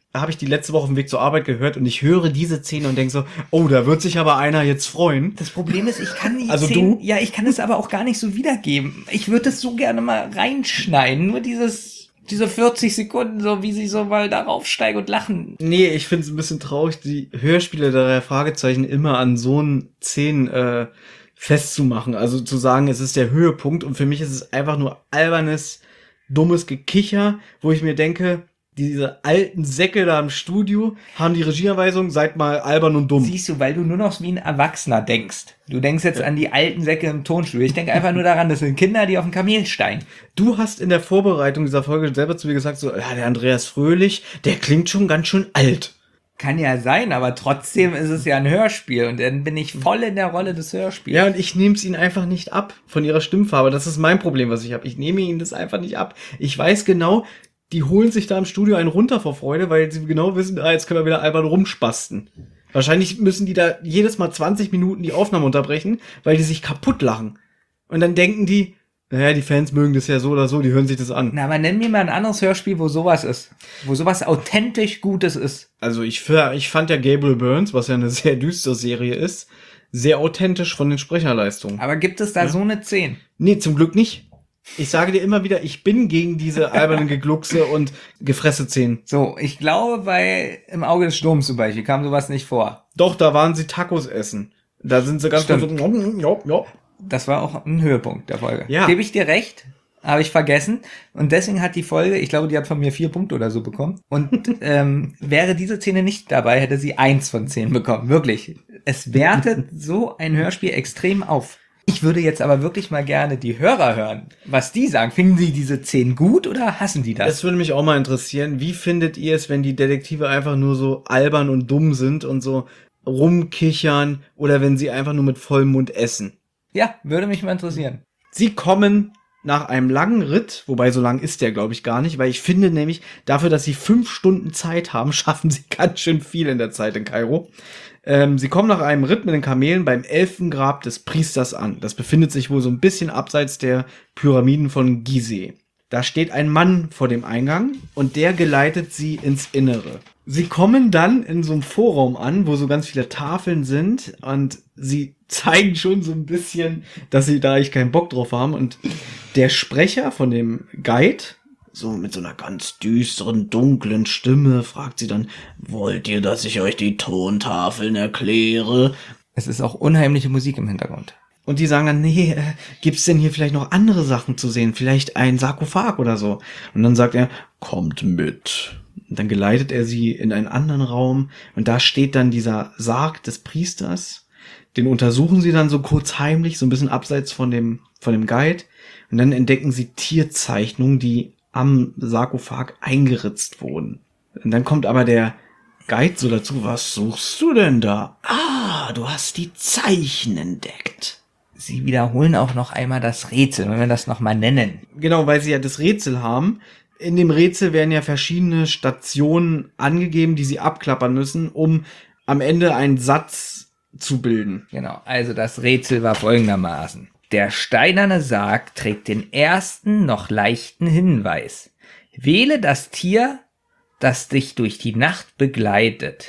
habe ich die letzte Woche auf dem Weg zur Arbeit gehört und ich höre diese Szene und denke so, oh, da wird sich aber einer jetzt freuen. Das Problem ist, ich kann die Also Szene, du? ja, ich kann es aber auch gar nicht so wiedergeben. Ich würde es so gerne mal reinschneiden, nur diese 40 Sekunden, so wie sie so mal darauf steigen und lachen. Nee, ich finde es ein bisschen traurig, die Hörspiele der Fragezeichen immer an so einen Szenen festzumachen. Also zu sagen, es ist der Höhepunkt und für mich ist es einfach nur albernes, dummes Gekicher, wo ich mir denke, diese alten Säcke da im Studio haben die Regieanweisung, seid mal albern und dumm. Siehst du, weil du nur noch wie ein Erwachsener denkst. Du denkst jetzt an die alten Säcke im Tonstudio. Ich denke einfach nur daran, das sind Kinder, die auf dem Kamel steigen. Du hast in der Vorbereitung dieser Folge selber zu mir gesagt, so, ja, der Andreas Fröhlich, der klingt schon ganz schön alt. Kann ja sein, aber trotzdem ist es ja ein Hörspiel und dann bin ich voll in der Rolle des Hörspiels. Ja, und ich nehme es ihnen einfach nicht ab von ihrer Stimmfarbe. Das ist mein Problem, was ich habe. Ich nehme ihnen das einfach nicht ab. Ich weiß genau, die holen sich da im Studio einen runter vor Freude, weil sie genau wissen, jetzt können wir wieder albern rumspasten. Wahrscheinlich müssen die da jedes Mal 20 Minuten die Aufnahme unterbrechen, weil die sich kaputt lachen. Und dann denken die, naja, die Fans mögen das ja so oder so, die hören sich das an. Na, aber nenn mir mal ein anderes Hörspiel, wo sowas ist. Wo sowas authentisch Gutes ist. Also ich fand ja Gabriel Burns, was ja eine sehr düstere Serie ist, sehr authentisch von den Sprecherleistungen. Aber gibt es da so eine 10? Nee, zum Glück nicht. Ich sage dir immer wieder, ich bin gegen diese albernen Gegluckse und Gefresse-Szenen. So, ich glaube, bei Im Auge des Sturms zum Beispiel kam sowas nicht vor. Doch, da waren sie Tacos essen. Da sind sie ganz Stimmt. so, Das war auch ein Höhepunkt der Folge. Ja. Gebe ich dir recht, habe ich vergessen. Und deswegen hat die Folge, ich glaube, die hat von mir 4 Punkte oder so bekommen. Und wäre diese Szene nicht dabei, hätte sie 1 von 10 bekommen. Wirklich. Es wertet so ein Hörspiel extrem auf. Ich würde jetzt aber wirklich mal gerne die Hörer hören, was die sagen. Finden sie diese 10 gut oder hassen die das? Das würde mich auch mal interessieren. Wie findet ihr es, wenn die Detektive einfach nur so albern und dumm sind und so rumkichern oder wenn sie einfach nur mit vollem Mund essen? Ja, würde mich mal interessieren. Sie kommen nach einem langen Ritt, wobei so lang ist der, glaube ich, gar nicht, weil ich finde nämlich, dafür, dass sie 5 Stunden Zeit haben, schaffen sie ganz schön viel in der Zeit in Kairo. Sie kommen nach einem Ritt mit den Kamelen beim Elfengrab des Priesters an. Das befindet sich wohl so ein bisschen abseits der Pyramiden von Gizeh. Da steht ein Mann vor dem Eingang und der geleitet sie ins Innere. Sie kommen dann in so einem Vorraum an, wo so ganz viele Tafeln sind und sie zeigen schon so ein bisschen, dass sie da eigentlich keinen Bock drauf haben. Und der Sprecher von dem Guide, so mit so einer ganz düsteren, dunklen Stimme, fragt sie dann, wollt ihr, dass ich euch die Tontafeln erkläre? Es ist auch unheimliche Musik im Hintergrund. Und die sagen dann, nee, gibt's denn hier vielleicht noch andere Sachen zu sehen? Vielleicht ein Sarkophag oder so? Und dann sagt er, kommt mit. Und dann geleitet er sie in einen anderen Raum und da steht dann dieser Sarg des Priesters. Den untersuchen sie dann so kurz heimlich, so ein bisschen abseits von dem Guide. Und dann entdecken sie Tierzeichnungen, die am Sarkophag eingeritzt wurden. Und dann kommt aber der Guide so dazu, was suchst du denn da? Ah, du hast die Zeichen entdeckt. Sie wiederholen auch noch einmal das Rätsel, wenn wir das nochmal nennen. Genau, weil sie ja das Rätsel haben. In dem Rätsel werden ja verschiedene Stationen angegeben, die sie abklappern müssen, um am Ende einen Satz zu bilden. Genau, also das Rätsel war folgendermaßen. Der steinerne Sarg trägt den ersten, noch leichten Hinweis. Wähle das Tier, das dich durch die Nacht begleitet.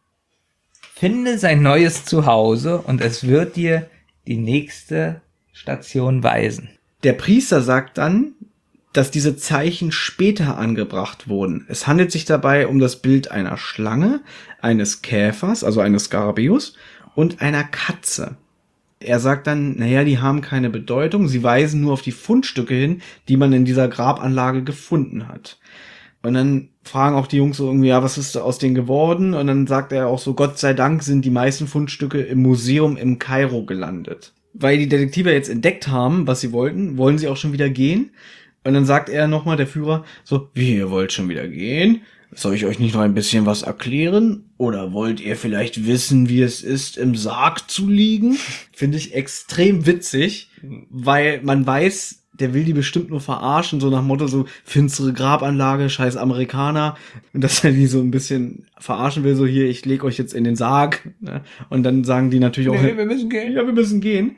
Finde sein neues Zuhause und es wird dir die nächste Station weisen. Der Priester sagt dann, dass diese Zeichen später angebracht wurden. Es handelt sich dabei um das Bild einer Schlange, eines Käfers, also eines Skarabäus, und einer Katze. Er sagt dann, naja, die haben keine Bedeutung, sie weisen nur auf die Fundstücke hin, die man in dieser Grabanlage gefunden hat. Und dann fragen auch die Jungs so irgendwie, ja, was ist aus denen geworden? Und dann sagt er auch so, Gott sei Dank sind die meisten Fundstücke im Museum im Kairo gelandet. Weil die Detektive jetzt entdeckt haben, was sie wollten, wollen sie auch schon wieder gehen. Und dann sagt er nochmal, der Führer, so, wie, ihr wollt schon wieder gehen? Soll ich euch nicht noch ein bisschen was erklären? Oder wollt ihr vielleicht wissen, wie es ist, im Sarg zu liegen? Finde ich extrem witzig, weil man weiß, der will die bestimmt nur verarschen, so nach Motto so finstere Grabanlage, scheiß Amerikaner. Und dass er die so ein bisschen verarschen will, so hier, ich leg euch jetzt in den Sarg. Ne? Und dann sagen die natürlich auch, Nee, wir müssen gehen. Ja, wir müssen gehen.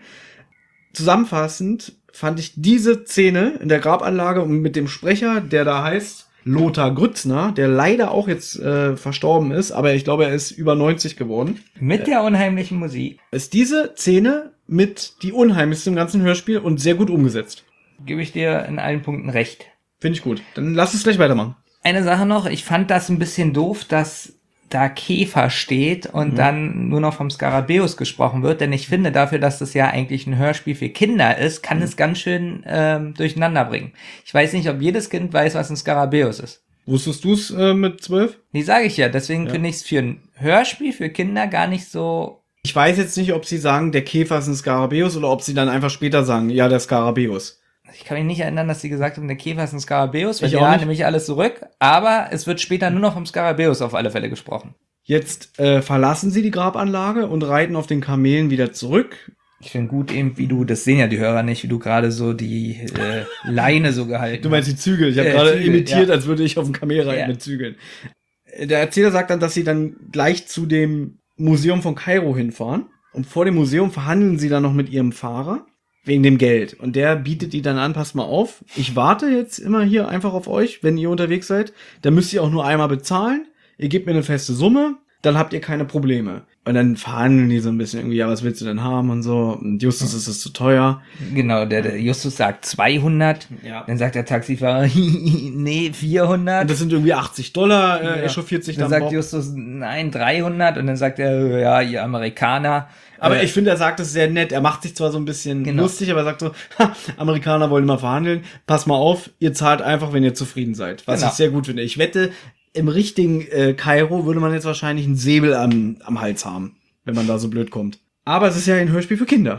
Zusammenfassend fand ich diese Szene in der Grabanlage und mit dem Sprecher, der da heißt, Lothar Grützner, der leider auch jetzt verstorben ist, aber ich glaube, er ist über 90 geworden. Mit der unheimlichen Musik. Ist diese Szene mit die unheimlichste im ganzen Hörspiel und sehr gut umgesetzt. Gebe ich dir in allen Punkten recht. Finde ich gut. Dann lass es gleich weitermachen. Eine Sache noch, ich fand das ein bisschen doof, dass da Käfer steht und dann nur noch vom Skarabäus gesprochen wird, denn ich finde dafür, dass das ja eigentlich ein Hörspiel für Kinder ist, kann es ganz schön durcheinander bringen. Ich weiß nicht, ob jedes Kind weiß, was ein Skarabäus ist. Wusstest du es mit 12? Die sage ich ja, deswegen finde ich es für ein Hörspiel für Kinder gar nicht so... Ich weiß jetzt nicht, ob sie sagen, der Käfer ist ein Skarabäus oder ob sie dann einfach später sagen, ja, der Skarabäus. Ich kann mich nicht erinnern, dass sie gesagt haben, der Käfer ist ein Skarabäus, weil Ich die auch haben nicht. nämlich alles zurück, aber es wird später nur noch vom Skarabäus auf alle Fälle gesprochen. Jetzt verlassen sie die Grabanlage und reiten auf den Kamelen wieder zurück. Ich finde gut eben, wie du, das sehen ja die Hörer nicht, wie du gerade so die Leine so gehalten Du meinst die Zügel. Ich habe gerade Zügel, imitiert, ja. als würde ich auf dem Kamel reiten mit Zügeln. Der Erzähler sagt dann, dass sie dann gleich zu dem Museum von Kairo hinfahren. Und vor dem Museum verhandeln sie dann noch mit ihrem Fahrer wegen dem Geld. Und der bietet die dann an, passt mal auf, ich warte jetzt immer hier einfach auf euch, wenn ihr unterwegs seid. Dann müsst ihr auch nur einmal bezahlen. Ihr gebt mir eine feste Summe, dann habt ihr keine Probleme. Und dann verhandeln die so ein bisschen irgendwie, ja, was willst du denn haben und so. Und Justus, ist es zu teuer. Genau, der Justus sagt 200, Ja. dann sagt der Taxifahrer, nee, 400. Und das sind irgendwie $80, echauffiert sich Dann dann sagt Bob. Justus, nein, 300. Und dann sagt er, ja, ihr Amerikaner. Aber ich finde, er sagt es sehr nett. Er macht sich zwar so ein bisschen Genau. lustig, aber er sagt so, Amerikaner wollen immer verhandeln. Pass mal auf, ihr zahlt einfach, wenn ihr zufrieden seid. Was Genau. ich sehr gut finde. Ich wette, im richtigen Kairo würde man jetzt wahrscheinlich einen Säbel am Hals haben, wenn man da so blöd kommt. Aber es ist ja ein Hörspiel für Kinder.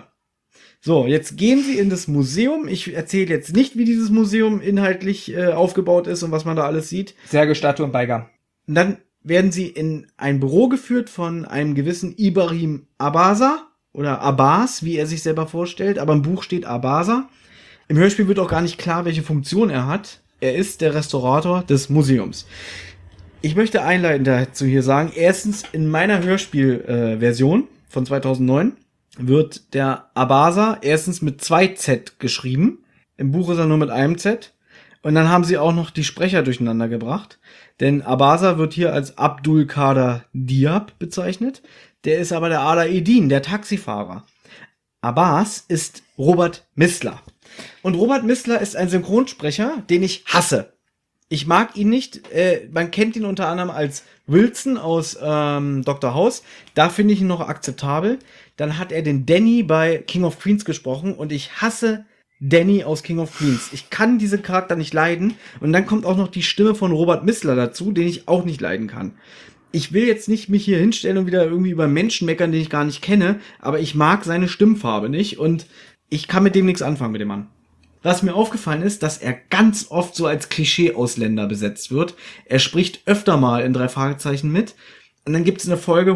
So, jetzt gehen sie in das Museum. Ich erzähle jetzt nicht, wie dieses Museum inhaltlich aufgebaut ist und was man da alles sieht. Serge, Statue und Beigaben. Und dann werden sie in ein Büro geführt von einem gewissen Ibrahim Abasa oder Abbas, wie er sich selber vorstellt, aber im Buch steht Abasa. Im Hörspiel wird auch gar nicht klar, welche Funktion er hat. Er ist der Restaurator des Museums. Ich möchte einleitend dazu hier sagen, erstens, in meiner Hörspielversion von 2009 wird der Abasa erstens mit 2 Z geschrieben. Im Buch ist er nur mit einem Z. Und dann haben sie auch noch die Sprecher durcheinander gebracht. Denn Abasa wird hier als Abdul Kader Diab bezeichnet. Der ist aber der Ala Eddin, der Taxifahrer. Abbas ist Robert Missler. Und Robert Missler ist ein Synchronsprecher, den ich hasse. Ich mag ihn nicht. Man kennt ihn unter anderem als Wilson aus Dr. House. Da finde ich ihn noch akzeptabel. Dann hat er den Danny bei King of Queens gesprochen und ich hasse Danny aus King of Queens. Ich kann diesen Charakter nicht leiden. Und dann kommt auch noch die Stimme von Robert Missler dazu, den ich auch nicht leiden kann. Ich will jetzt nicht mich hier hinstellen und wieder irgendwie über Menschen meckern, den ich gar nicht kenne, aber ich mag seine Stimmfarbe nicht und ich kann mit dem nichts anfangen, mit dem Mann. Was mir aufgefallen ist, dass er ganz oft so als Klischee-Ausländer besetzt wird. Er spricht öfter mal in 3 Fragezeichen mit. Und dann gibt's eine Folge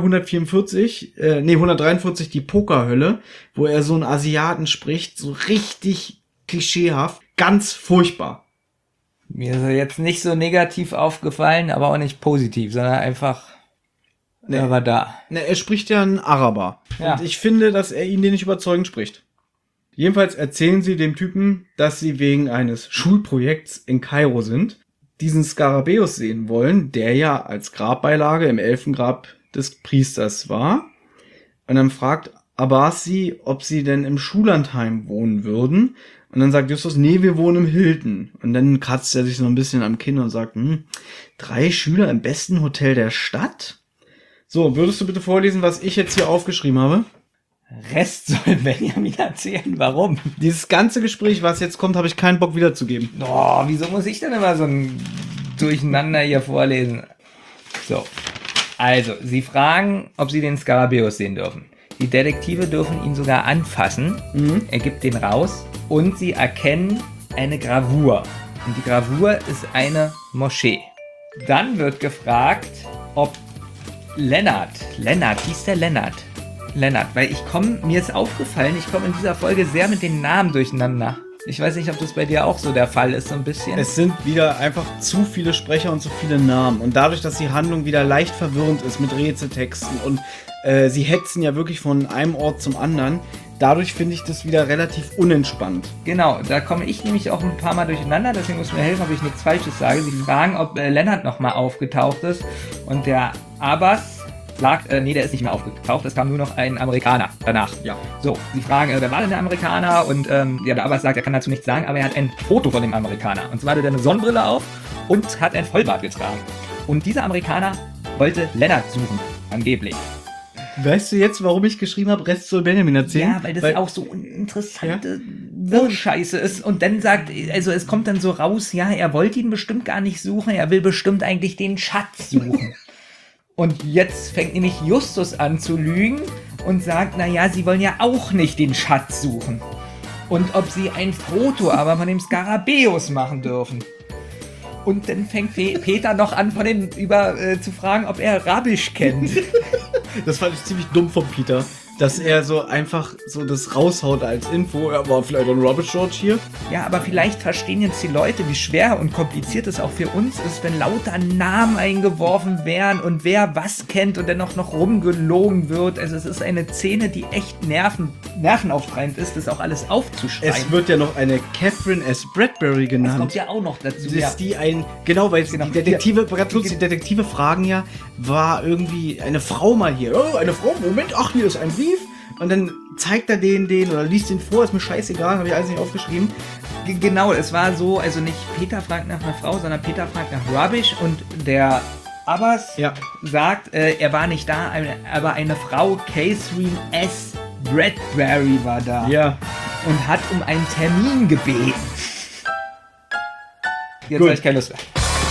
143, die Pokerhölle, wo er so einen Asiaten spricht, so richtig klischeehaft, ganz furchtbar. Mir ist er jetzt nicht so negativ aufgefallen, aber auch nicht positiv, sondern einfach, er war da. Ne, er spricht ja einen Araber. Ja. Und ich finde, dass er ihn den nicht überzeugend spricht. Jedenfalls erzählen sie dem Typen, dass sie wegen eines Schulprojekts in Kairo sind, diesen Skarabäus sehen wollen, der ja als Grabbeilage im Elfengrab des Priesters war. Und dann fragt Abbas sie, ob sie denn im Schullandheim wohnen würden. Und dann sagt Justus, nee, wir wohnen im Hilton. Und dann kratzt er sich so ein bisschen am Kinn und sagt, 3 Schüler im besten Hotel der Stadt? So, würdest du bitte vorlesen, was ich jetzt hier aufgeschrieben habe? Rest soll Benjamin erzählen, warum? Dieses ganze Gespräch, was jetzt kommt, habe ich keinen Bock wiederzugeben. Oh, wieso muss ich denn immer so ein Durcheinander hier vorlesen? So, also, sie fragen, ob sie den Skarabäus sehen dürfen. Die Detektive dürfen ihn sogar anfassen. Er gibt den raus und sie erkennen eine Gravur. Und die Gravur ist eine Moschee. Dann wird gefragt, ob Lennart, hieß der Lennart, weil mir ist aufgefallen, ich komme in dieser Folge sehr mit den Namen durcheinander. Ich weiß nicht, ob das bei dir auch so der Fall ist, so ein bisschen. Es sind wieder einfach zu viele Sprecher und zu viele Namen. Und dadurch, dass die Handlung wieder leicht verwirrend ist mit Rätseltexten und sie hetzen ja wirklich von einem Ort zum anderen, dadurch finde ich das wieder relativ unentspannt. Genau, da komme ich nämlich auch ein paar Mal durcheinander, deswegen muss mir helfen, ob ich nichts Falsches sage. Sie fragen, ob Lennart nochmal aufgetaucht ist und der Abbas sagt, nee, der ist nicht mehr aufgetaucht, es kam nur noch ein Amerikaner danach. Ja. So, sie fragen, wer war denn der Amerikaner? Und der Abbas sagt, er kann dazu nichts sagen, aber er hat ein Foto von dem Amerikaner. Und zwar hatte er eine Sonnenbrille auf und hat ein Vollbart getragen. Und dieser Amerikaner wollte Lennart suchen, angeblich. Weißt du jetzt, warum ich geschrieben habe, Rest soll Benjamin erzählen? Ja, weil das auch so interessante Wirrscheiße ist. Und dann sagt, also es kommt dann so raus, ja, er wollte ihn bestimmt gar nicht suchen, er will bestimmt eigentlich den Schatz suchen. Und jetzt fängt nämlich Justus an zu lügen und sagt, naja, sie wollen ja auch nicht den Schatz suchen. Und ob sie ein Foto aber von dem Skarabäus machen dürfen. Und dann fängt Peter noch an, zu fragen, ob er Rabisch kennt. Das fand ich ziemlich dumm von Peter, dass er so einfach so das raushaut als Info. Er war vielleicht ein Rubbish George hier. Ja, aber vielleicht verstehen jetzt die Leute, wie schwer und kompliziert es auch für uns ist, wenn lauter Namen eingeworfen werden und wer was kennt und dann auch noch rumgelogen wird. Also es ist eine Szene, die echt nervenaufreibend ist, das auch alles aufzuschreiben. Es wird ja noch eine Catherine S. Bradbury genannt. Das kommt ja auch noch dazu. Das ist die weil Genau. die Detektive, die Detektive fragen ja, war irgendwie eine Frau mal hier? Oh, eine Frau? Moment, ach, hier ist ein Brief. Und dann zeigt er den oder liest den vor, ist mir scheißegal, habe ich alles nicht aufgeschrieben. Genau, es war so, also nicht Peter fragt nach einer Frau, sondern Peter fragt nach Rubbish und der Abbas sagt, er war nicht da, aber eine Frau, Catherine S. Bradbury war da. Ja. Und hat um einen Termin gebeten. Jetzt habe ich keine Lust mehr.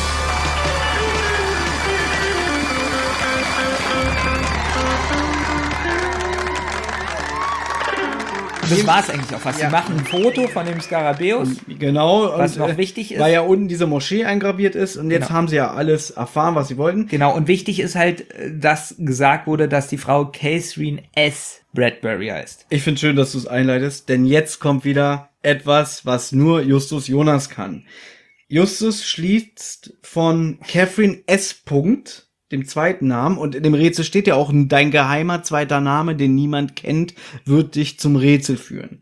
Das war es eigentlich auch fast. Sie machen ein Foto von dem Skarabäus. Genau. Was noch wichtig ist. Weil ja unten diese Moschee eingraviert ist und jetzt haben sie ja alles erfahren, was sie wollten. Genau, und wichtig ist halt, dass gesagt wurde, dass die Frau Catherine S. Bradbury heißt. Ich finde schön, dass du es einleitest, denn jetzt kommt wieder etwas, was nur Justus Jonas kann. Justus schließt von Catherine S. dem zweiten Namen, und in dem Rätsel steht ja auch, dein geheimer zweiter Name, den niemand kennt, wird dich zum Rätsel führen.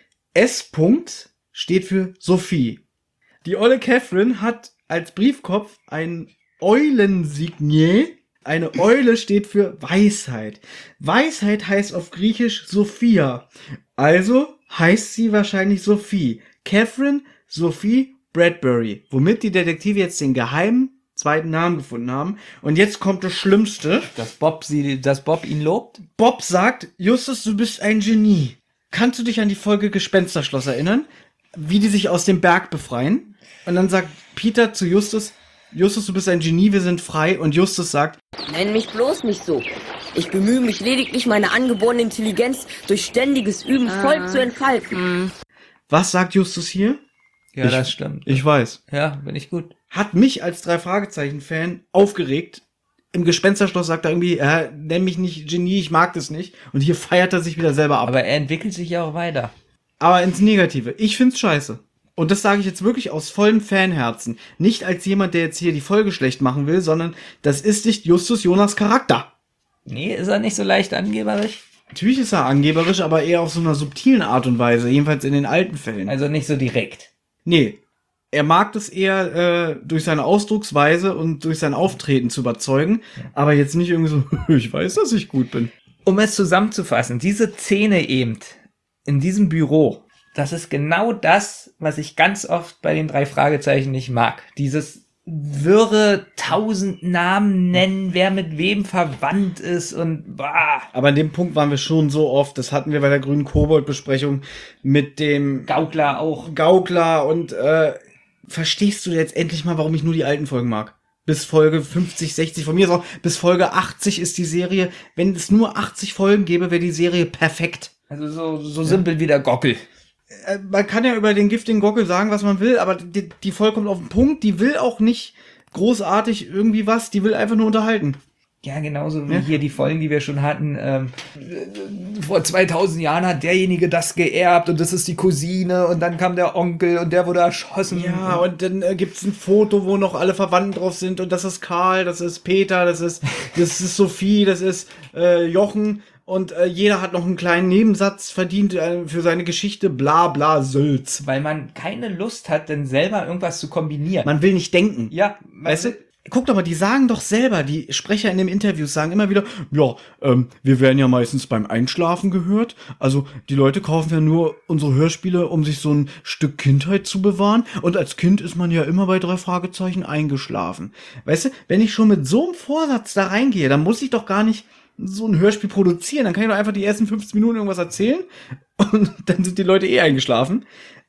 S. steht für Sophie. Die olle Catherine hat als Briefkopf ein Eulensignet. Eine Eule steht für Weisheit. Weisheit heißt auf Griechisch Sophia. Also heißt sie wahrscheinlich Sophie. Catherine Sophie Bradbury. Womit die Detektive jetzt den geheimen zweiten Namen gefunden haben. Und jetzt kommt das Schlimmste. Dass Bob ihn lobt? Bob sagt, Justus, du bist ein Genie. Kannst du dich an die Folge Gespensterschloss erinnern? Wie die sich aus dem Berg befreien? Und dann sagt Peter zu Justus, Justus, du bist ein Genie, wir sind frei. Und Justus sagt, nenn mich bloß nicht so. Ich bemühe mich lediglich, meine angeborene Intelligenz durch ständiges Üben voll zu entfalten. Was sagt Justus hier? Ja, das stimmt. Ich weiß. Ja, bin ich gut. Hat mich als 3-Fragezeichen-Fan aufgeregt. Im Gespensterschloss sagt er irgendwie, nenn mich nicht Genie, ich mag das nicht. Und hier feiert er sich wieder selber ab. Aber er entwickelt sich ja auch weiter. Aber ins Negative. Ich find's scheiße. Und das sage ich jetzt wirklich aus vollem Fanherzen. Nicht als jemand, der jetzt hier die Folge schlecht machen will, sondern das ist nicht Justus Jonas Charakter. Nee, ist er nicht so leicht angeberisch? Natürlich ist er angeberisch, aber eher auf so einer subtilen Art und Weise. Jedenfalls in den alten Fällen. Also nicht so direkt. Nee. Er mag das eher durch seine Ausdrucksweise und durch sein Auftreten zu überzeugen, aber jetzt nicht irgendwie so, ich weiß, dass ich gut bin. Um es zusammenzufassen, diese Szene eben in diesem Büro, das ist genau das, was ich ganz oft bei den 3 Fragezeichen nicht mag. Dieses wirre 1000 Namen nennen, wer mit wem verwandt ist und bah. Aber an dem Punkt waren wir schon so oft, das hatten wir bei der grünen Kobold-Besprechung mit dem Gaukler auch. Gaukler und verstehst du jetzt endlich mal, warum ich nur die alten Folgen mag? Bis Folge 50, 60, von mir ist auch bis Folge 80 ist die Serie. Wenn es nur 80 Folgen gäbe, wäre die Serie perfekt. Also so simpel wie der Gockel. Man kann ja über den giftigen Gockel sagen, was man will, aber die Folge kommt auf den Punkt, die will auch nicht großartig irgendwie was, die will einfach nur unterhalten. Ja, genauso wie hier die Folgen, die wir schon hatten. Vor 2000 Jahren hat derjenige das geerbt und das ist die Cousine und dann kam der Onkel und der wurde erschossen. Ja, und dann gibt's ein Foto, wo noch alle Verwandten drauf sind und das ist Karl, das ist Peter, das ist Sophie, das ist Jochen und jeder hat noch einen kleinen Nebensatz verdient für seine Geschichte, bla bla Sülz. Weil man keine Lust hat, denn selber irgendwas zu kombinieren. Man will nicht denken. Ja, Weißt du? Guck doch mal, die sagen doch selber, die Sprecher in den Interviews sagen immer wieder, ja, wir werden ja meistens beim Einschlafen gehört. Also die Leute kaufen ja nur unsere Hörspiele, um sich so ein Stück Kindheit zu bewahren. Und als Kind ist man ja immer bei 3 Fragezeichen eingeschlafen. Weißt du, wenn ich schon mit so einem Vorsatz da reingehe, dann muss ich doch gar nicht so ein Hörspiel produzieren. Dann kann ich doch einfach die ersten 15 Minuten irgendwas erzählen und dann sind die Leute eingeschlafen.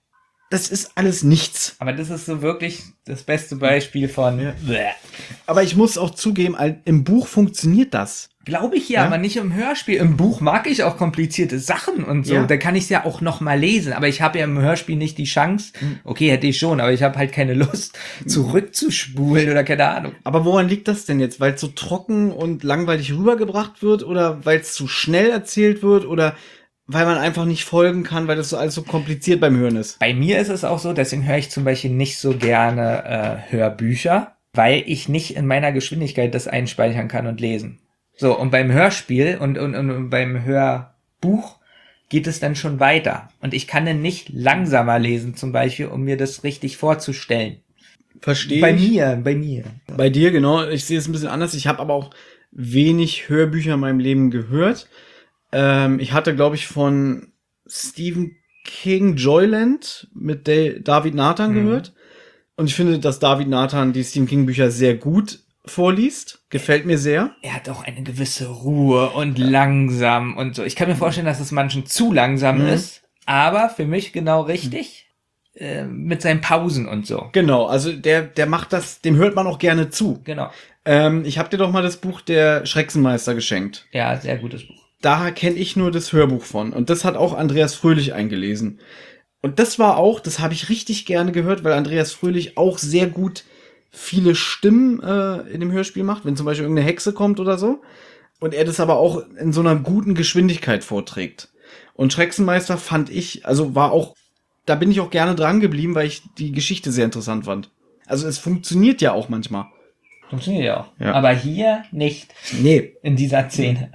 Das ist alles nichts. Aber das ist so wirklich das beste Beispiel von... Ja. Aber ich muss auch zugeben, im Buch funktioniert das. Glaube ich ja, aber nicht im Hörspiel. Im Buch mag ich auch komplizierte Sachen und so. Ja. Da kann ich es ja auch noch mal lesen. Aber ich habe ja im Hörspiel nicht die Chance. Okay, hätte ich schon, aber ich habe halt keine Lust, zurückzuspulen oder keine Ahnung. Aber woran liegt das denn jetzt? Weil es so trocken und langweilig rübergebracht wird oder weil es zu schnell erzählt wird oder weil man einfach nicht folgen kann, weil das so alles so kompliziert beim Hören ist? Bei mir ist es auch so, deswegen höre ich zum Beispiel nicht so gerne Hörbücher, weil ich nicht in meiner Geschwindigkeit das einspeichern kann und lesen. So, und beim Hörspiel und beim Hörbuch geht es dann schon weiter. Und ich kann dann nicht langsamer lesen, zum Beispiel, um mir das richtig vorzustellen. Verstehe Bei ich. mir. Bei dir, genau. Ich sehe es ein bisschen anders. Ich habe aber auch wenig Hörbücher in meinem Leben gehört. Ich hatte, glaube ich, von Stephen King Joyland mit David Nathan gehört. Und ich finde, dass David Nathan die Stephen King Bücher sehr gut vorliest. Gefällt mir sehr. Er hat auch eine gewisse Ruhe und langsam und so. Ich kann mir vorstellen, dass es manchen zu langsam ist, aber für mich genau richtig. Mit seinen Pausen und so. Genau, also der macht das, dem hört man auch gerne zu. Genau. Ich habe dir doch mal das Buch Der Schrecksenmeister geschenkt. Ja, sehr gutes Buch. Da kenne ich nur das Hörbuch von. Und das hat auch Andreas Fröhlich eingelesen. Und das habe ich richtig gerne gehört, weil Andreas Fröhlich auch sehr gut viele Stimmen in dem Hörspiel macht, wenn zum Beispiel irgendeine Hexe kommt oder so. Und er das aber auch in so einer guten Geschwindigkeit vorträgt. Und Schrecksenmeister fand ich, also da bin ich auch gerne dran geblieben, weil ich die Geschichte sehr interessant fand. Also es funktioniert ja auch manchmal. Funktioniert ja auch. Ja. Aber hier nicht. Nee. In dieser Szene.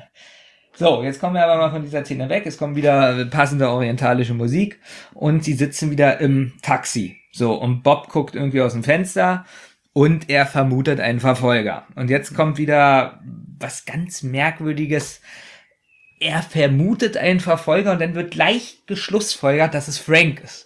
So, jetzt kommen wir aber mal von dieser Szene weg. Es kommt wieder passende orientalische Musik und sie sitzen wieder im Taxi. So, und Bob guckt irgendwie aus dem Fenster und er vermutet einen Verfolger. Und jetzt kommt wieder was ganz Merkwürdiges. Er vermutet einen Verfolger und dann wird gleich geschlussfolgert, dass es Frank ist.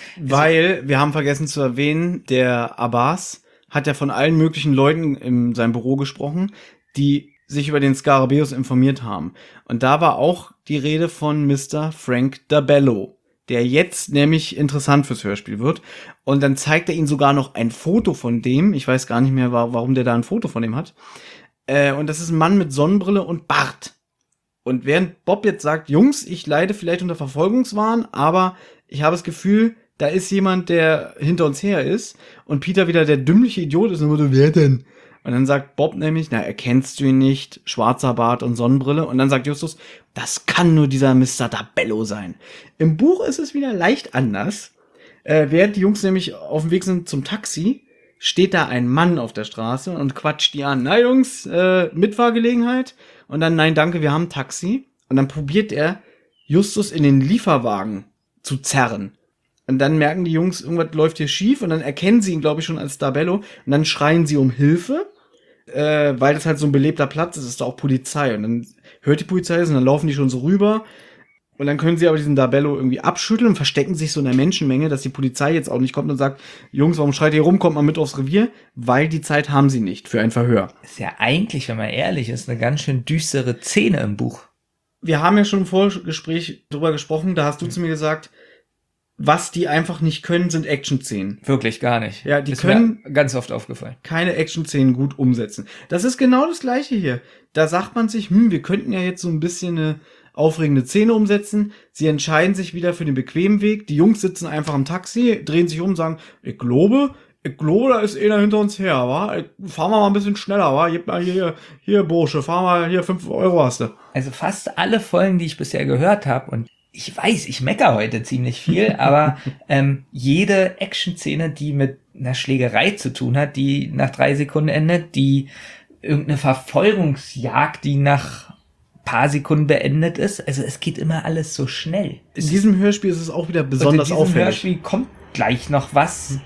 Weil, wir haben vergessen zu erwähnen, der Abbas hat ja von allen möglichen Leuten in seinem Büro gesprochen, die sich über den Skarabäus informiert haben. Und da war auch die Rede von Mr. Frank Dabello, der jetzt nämlich interessant fürs Hörspiel wird. Und dann zeigt er ihnen sogar noch ein Foto von dem. Ich weiß gar nicht mehr, warum der da ein Foto von dem hat. Und das ist ein Mann mit Sonnenbrille und Bart. Und während Bob jetzt sagt, Jungs, ich leide vielleicht unter Verfolgungswahn, aber ich habe das Gefühl, da ist jemand, der hinter uns her ist. Und Peter wieder der dümmliche Idiot ist und so, wer denn? Und dann sagt Bob nämlich, erkennst du ihn nicht? Schwarzer Bart und Sonnenbrille. Und dann sagt Justus, das kann nur dieser Mr. Dabello sein. Im Buch ist es wieder leicht anders. Während die Jungs nämlich auf dem Weg sind zum Taxi, steht da ein Mann auf der Straße und quatscht die an. Na Jungs, Mitfahrgelegenheit? Und dann, nein, danke, wir haben ein Taxi. Und dann probiert er, Justus in den Lieferwagen zu zerren. Und dann merken die Jungs, irgendwas läuft hier schief. Und dann erkennen sie ihn, glaube ich, schon als Dabello. Und dann schreien sie um Hilfe. Weil das halt so ein belebter Platz ist da auch Polizei. Und dann hört die Polizei es und dann laufen die schon so rüber. Und dann können sie aber diesen Dabello irgendwie abschütteln und verstecken sich so in der Menschenmenge, dass die Polizei jetzt auch nicht kommt und sagt, Jungs, warum schreit ihr rum, kommt mal mit aufs Revier? Weil die Zeit haben sie nicht für ein Verhör. Ist ja eigentlich, wenn man ehrlich ist, eine ganz schön düstere Szene im Buch. Wir haben ja schon im Vorgespräch drüber gesprochen, da hast du zu mir gesagt, was die einfach nicht können, sind Action-Szenen. Wirklich gar nicht. Ja, die ist können mir ganz oft aufgefallen. Keine Action-Szenen gut umsetzen. Das ist genau das Gleiche hier. Da sagt man sich, wir könnten ja jetzt so ein bisschen eine aufregende Szene umsetzen. Sie entscheiden sich wieder für den bequemen Weg. Die Jungs sitzen einfach im Taxi, drehen sich um und sagen, ich glaube, da ist einer hinter uns her, wa? Fahren wir mal ein bisschen schneller, wa? Gib mal hier, Bursche, fahr mal hier, 5 Euro hast du. Also fast alle Folgen, die ich bisher gehört habe, und ich weiß, ich mecker heute ziemlich viel, aber jede Action-Szene, die mit einer Schlägerei zu tun hat, die nach 3 Sekunden endet, die irgendeine Verfolgungsjagd, die nach paar Sekunden beendet ist. Also es geht immer alles so schnell. In diesem Hörspiel ist es auch wieder besonders und in diesem auffällig. Hörspiel kommt gleich noch was,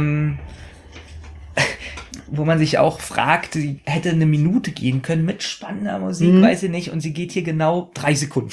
wo man sich auch fragt, sie hätte eine Minute gehen können mit spannender Musik, weiß ich nicht, und sie geht hier genau 3 Sekunden.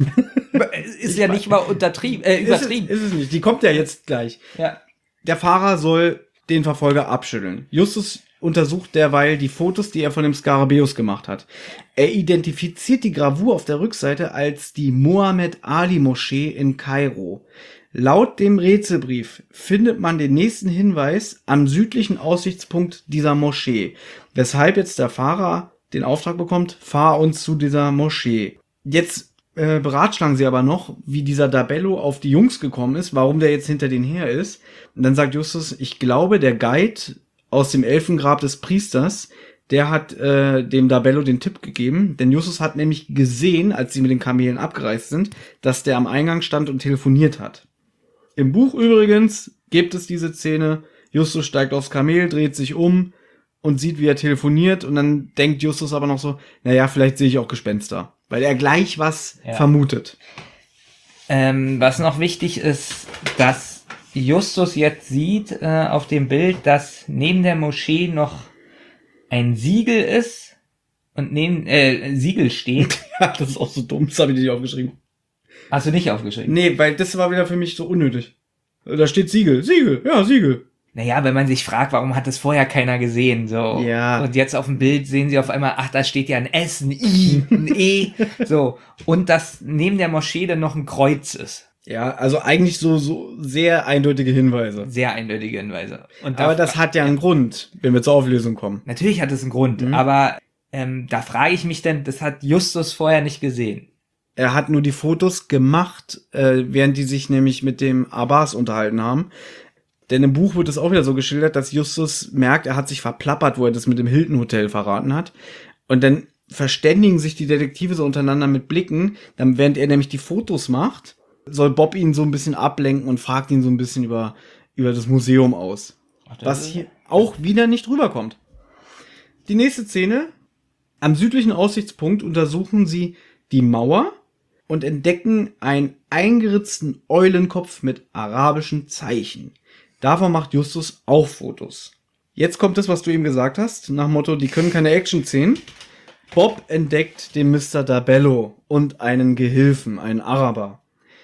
Ist ja nicht mal übertrieben. Ist es nicht. Die kommt ja jetzt gleich. Ja. Der Fahrer soll den Verfolger abschütteln. Justus untersucht derweil die Fotos, die er von dem Skarabäus gemacht hat. Er identifiziert die Gravur auf der Rückseite als die Mohammed-Ali-Moschee in Kairo. Laut dem Rätselbrief findet man den nächsten Hinweis am südlichen Aussichtspunkt dieser Moschee, weshalb jetzt der Fahrer den Auftrag bekommt, fahr uns zu dieser Moschee. Jetzt beratschlagen sie aber noch, wie dieser Dabello auf die Jungs gekommen ist, warum der jetzt hinter denen her ist. Und dann sagt Justus, ich glaube, der Guide aus dem Elfengrab des Priesters, der hat dem Dabello den Tipp gegeben, denn Justus hat nämlich gesehen, als sie mit den Kamelen abgereist sind, dass der am Eingang stand und telefoniert hat. Im Buch übrigens gibt es diese Szene, Justus steigt aufs Kamel, dreht sich um und sieht, wie er telefoniert, und dann denkt Justus aber noch so, naja, vielleicht sehe ich auch Gespenster, weil er gleich was vermutet. Was noch wichtig ist, dass Justus jetzt sieht auf dem Bild, dass neben der Moschee noch ein Siegel ist und neben Siegel steht. Ja, das ist auch so dumm, das habe ich nicht aufgeschrieben. Hast du nicht aufgeschrieben? Nee, weil das war wieder für mich so unnötig. Da steht Siegel, Siegel. Naja, wenn man sich fragt, warum hat das vorher keiner gesehen, so. Ja. Und jetzt auf dem Bild sehen sie auf einmal, ach, da steht ja ein S, ein I, ein E, so. Und dass neben der Moschee dann noch ein Kreuz ist. Ja, also eigentlich so sehr eindeutige Hinweise. Sehr eindeutige Hinweise. Und Aber das hat ja einen Grund, wenn wir zur Auflösung kommen. Natürlich hat es einen Grund, aber da frage ich mich dann, das hat Justus vorher nicht gesehen. Er hat nur die Fotos gemacht, während die sich nämlich mit dem Abbas unterhalten haben. Denn im Buch wird es auch wieder so geschildert, dass Justus merkt, er hat sich verplappert, wo er das mit dem Hilton Hotel verraten hat. Und dann verständigen sich die Detektive so untereinander mit Blicken. Dann, während er nämlich die Fotos macht, soll Bob ihn so ein bisschen ablenken und fragt ihn so ein bisschen über das Museum aus. Was hier auch wieder nicht rüberkommt. Die nächste Szene. Am südlichen Aussichtspunkt untersuchen sie die Mauer und entdecken einen eingeritzten Eulenkopf mit arabischen Zeichen. Davon macht Justus auch Fotos. Jetzt kommt das, was du eben gesagt hast, nach dem Motto, die können keine Action-Szenen. Bob entdeckt den Mr. Dabello und einen Gehilfen, einen Araber.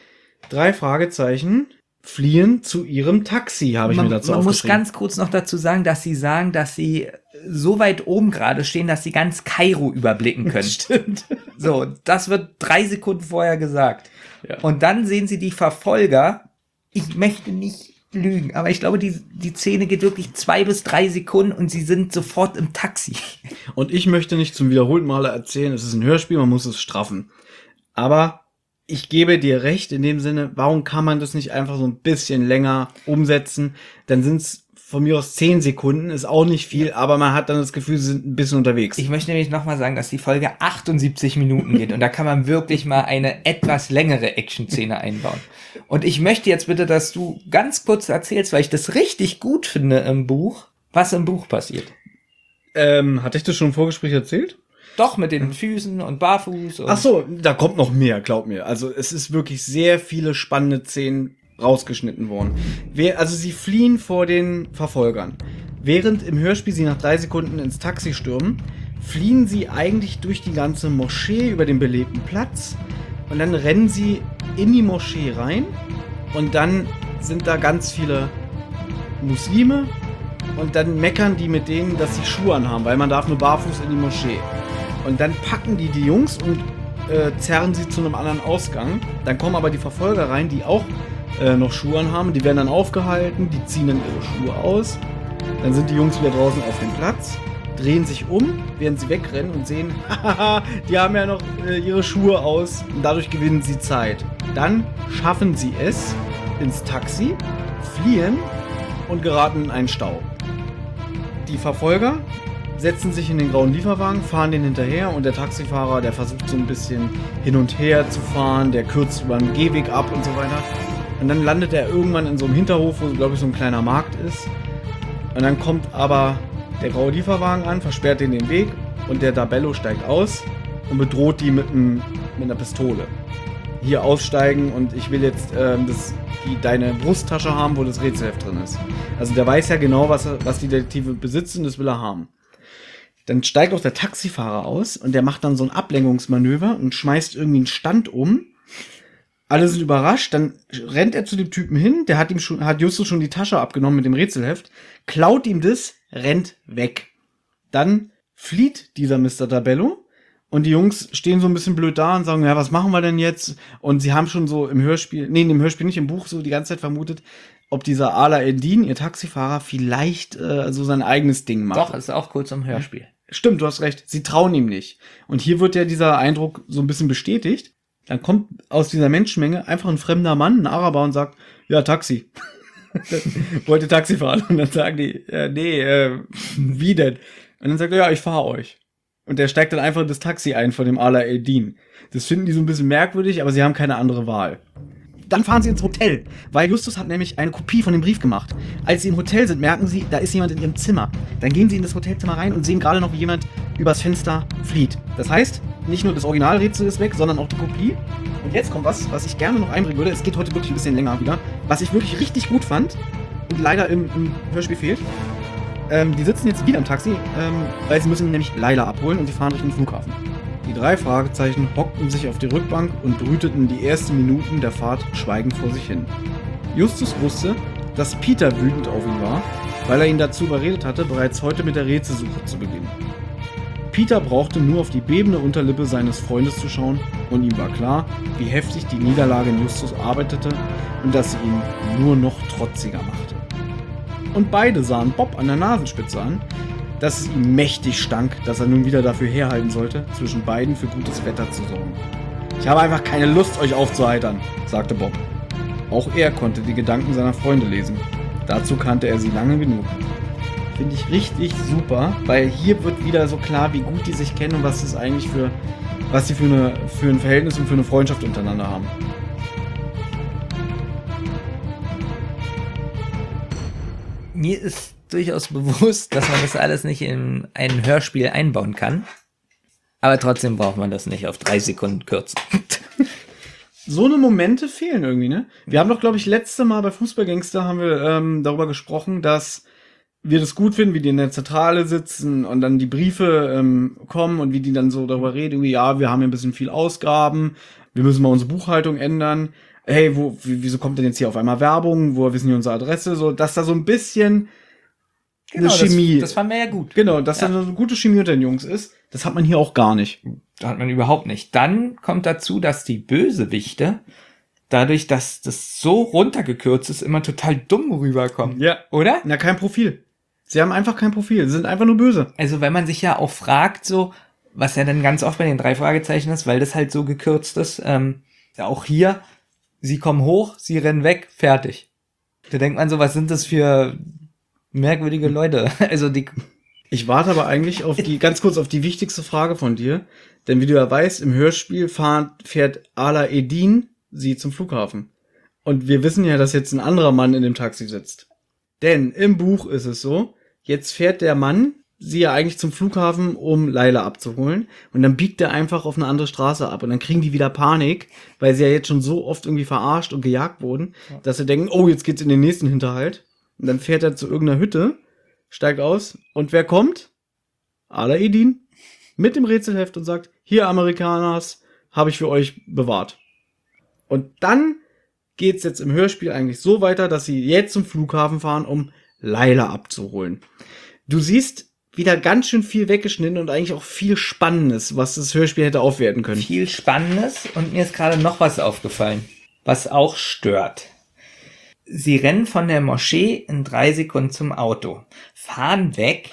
3 Fragezeichen fliehen zu ihrem Taxi, habe ich mir dazu aufgeschrieben. Man muss ganz kurz noch dazu sagen, dass sie so weit oben gerade stehen, dass sie ganz Kairo überblicken können. Stimmt. So, das wird 3 Sekunden vorher gesagt. Ja. Und dann sehen sie die Verfolger. Ich möchte nicht lügen, aber ich glaube, die Szene geht wirklich 2 bis 3 Sekunden und sie sind sofort im Taxi. Und ich möchte nicht zum wiederholten Male erzählen, es ist ein Hörspiel, man muss es straffen. Aber ich gebe dir recht in dem Sinne, warum kann man das nicht einfach so ein bisschen länger umsetzen? Dann sind es von mir aus 10 Sekunden, ist auch nicht viel, aber man hat dann das Gefühl, sie sind ein bisschen unterwegs. Ich möchte nämlich nochmal sagen, dass die Folge 78 Minuten geht und da kann man wirklich mal eine etwas längere Action-Szene einbauen. Und ich möchte jetzt bitte, dass du ganz kurz erzählst, weil ich das richtig gut finde im Buch, was im Buch passiert. Hatte ich das schon im Vorgespräch erzählt? Doch, mit den Füßen und Barfuß. Und Ach so, da kommt noch mehr, glaub mir. Also es ist wirklich sehr viele spannende Szenen rausgeschnitten worden. Also sie fliehen vor den Verfolgern. Während im Hörspiel sie nach 3 Sekunden ins Taxi stürmen, fliehen sie eigentlich durch die ganze Moschee über den belebten Platz und dann rennen sie in die Moschee rein und dann sind da ganz viele Muslime und dann meckern die mit denen, dass sie Schuhe anhaben, weil man darf nur barfuß in die Moschee. Und dann packen die Jungs und zerren sie zu einem anderen Ausgang. Dann kommen aber die Verfolger rein, die auch noch Schuhe anhaben. Die werden dann aufgehalten, die ziehen dann ihre Schuhe aus. Dann sind die Jungs wieder draußen auf dem Platz, drehen sich um, während sie wegrennen und sehen, haha, die haben ja noch ihre Schuhe aus und dadurch gewinnen sie Zeit. Dann schaffen sie es ins Taxi, fliehen und geraten in einen Stau. Die Verfolger setzen sich in den grauen Lieferwagen, fahren den hinterher und der Taxifahrer, der versucht so ein bisschen hin und her zu fahren, der kürzt über den Gehweg ab und so weiter. Und dann landet er irgendwann in so einem Hinterhof, wo, glaube ich, so ein kleiner Markt ist. Und dann kommt aber der graue Lieferwagen an, versperrt den Weg und der Dabello steigt aus und bedroht die mit einer Pistole. Hier aussteigen und ich will jetzt deine Brusttasche haben, wo das Rätselheft drin ist. Also der weiß ja genau, was die Detektive besitzen, das will er haben. Dann steigt auch der Taxifahrer aus und der macht dann so ein Ablenkungsmanöver und schmeißt irgendwie einen Stand um. Alle sind überrascht, dann rennt er zu dem Typen hin, der hat Justus schon die Tasche abgenommen mit dem Rätselheft, klaut ihm das, rennt weg. Dann flieht dieser Mr. Tabello und die Jungs stehen so ein bisschen blöd da und sagen, ja, was machen wir denn jetzt? Und sie haben schon so im Hörspiel nicht, im Buch so die ganze Zeit vermutet, ob dieser Ala Eldin, ihr Taxifahrer, vielleicht so sein eigenes Ding macht. Doch, ist auch kurz im Hörspiel. Stimmt, du hast recht, sie trauen ihm nicht. Und hier wird ja dieser Eindruck so ein bisschen bestätigt. Dann kommt aus dieser Menschenmenge einfach ein fremder Mann, ein Araber, und sagt, ja, Taxi. Wollte Taxi fahren. Und dann sagen die, wie denn? Und dann sagt er, ja, ich fahre euch. Und der steigt dann einfach in das Taxi ein von dem Ala Eldin. Das finden die so ein bisschen merkwürdig, aber sie haben keine andere Wahl. Dann fahren sie ins Hotel, weil Justus hat nämlich eine Kopie von dem Brief gemacht. Als sie im Hotel sind, merken sie, da ist jemand in ihrem Zimmer. Dann gehen sie in das Hotelzimmer rein und sehen gerade noch, wie jemand übers Fenster flieht. Das heißt, nicht nur das Originalrätsel ist weg, sondern auch die Kopie. Und jetzt kommt was ich gerne noch einbringen würde. Es geht heute wirklich ein bisschen länger wieder. Was ich wirklich richtig gut fand und leider im Hörspiel fehlt. Die sitzen jetzt wieder im Taxi, weil sie müssen nämlich Laila abholen und sie fahren Richtung Flughafen. Die 3 Fragezeichen hockten sich auf die Rückbank und brüteten die ersten Minuten der Fahrt schweigend vor sich hin. Justus wusste, dass Peter wütend auf ihn war, weil er ihn dazu überredet hatte, bereits heute mit der Rätselsuche zu beginnen. Peter brauchte nur auf die bebende Unterlippe seines Freundes zu schauen und ihm war klar, wie heftig die Niederlage in Justus arbeitete und dass sie ihn nur noch trotziger machte. Und beide sahen Bob an der Nasenspitze an, dass es ihm mächtig stank, dass er nun wieder dafür herhalten sollte, zwischen beiden für gutes Wetter zu sorgen. Ich habe einfach keine Lust, euch aufzuheitern, sagte Bob. Auch er konnte die Gedanken seiner Freunde lesen. Dazu kannte er sie lange genug. Finde ich richtig super, weil hier wird wieder so klar, wie gut die sich kennen und was sie für ein Verhältnis und für eine Freundschaft untereinander haben. Mir ist durchaus bewusst, dass man das alles nicht in ein Hörspiel einbauen kann. Aber trotzdem braucht man das nicht auf 3 Sekunden kürzen. So eine Momente fehlen irgendwie, ne? Wir haben doch, glaube ich, letzte Mal bei Fußballgangster haben wir darüber gesprochen, dass wir das gut finden, wie die in der Zentrale sitzen und dann die Briefe kommen und wie die dann so darüber reden, irgendwie, ja, wir haben ja ein bisschen viel Ausgaben, wir müssen mal unsere Buchhaltung ändern. Hey, wieso kommt denn jetzt hier auf einmal Werbung? Woher wissen die unsere Adresse? So, dass da so ein bisschen eine Chemie. Das fanden wir ja gut. Genau, dass da so eine gute Chemie unter den Jungs ist. Das hat man hier auch gar nicht. Das hat man überhaupt nicht. Dann kommt dazu, dass die Bösewichte, dadurch, dass das so runtergekürzt ist, immer total dumm rüberkommen. Ja. Oder? Na, kein Profil. Sie haben einfach kein Profil. Sie sind einfach nur böse. Also, wenn man sich ja auch fragt, so, was ja dann ganz oft bei den 3 Fragezeichen ist, weil das halt so gekürzt ist, auch hier, sie kommen hoch, sie rennen weg, fertig. Da denkt man so, was sind das für merkwürdige Leute? Also ich warte aber eigentlich ganz kurz auf die wichtigste Frage von dir. Denn wie du ja weißt, im Hörspiel fährt Ala Eldin sie zum Flughafen. Und wir wissen ja, dass jetzt ein anderer Mann in dem Taxi sitzt. Denn im Buch ist es so, jetzt fährt der Mann sie ja eigentlich zum Flughafen, um Laila abzuholen. Und dann biegt er einfach auf eine andere Straße ab. Und dann kriegen die wieder Panik, weil sie ja jetzt schon so oft irgendwie verarscht und gejagt wurden, dass sie denken, oh, jetzt geht's in den nächsten Hinterhalt. Und dann fährt er zu irgendeiner Hütte, steigt aus. Und wer kommt? Ala Eldin mit dem Rätselheft und sagt, hier Amerikaners, habe ich für euch bewahrt. Und dann geht's jetzt im Hörspiel eigentlich so weiter, dass sie jetzt zum Flughafen fahren, um Laila abzuholen. Du siehst wieder ganz schön viel weggeschnitten und eigentlich auch viel Spannendes, was das Hörspiel hätte aufwerten können. Viel Spannendes und mir ist gerade noch was aufgefallen, was auch stört. Sie rennen von der Moschee in 3 Sekunden zum Auto, fahren weg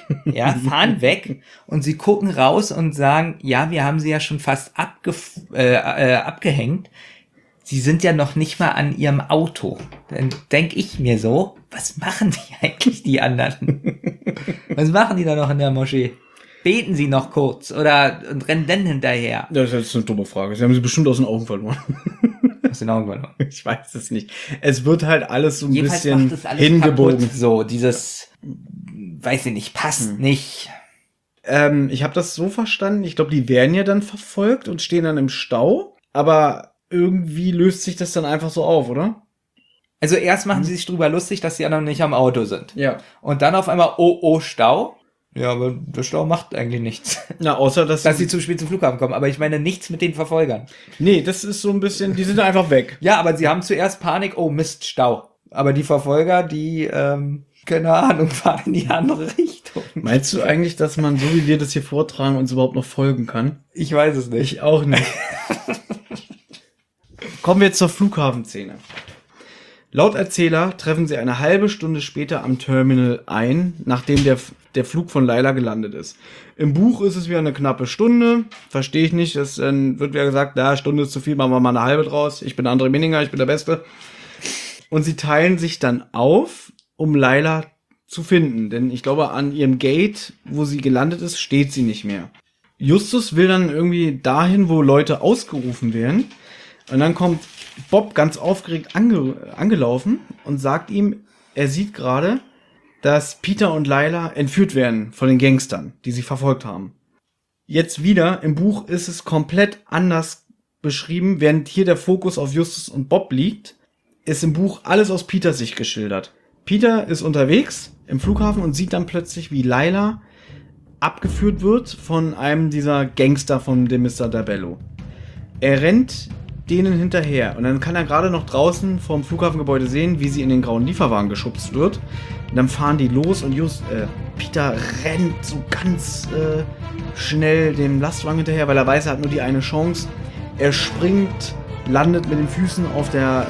und sie gucken raus und sagen, ja, wir haben sie ja schon fast abgehängt. Sie sind ja noch nicht mal an ihrem Auto. Dann denke ich mir so, was machen die eigentlich, die anderen? Was machen die da noch in der Moschee? Beten sie noch kurz oder und rennen dann hinterher? Das ist jetzt eine dumme Frage. Sie haben sie bestimmt aus den Augen verloren. Aus den Augen verloren. Ich weiß es nicht. Es wird halt alles so ein Jedenfalls bisschen macht das alles hingebogen. kaputt. So, dieses, weiß ich nicht, passt nicht. Ich habe das so verstanden, ich glaube, die werden ja dann verfolgt und stehen dann im Stau, aber irgendwie löst sich das dann einfach so auf, oder? Also erst machen sie sich drüber lustig, dass sie ja noch nicht am Auto sind. Ja. Und dann auf einmal, oh, Stau. Ja, aber der Stau macht eigentlich nichts. Na, außer, dass Sie zu spät zum Flughafen kommen. Aber ich meine nichts mit den Verfolgern. Nee, das ist so ein bisschen, die sind einfach weg. Ja, aber sie haben zuerst Panik, oh Mist, Stau. Aber die Verfolger, die, keine Ahnung, fahren in die andere Richtung. Meinst du eigentlich, dass man, so wie wir das hier vortragen, uns überhaupt noch folgen kann? Ich weiß es nicht. Ich auch nicht. Kommen wir jetzt zur Flughafenszene. Laut Erzähler treffen sie eine halbe Stunde später am Terminal ein, nachdem der Flug von Layla gelandet ist. Im Buch ist es wieder eine knappe Stunde. Verstehe ich nicht. Dann wird wieder gesagt, Stunde ist zu viel, machen wir mal eine halbe draus. Ich bin André Minninger, ich bin der Beste. Und sie teilen sich dann auf, um Layla zu finden. Denn ich glaube, an ihrem Gate, wo sie gelandet ist, steht sie nicht mehr. Justus will dann irgendwie dahin, wo Leute ausgerufen werden. Und dann kommt Bob ganz aufgeregt angelaufen und sagt ihm, er sieht gerade, dass Peter und Layla entführt werden von den Gangstern, die sie verfolgt haben. Jetzt wieder, im Buch ist es komplett anders beschrieben, während hier der Fokus auf Justus und Bob liegt, ist im Buch alles aus Peters Sicht geschildert. Peter ist unterwegs im Flughafen und sieht dann plötzlich, wie Layla abgeführt wird von einem dieser Gangster von dem Mr. Dabello. Er rennt denen hinterher und dann kann er gerade noch draußen vom Flughafengebäude sehen, wie sie in den grauen Lieferwagen geschubst wird. Und dann fahren die los und Peter rennt so ganz schnell dem Lastwagen hinterher, weil er weiß, er hat nur die eine Chance. Er springt, landet mit den Füßen auf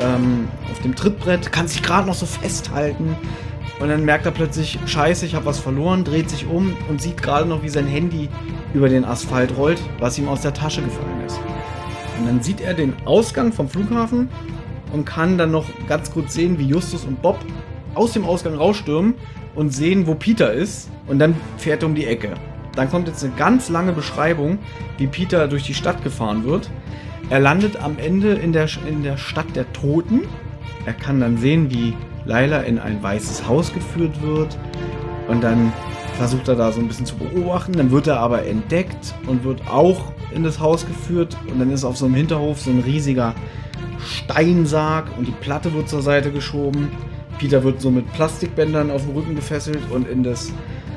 dem Trittbrett, kann sich gerade noch so festhalten und dann merkt er plötzlich, scheiße, ich habe was verloren, dreht sich um und sieht gerade noch, wie sein Handy über den Asphalt rollt, was ihm aus der Tasche gefallen ist. Und dann sieht er den Ausgang vom Flughafen und kann dann noch ganz kurz sehen, wie Justus und Bob aus dem Ausgang rausstürmen und sehen, wo Peter ist. Und dann fährt er um die Ecke. Dann kommt jetzt eine ganz lange Beschreibung, wie Peter durch die Stadt gefahren wird. Er landet am Ende in der Stadt der Toten. Er kann dann sehen, wie Layla in ein weißes Haus geführt wird. Und dann versucht er da so ein bisschen zu beobachten. Dann wird er aber entdeckt und wird auch in das Haus geführt. Und dann ist auf so einem Hinterhof so ein riesiger Steinsarg und die Platte wird zur Seite geschoben. Peter wird so mit Plastikbändern auf den Rücken gefesselt und in das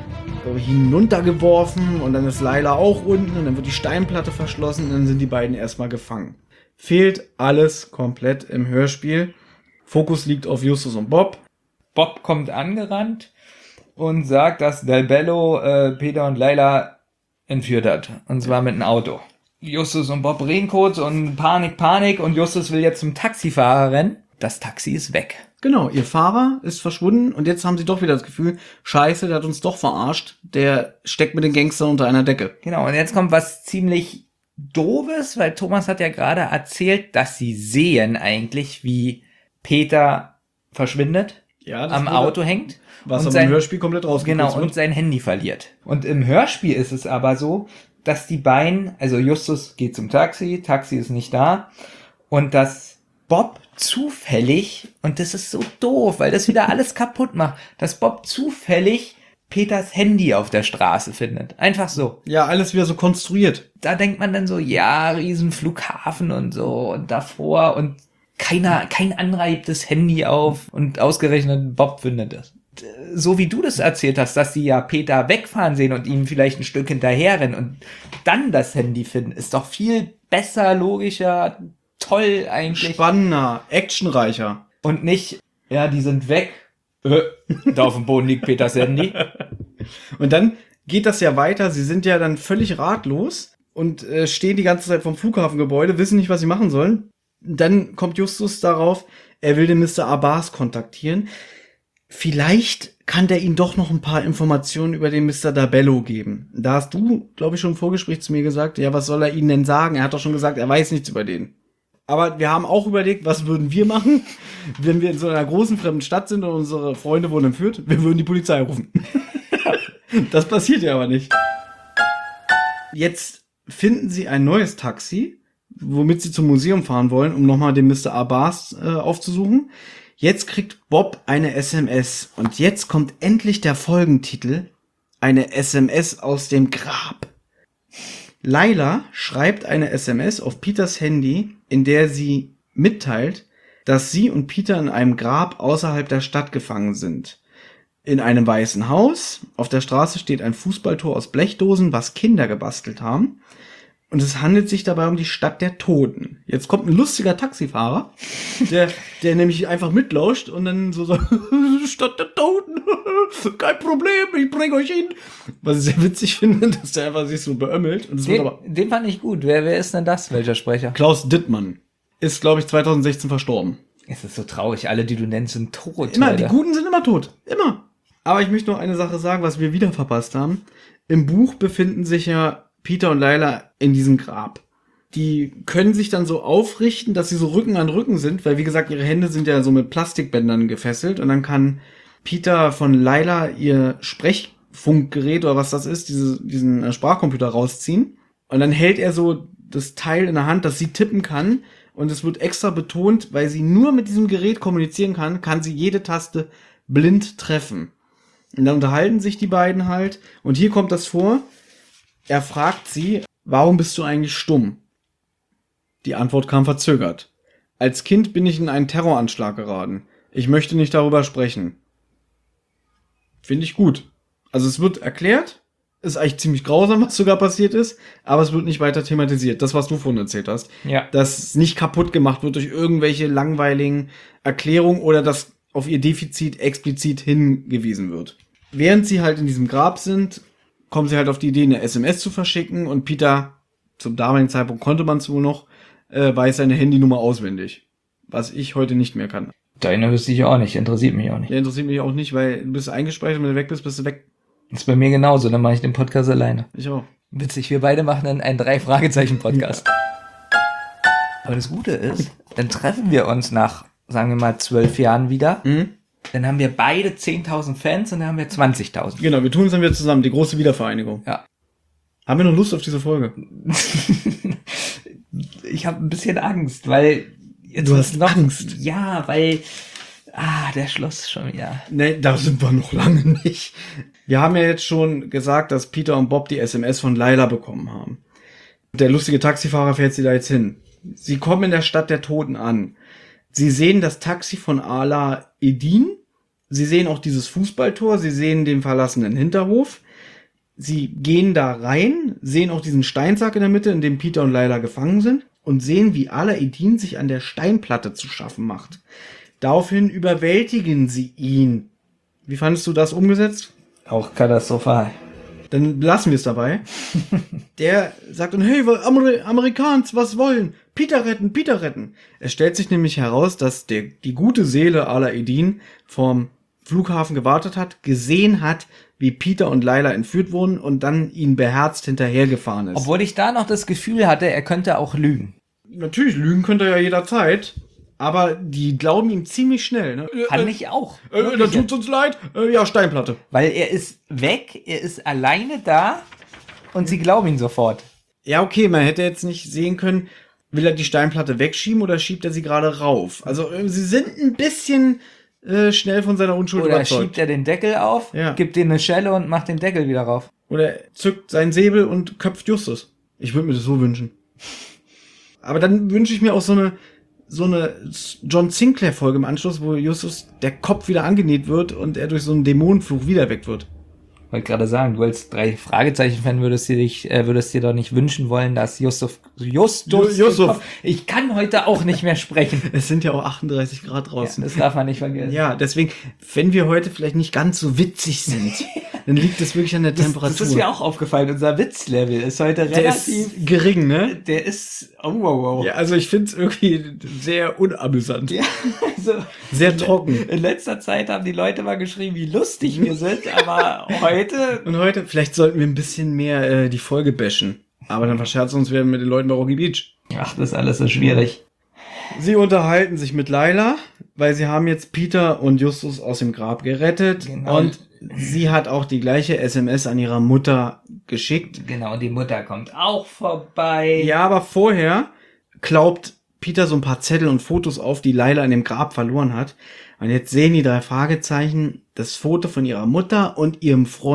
hinuntergeworfen. Und dann ist Layla auch unten und dann wird die Steinplatte verschlossen und dann sind die beiden erstmal gefangen. Fehlt alles komplett im Hörspiel. Fokus liegt auf Justus und Bob. Bob kommt angerannt und sagt, dass Del Bello Peter und Layla entführt hat. Und zwar mit einem Auto. Justus und Bob reden kurz und Panik. Und Justus will jetzt zum Taxifahrer rennen. Das Taxi ist weg. Genau, ihr Fahrer ist verschwunden und jetzt haben sie doch wieder das Gefühl, scheiße, der hat uns doch verarscht. Der steckt mit den Gangstern unter einer Decke. Genau, und jetzt kommt was ziemlich Doofes, weil Thomas hat ja gerade erzählt, dass sie sehen eigentlich, wie Peter verschwindet, Ja, am Auto hängt. Was und aber im Hörspiel komplett rausgekommen Genau, und sein Handy verliert. Und im Hörspiel ist es aber so, dass die beiden, also Justus geht zum Taxi ist nicht da, und dass Bob zufällig, und das ist so doof, weil das wieder alles kaputt macht, dass Bob zufällig Peters Handy auf der Straße findet. Einfach so. Ja, alles wieder so konstruiert. Da denkt man dann so, ja, Riesenflughafen und so, und davor, und kein anderer hebt das Handy auf, und ausgerechnet Bob findet es. So wie du das erzählt hast, dass sie ja Peter wegfahren sehen und ihm vielleicht ein Stück hinterherrennen und dann das Handy finden, ist doch viel besser, logischer, toll eigentlich. Spannender, actionreicher. Und nicht, ja, die sind weg. Da auf dem Boden liegt Peters Handy. Und dann geht das ja weiter. Sie sind ja dann völlig ratlos und stehen die ganze Zeit vom Flughafengebäude, wissen nicht, was sie machen sollen. Dann kommt Justus darauf, er will den Mr. Abbas kontaktieren. Vielleicht kann der ihm doch noch ein paar Informationen über den Mr. Dabello geben. Da hast du, glaube ich, schon im Vorgespräch zu mir gesagt, ja, was soll er ihnen denn sagen? Er hat doch schon gesagt, er weiß nichts über den. Aber wir haben auch überlegt, was würden wir machen, wenn wir in so einer großen fremden Stadt sind und unsere Freunde wurden entführt? Wir würden die Polizei rufen. Das passiert ja aber nicht. Jetzt finden sie ein neues Taxi, womit sie zum Museum fahren wollen, um nochmal den Mr. Abbas aufzusuchen. Jetzt kriegt Bob eine SMS und jetzt kommt endlich der Folgentitel, eine SMS aus dem Grab. Layla schreibt eine SMS auf Peters Handy, in der sie mitteilt, dass sie und Peter in einem Grab außerhalb der Stadt gefangen sind. In einem weißen Haus, auf der Straße steht ein Fußballtor aus Blechdosen, was Kinder gebastelt haben. Und es handelt sich dabei um die Stadt der Toten. Jetzt kommt ein lustiger Taxifahrer, der nämlich einfach mitlauscht und dann so sagt, Stadt der Toten, kein Problem, ich bringe euch hin. Was ich sehr witzig finde, dass der einfach sich so beömmelt. Und Den fand ich gut. Wer ist denn das? Welcher Sprecher? Klaus Dittmann ist, glaube ich, 2016 verstorben. Es ist so traurig. Alle, die du nennst, sind tot. Immer, Alter. die Guten sind immer tot. Immer. Aber ich möchte noch eine Sache sagen, was wir wieder verpasst haben. Im Buch befinden sich ja Peter und Layla in diesem Grab. Die können sich dann so aufrichten, dass sie so Rücken an Rücken sind, weil wie gesagt, ihre Hände sind ja so mit Plastikbändern gefesselt und dann kann Peter von Layla ihr Sprechfunkgerät oder was das ist, diesen Sprachcomputer rausziehen und dann hält er so das Teil in der Hand, das sie tippen kann und es wird extra betont, weil sie nur mit diesem Gerät kommunizieren kann sie jede Taste blind treffen. Und dann unterhalten sich die beiden halt und hier kommt das vor. Er fragt sie, warum bist du eigentlich stumm? Die Antwort kam verzögert. Als Kind bin ich in einen Terroranschlag geraten. Ich möchte nicht darüber sprechen. Finde ich gut. Also es wird erklärt, ist eigentlich ziemlich grausam, was sogar passiert ist, aber es wird nicht weiter thematisiert. Das, was du vorhin erzählt hast. Ja. Dass es nicht kaputt gemacht wird durch irgendwelche langweiligen Erklärungen oder dass auf ihr Defizit explizit hingewiesen wird. Während sie halt in diesem Grab sind, kommen sie halt auf die Idee, eine SMS zu verschicken und Peter, zum damaligen Zeitpunkt konnte man es wohl noch, weiß seine Handynummer auswendig. Was ich heute nicht mehr kann. Deine wüsste ich auch nicht, interessiert mich auch nicht. Der interessiert mich auch nicht, weil du bist eingespeichert und wenn du weg bist, bist du weg. Das ist bei mir genauso, dann mache ich den Podcast alleine. Ich auch. Witzig, wir beide machen dann einen 3-Fragezeichen-Podcast. Aber das Gute ist, dann treffen wir uns nach, sagen wir mal, 12 Jahren wieder. Mhm. Dann haben wir beide 10.000 Fans und dann haben wir 20.000. Genau, wir tun es dann wieder zusammen, die große Wiedervereinigung. Ja. Haben wir noch Lust auf diese Folge? Ich habe ein bisschen Angst, weil jetzt Du hast Angst? Ja, weil der Schluss schon wieder. Nee, da sind wir noch lange nicht. Wir haben ja jetzt schon gesagt, dass Peter und Bob die SMS von Layla bekommen haben. Der lustige Taxifahrer fährt sie da jetzt hin. Sie kommen in der Stadt der Toten an. Sie sehen das Taxi von Ala Eddin. Sie sehen auch dieses Fußballtor. Sie sehen den verlassenen Hinterhof. Sie gehen da rein, sehen auch diesen Steinsack in der Mitte, in dem Peter und Layla gefangen sind und sehen, wie Ala Eddin sich an der Steinplatte zu schaffen macht. Daraufhin überwältigen sie ihn. Wie fandest du das umgesetzt? Auch katastrophal. Dann lassen wir es dabei. Der sagt dann, hey, Amerikaner, was wollen? Peter retten, Peter retten. Es stellt sich nämlich heraus, dass die gute Seele Ala Eddin vom Flughafen gewartet hat, gesehen hat, wie Peter und Layla entführt wurden und dann ihn beherzt hinterhergefahren ist. Obwohl ich da noch das Gefühl hatte, er könnte auch lügen. Natürlich, lügen könnte er ja jederzeit, aber die glauben ihm ziemlich schnell. Ne? Fand ich auch. Da tut's uns leid. Ja, Steinplatte. Weil er ist weg, er ist alleine da und sie glauben ihn sofort. Ja, okay, man hätte jetzt nicht sehen können, will er die Steinplatte wegschieben oder schiebt er sie gerade rauf? Also sie sind ein bisschen schnell von seiner Unschuld Oder überzeugt. schiebt er den Deckel auf, Ja. gibt ihm eine Schelle und macht den Deckel wieder rauf. Oder er zückt seinen Säbel und köpft Justus. Ich würde mir das so wünschen. Aber dann wünsche ich mir auch so eine John Sinclair-Folge im Anschluss, wo Justus der Kopf wieder angenäht wird und er durch so einen Dämonenfluch wieder weg wird. Wollte gerade sagen, du als 3-Fragezeichen-Fan würdest dir doch nicht wünschen wollen, dass Justus. Ich kann heute auch nicht mehr sprechen. Es sind ja auch 38 Grad Ja, draußen. das darf man nicht vergessen. Ja, deswegen, wenn wir heute vielleicht nicht ganz so witzig sind, dann liegt es wirklich an der Temperatur. Das ist mir auch aufgefallen. Unser Witzlevel ist heute der relativ. ist gering, ne? Der ist. Oh. Ja, also ich finde es irgendwie sehr unamüsant. Ja, also Sehr trocken. in letzter Zeit haben die Leute mal geschrieben, wie lustig wir sind, aber heute. Und heute, vielleicht sollten wir ein bisschen mehr die Folge bashen. Aber dann verscherzen uns werden mit den Leuten bei Rocky Beach. Ach, das ist alles so schwierig. Sie unterhalten sich mit Layla, weil sie haben jetzt Peter und Justus aus dem Grab gerettet. Genau. Und sie hat auch die gleiche SMS an ihrer Mutter geschickt. Genau, und die Mutter kommt auch vorbei. Ja, aber vorher klaubt Peter so ein paar Zettel und Fotos auf, die Layla in dem Grab verloren hat. Und jetzt sehen die 3 Fragezeichen das Foto von ihrer Mutter und ihrem Freund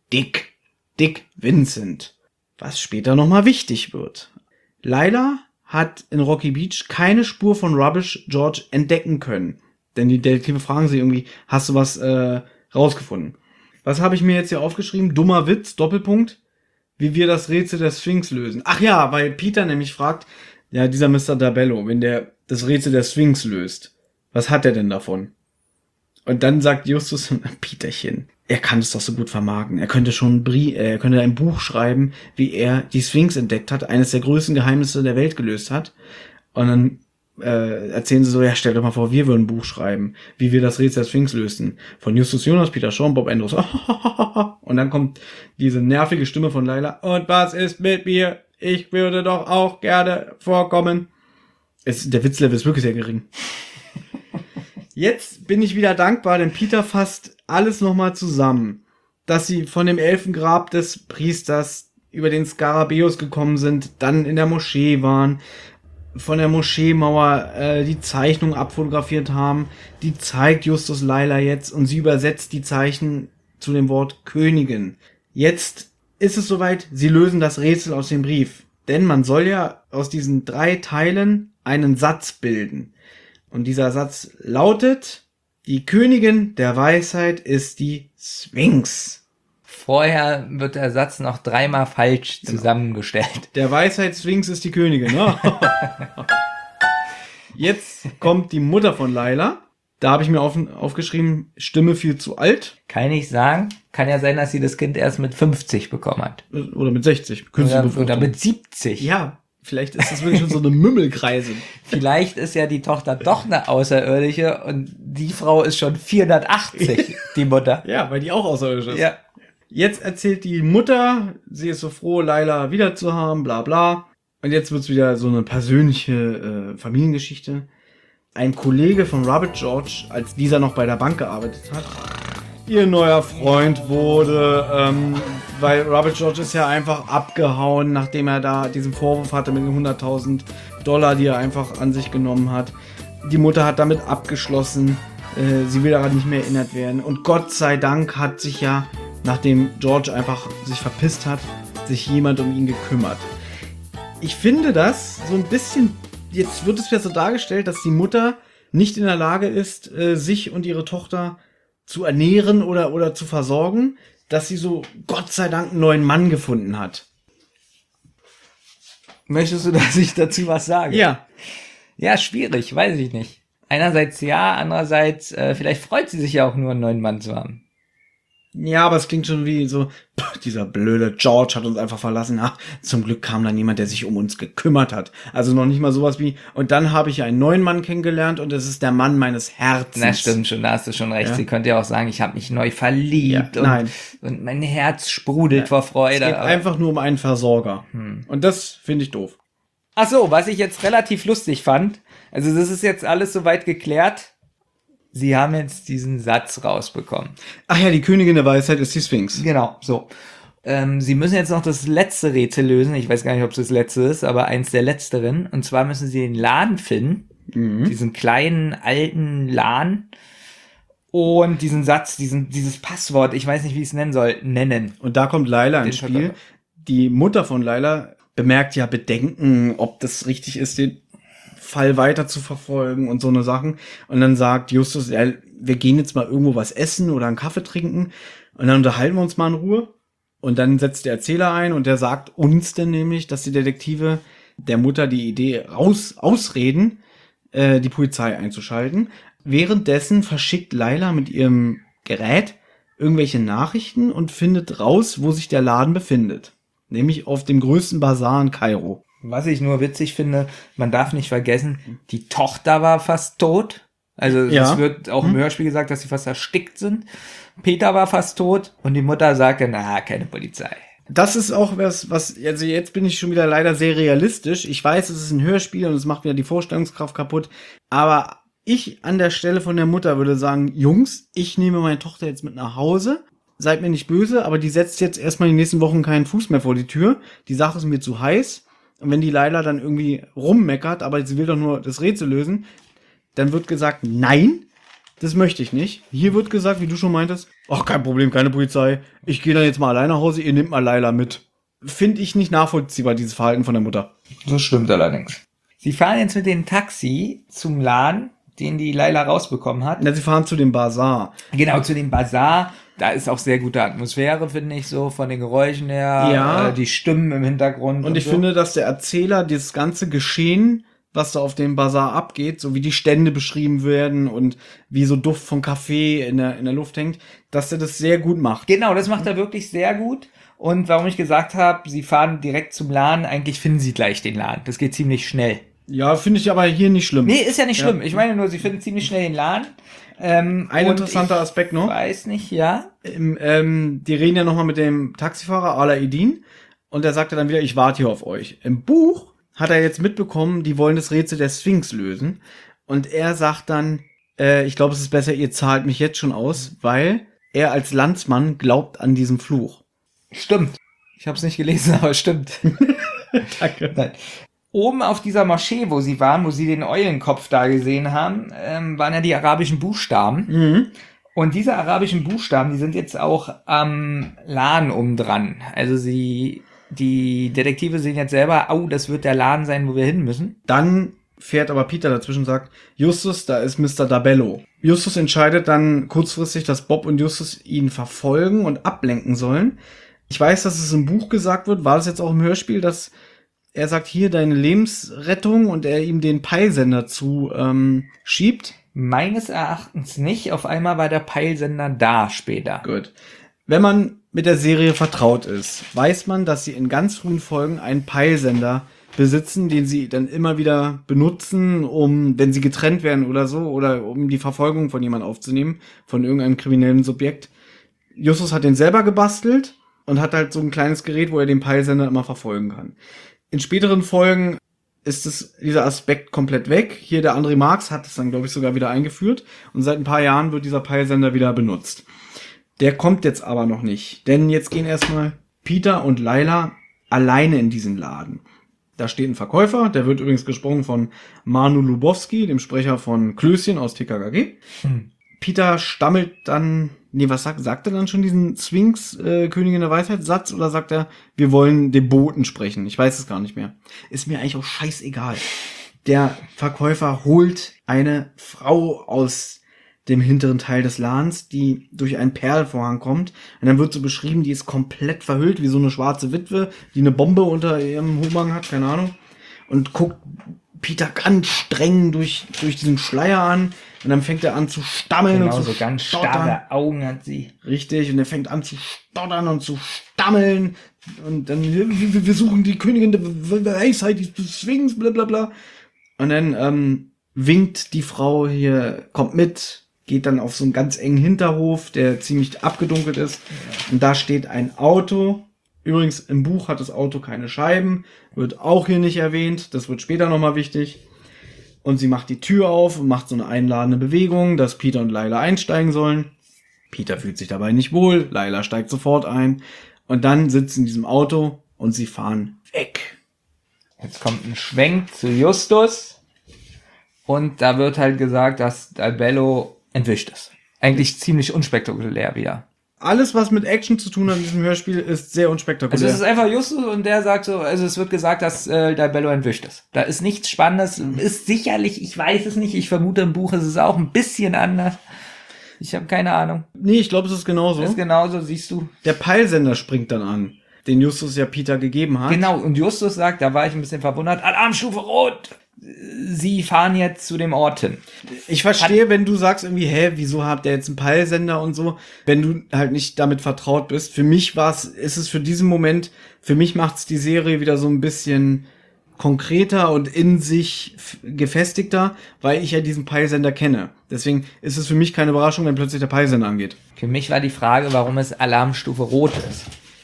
Dick. Dick Vincent. Was später nochmal wichtig wird. Layla hat in Rocky Beach keine Spur von Rubbish George entdecken können. Denn die Detektive fragen sie irgendwie, hast du was rausgefunden? Was habe ich mir jetzt hier aufgeschrieben? Dummer Witz, Doppelpunkt, wie wir das Rätsel der Sphinx lösen. Ach ja, weil Peter nämlich fragt, ja, dieser Mr. Dabello, wenn der das Rätsel der Sphinx löst, was hat er denn davon? Und dann sagt Justus, Peterchen, er kann es doch so gut vermarkten. Er könnte ein Buch schreiben, wie er die Sphinx entdeckt hat, eines der größten Geheimnisse der Welt gelöst hat. Und dann erzählen sie so, ja, stell dir mal vor, wir würden ein Buch schreiben, wie wir das Rätsel der Sphinx lösten. Von Justus Jonas, Peter Shaw, Bob Andrews. Und dann kommt diese nervige Stimme von Layla. Und was ist mit mir? Ich würde doch auch gerne vorkommen. Der Witzlevel ist wirklich sehr gering. Jetzt bin ich wieder dankbar, denn Peter fasst alles nochmal zusammen. Dass sie von dem Elfengrab des Priesters über den Skarabäus gekommen sind, dann in der Moschee waren, von der Moscheemauer die Zeichnung abfotografiert haben. Die zeigt Justus Layla jetzt und sie übersetzt die Zeichen zu dem Wort Königin. Jetzt ist es soweit, sie lösen das Rätsel aus dem Brief. Denn man soll ja aus diesen 3 Teilen einen Satz bilden. Und dieser Satz lautet, die Königin der Weisheit ist die Sphinx. Vorher wird der Satz noch 3-mal falsch zusammengestellt. Der Weisheitssphinx ist die Königin. Ne? Jetzt kommt die Mutter von Layla. Da habe ich mir aufgeschrieben, Stimme viel zu alt. Kann ich sagen. Kann ja sein, dass sie das Kind erst mit 50 bekommen hat. Oder mit 60. Oder mit 70. Ja, vielleicht ist das wirklich schon so eine Mümmelkreise. Vielleicht ist ja die Tochter doch eine Außerirdische und die Frau ist schon 480, die Mutter. Ja, weil die auch außerirdisch ist. Ja. Jetzt erzählt die Mutter, sie ist so froh, Layla wieder zu haben, bla bla. Und jetzt wird's wieder so eine persönliche Familiengeschichte. Ein Kollege von Robert George, als dieser noch bei der Bank gearbeitet hat, ihr neuer Freund wurde, weil Robert George ist ja einfach abgehauen, nachdem er da diesen Vorwurf hatte mit den $100.000, die er einfach an sich genommen hat. Die Mutter hat damit abgeschlossen, sie will daran nicht mehr erinnert werden. Und Gott sei Dank hat sich ja, nachdem George einfach sich verpisst hat, sich jemand um ihn gekümmert. Ich finde das so ein bisschen, jetzt wird es ja so dargestellt, dass die Mutter nicht in der Lage ist, sich und ihre Tochter zu ernähren oder zu versorgen, dass sie so Gott sei Dank einen neuen Mann gefunden hat. Möchtest du, dass ich dazu was sage? Ja. Ja, schwierig, weiß ich nicht. Einerseits ja, andererseits vielleicht freut sie sich ja auch nur, einen neuen Mann zu haben. Ja, aber es klingt schon wie so, dieser blöde George hat uns einfach verlassen. Ach, zum Glück kam dann jemand, der sich um uns gekümmert hat. Also noch nicht mal sowas wie, und dann habe ich einen neuen Mann kennengelernt und es ist der Mann meines Herzens. Na, stimmt schon, da hast du schon recht. Ja. Sie könnte ja auch sagen, ich habe mich neu verliebt und mein Herz sprudelt vor Freude. Es geht einfach nur um einen Versorger. Und das finde ich doof. Ach so, was ich jetzt relativ lustig fand, also das ist jetzt alles soweit geklärt. Sie haben jetzt diesen Satz rausbekommen. Ach ja, die Königin der Weisheit ist die Sphinx. Genau, so. Sie müssen jetzt noch das letzte Rätsel lösen. Ich weiß gar nicht, ob es das letzte ist, aber eins der letzteren. Und zwar müssen sie den Laden finden. Diesen kleinen, alten Laden. Und diesen Satz, dieses Passwort, ich weiß nicht, wie ich es nennen soll, nennen. Und da kommt Layla ins Spiel. Die Mutter von Layla bemerkt ja Bedenken, ob das richtig ist, den Fall weiter zu verfolgen und so eine Sachen. Und dann sagt Justus, ja, wir gehen jetzt mal irgendwo was essen oder einen Kaffee trinken und dann unterhalten wir uns mal in Ruhe. Und dann setzt der Erzähler ein und der sagt uns denn nämlich, dass die Detektive der Mutter die Idee ausreden, die Polizei einzuschalten. Währenddessen verschickt Layla mit ihrem Gerät irgendwelche Nachrichten und findet raus, wo sich der Laden befindet. Nämlich auf dem größten Bazar in Kairo. Was ich nur witzig finde, man darf nicht vergessen, die Tochter war fast tot. Also es wird auch im Hörspiel gesagt, dass sie fast erstickt sind. Peter war fast tot und die Mutter sagte, na, keine Polizei. Das ist auch was, also jetzt bin ich schon wieder leider sehr realistisch. Ich weiß, es ist ein Hörspiel und es macht wieder die Vorstellungskraft kaputt. Aber ich an der Stelle von der Mutter würde sagen, Jungs, ich nehme meine Tochter jetzt mit nach Hause. Seid mir nicht böse, aber die setzt jetzt erstmal in den nächsten Wochen keinen Fuß mehr vor die Tür. Die Sache ist mir zu heiß. Und wenn die Layla dann irgendwie rummeckert, aber sie will doch nur das Rätsel lösen, dann wird gesagt, nein, das möchte ich nicht. Hier wird gesagt, wie du schon meintest, ach, kein Problem, keine Polizei. Ich gehe dann jetzt mal alleine nach Hause, ihr nehmt mal Laila mit. Finde ich nicht nachvollziehbar, dieses Verhalten von der Mutter. Das stimmt allerdings. Sie fahren jetzt mit dem Taxi zum Laden, den die Laila rausbekommen hat. Ja, sie fahren zu dem Bazar. Genau, zu dem Bazar. Da ist auch sehr gute Atmosphäre, finde ich, so von den Geräuschen her. Ja. Die Stimmen im Hintergrund. Und ich so. finde, dass der Erzähler dieses ganze Geschehen, was da auf dem Bazar abgeht, so wie die Stände beschrieben werden und wie so Duft von Kaffee in der Luft hängt, dass er das sehr gut macht. Genau, das macht er wirklich sehr gut. Und warum ich gesagt habe, sie fahren direkt zum Laden, eigentlich finden sie gleich den Laden. Das geht ziemlich schnell. Ja, finde ich aber hier nicht schlimm. Nee, ist ja nicht schlimm. Ich meine nur, sie finden ziemlich schnell den Laden. Ein interessanter Aspekt noch. Weiß nicht, ja. Die reden ja nochmal mit dem Taxifahrer Alaeddin und der sagte dann wieder, ich warte hier auf euch. Im Buch hat er jetzt mitbekommen, die wollen das Rätsel der Sphinx lösen und er sagt dann, ich glaube, es ist besser, ihr zahlt mich jetzt schon aus, weil er als Landsmann glaubt an diesen Fluch. Stimmt. Ich habe es nicht gelesen, aber stimmt. Danke. Nein. Oben auf dieser Moschee, wo sie waren, wo sie den Eulenkopf da gesehen haben, waren ja die arabischen Buchstaben. Mhm. Und diese arabischen Buchstaben, die sind jetzt auch am Laden oben dran. Also die Detektive sehen jetzt selber, das wird der Laden sein, wo wir hin müssen. Dann fährt aber Peter dazwischen und sagt, Justus, da ist Mr. Dabello. Justus entscheidet dann kurzfristig, dass Bob und Justus ihn verfolgen und ablenken sollen. Ich weiß, dass es im Buch gesagt wird, war das jetzt auch im Hörspiel, dass er sagt, hier deine Lebensrettung und er ihm den Peilsender schiebt. Meines Erachtens nicht. Auf einmal war der Peilsender da später. Gut. Wenn man mit der Serie vertraut ist, weiß man, dass sie in ganz frühen Folgen einen Peilsender besitzen, den sie dann immer wieder benutzen, wenn sie getrennt werden oder so, oder um die Verfolgung von jemandem aufzunehmen, von irgendeinem kriminellen Subjekt. Justus hat den selber gebastelt und hat halt so ein kleines Gerät, wo er den Peilsender immer verfolgen kann. In späteren Folgen ist dieser Aspekt komplett weg. Hier der André Marx hat es dann, glaube ich, sogar wieder eingeführt. Und seit ein paar Jahren wird dieser Peilsender wieder benutzt. Der kommt jetzt aber noch nicht. Denn jetzt gehen erstmal Peter und Laila alleine in diesen Laden. Da steht ein Verkäufer, der wird übrigens gesprochen von Manu Lubowski, dem Sprecher von Klößchen aus TKKG. Peter stammelt dann, was sagt er dann schon, diesen Sphinx, Königin der Weisheit Satz, oder sagt er, wir wollen den Boten sprechen? Ich weiß es gar nicht mehr. Ist mir eigentlich auch scheißegal. Der Verkäufer holt eine Frau aus dem hinteren Teil des Ladens, die durch einen Perlvorhang kommt. Und dann wird so beschrieben, die ist komplett verhüllt, wie so eine schwarze Witwe, die eine Bombe unter ihrem Umhang hat, keine Ahnung. Und guckt Peter ganz streng durch diesen Schleier an. Und dann fängt er an zu stammeln Genau, und zu so ganz stottern. starre Augen hat sie. Richtig, und er fängt an zu stottern und zu stammeln. Und dann, wir suchen die Königin der Weisheit, die Sphinx, bla bla bla. Und dann winkt die Frau hier, kommt mit, geht dann auf so einen ganz engen Hinterhof, der ziemlich abgedunkelt ist. Ja. Und da steht ein Auto. Übrigens, im Buch hat das Auto keine Scheiben. Wird auch hier nicht erwähnt. Das wird später nochmal wichtig. Und sie macht die Tür auf und macht so eine einladende Bewegung, dass Peter und Laila einsteigen sollen. Peter fühlt sich dabei nicht wohl. Laila steigt sofort ein. Und dann sitzt in diesem Auto und sie fahren weg. Jetzt kommt ein Schwenk zu Justus. Und da wird halt gesagt, dass Dabello entwischt ist. Eigentlich ziemlich unspektakulär wieder. Alles, was mit Action zu tun hat in diesem Hörspiel, ist sehr unspektakulär. Also es ist einfach Justus und der sagt so, also es wird gesagt, dass Dabello entwischt ist. Da ist nichts Spannendes, ist sicherlich, ich weiß es nicht, ich vermute im Buch ist es auch ein bisschen anders. Ich habe keine Ahnung. Nee, ich glaube, es ist genauso. Ist genauso, siehst du. Der Peilsender springt dann an, den Justus ja Peter gegeben hat. Genau, und Justus sagt, da war ich ein bisschen verwundert, Alarmstufe Rot! Sie fahren jetzt zu dem Ort hin. Ich verstehe, wenn du sagst irgendwie, wieso habt ihr jetzt einen Peilsender und so, wenn du halt nicht damit vertraut bist. Für mich ist es für diesen Moment, für mich macht's die Serie wieder so ein bisschen konkreter und in sich gefestigter, weil ich ja diesen Peilsender kenne. Deswegen ist es für mich keine Überraschung, wenn plötzlich der Peilsender angeht. Für mich war die Frage, warum es Alarmstufe Rot ist.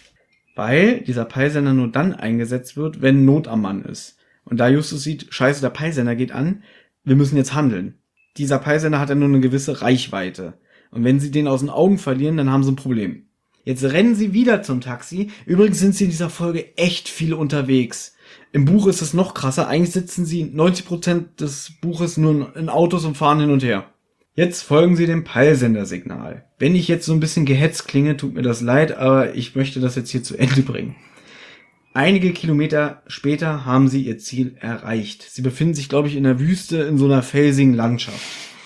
Weil dieser Peilsender nur dann eingesetzt wird, wenn Not am Mann ist. Und da Justus sieht, scheiße, der Peilsender geht an, wir müssen jetzt handeln. Dieser Peilsender hat ja nur eine gewisse Reichweite. Und wenn sie den aus den Augen verlieren, dann haben sie ein Problem. Jetzt rennen sie wieder zum Taxi. Übrigens sind sie in dieser Folge echt viel unterwegs. Im Buch ist es noch krasser. Eigentlich sitzen sie 90% des Buches nur in Autos und fahren hin und her. Jetzt folgen Sie dem Peilsendersignal. Wenn ich jetzt so ein bisschen gehetzt klinge, tut mir das leid, aber ich möchte das jetzt hier zu Ende bringen. Einige Kilometer später haben sie ihr Ziel erreicht. Sie befinden sich, glaube ich, in der Wüste in so einer felsigen Landschaft.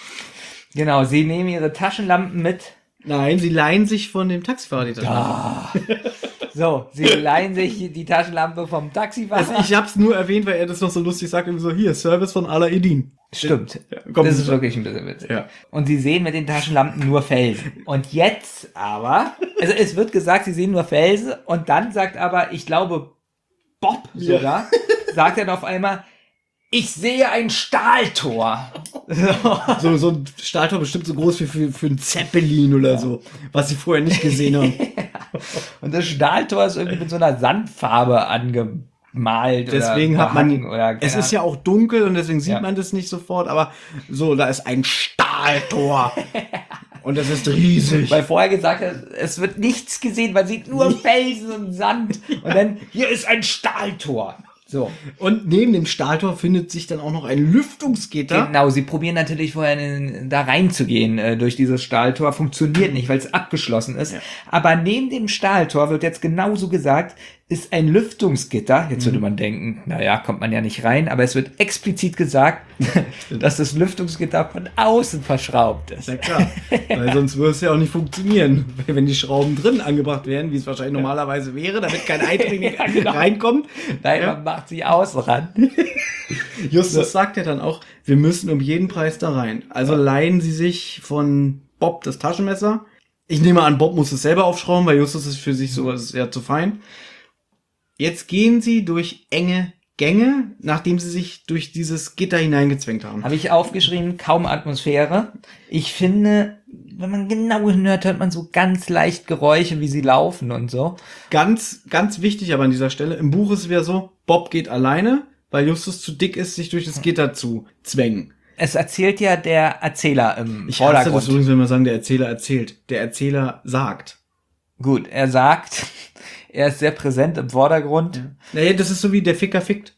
Genau, sie nehmen ihre Taschenlampen mit. Nein, sie leihen sich von dem Taxifahrer die Taschenlampe. So, sie leihen sich die Taschenlampe vom Taxifahrer. Also ich hab's nur erwähnt, weil er das noch so lustig sagt, irgendwie so, hier, Service von Alaeddin. Stimmt. Ja, komm, das ist wirklich ein bisschen witzig. Ja. Und sie sehen mit den Taschenlampen nur Felsen. Und jetzt aber, also es wird gesagt, sie sehen nur Felsen und dann sagt aber, ich glaube, Bob sogar, sagt dann auf einmal, ich sehe ein Stahltor. So ein Stahltor bestimmt so groß wie für ein Zeppelin oder so, was sie vorher nicht gesehen haben. Und das Stahltor ist irgendwie mit so einer Sandfarbe angemalt. Deswegen oder hat man, behangen oder es ist ja auch dunkel und deswegen sieht man das nicht sofort, aber so, da ist ein Stahltor. Und das ist riesig. Weil vorher gesagt hat, es wird nichts gesehen, man sieht nur Felsen und Sand. Und dann, hier ist ein Stahltor. So. Und neben dem Stahltor findet sich dann auch noch ein Lüftungsgitter. Genau, sie probieren natürlich vorher da reinzugehen durch dieses Stahltor. Funktioniert nicht, weil es abgeschlossen ist. Ja. Aber neben dem Stahltor wird jetzt genauso gesagt, ist ein Lüftungsgitter. Jetzt würde man denken, naja, kommt man ja nicht rein. Aber es wird explizit gesagt, dass das Lüftungsgitter von außen verschraubt ist. Ja klar, weil sonst würde es ja auch nicht funktionieren. Wenn die Schrauben drin angebracht werden, wie es wahrscheinlich normalerweise wäre, damit kein Eindringling reinkommt. Nein, man macht sie außen ran. Justus sagt ja dann auch, wir müssen um jeden Preis da rein. Also leihen sie sich von Bob das Taschenmesser. Ich nehme an, Bob muss es selber aufschrauben, weil Justus ist für sich sowas ja zu fein. Jetzt gehen sie durch enge Gänge, nachdem sie sich durch dieses Gitter hineingezwängt haben. Habe ich aufgeschrieben, kaum Atmosphäre. Ich finde, wenn man genau hinhört, hört man so ganz leicht Geräusche, wie sie laufen und so. Ganz, ganz wichtig aber an dieser Stelle, im Buch ist es wieder so, Bob geht alleine, weil Justus zu dick ist, sich durch das Gitter zu zwängen. Es erzählt ja der Erzähler im Ich hasse Vordergrund. das übrigens, wenn wir sagen, der Erzähler erzählt. Der Erzähler sagt. Gut, er sagt, er ist sehr präsent im Vordergrund. Ja. Naja, das ist so wie der Ficker fickt.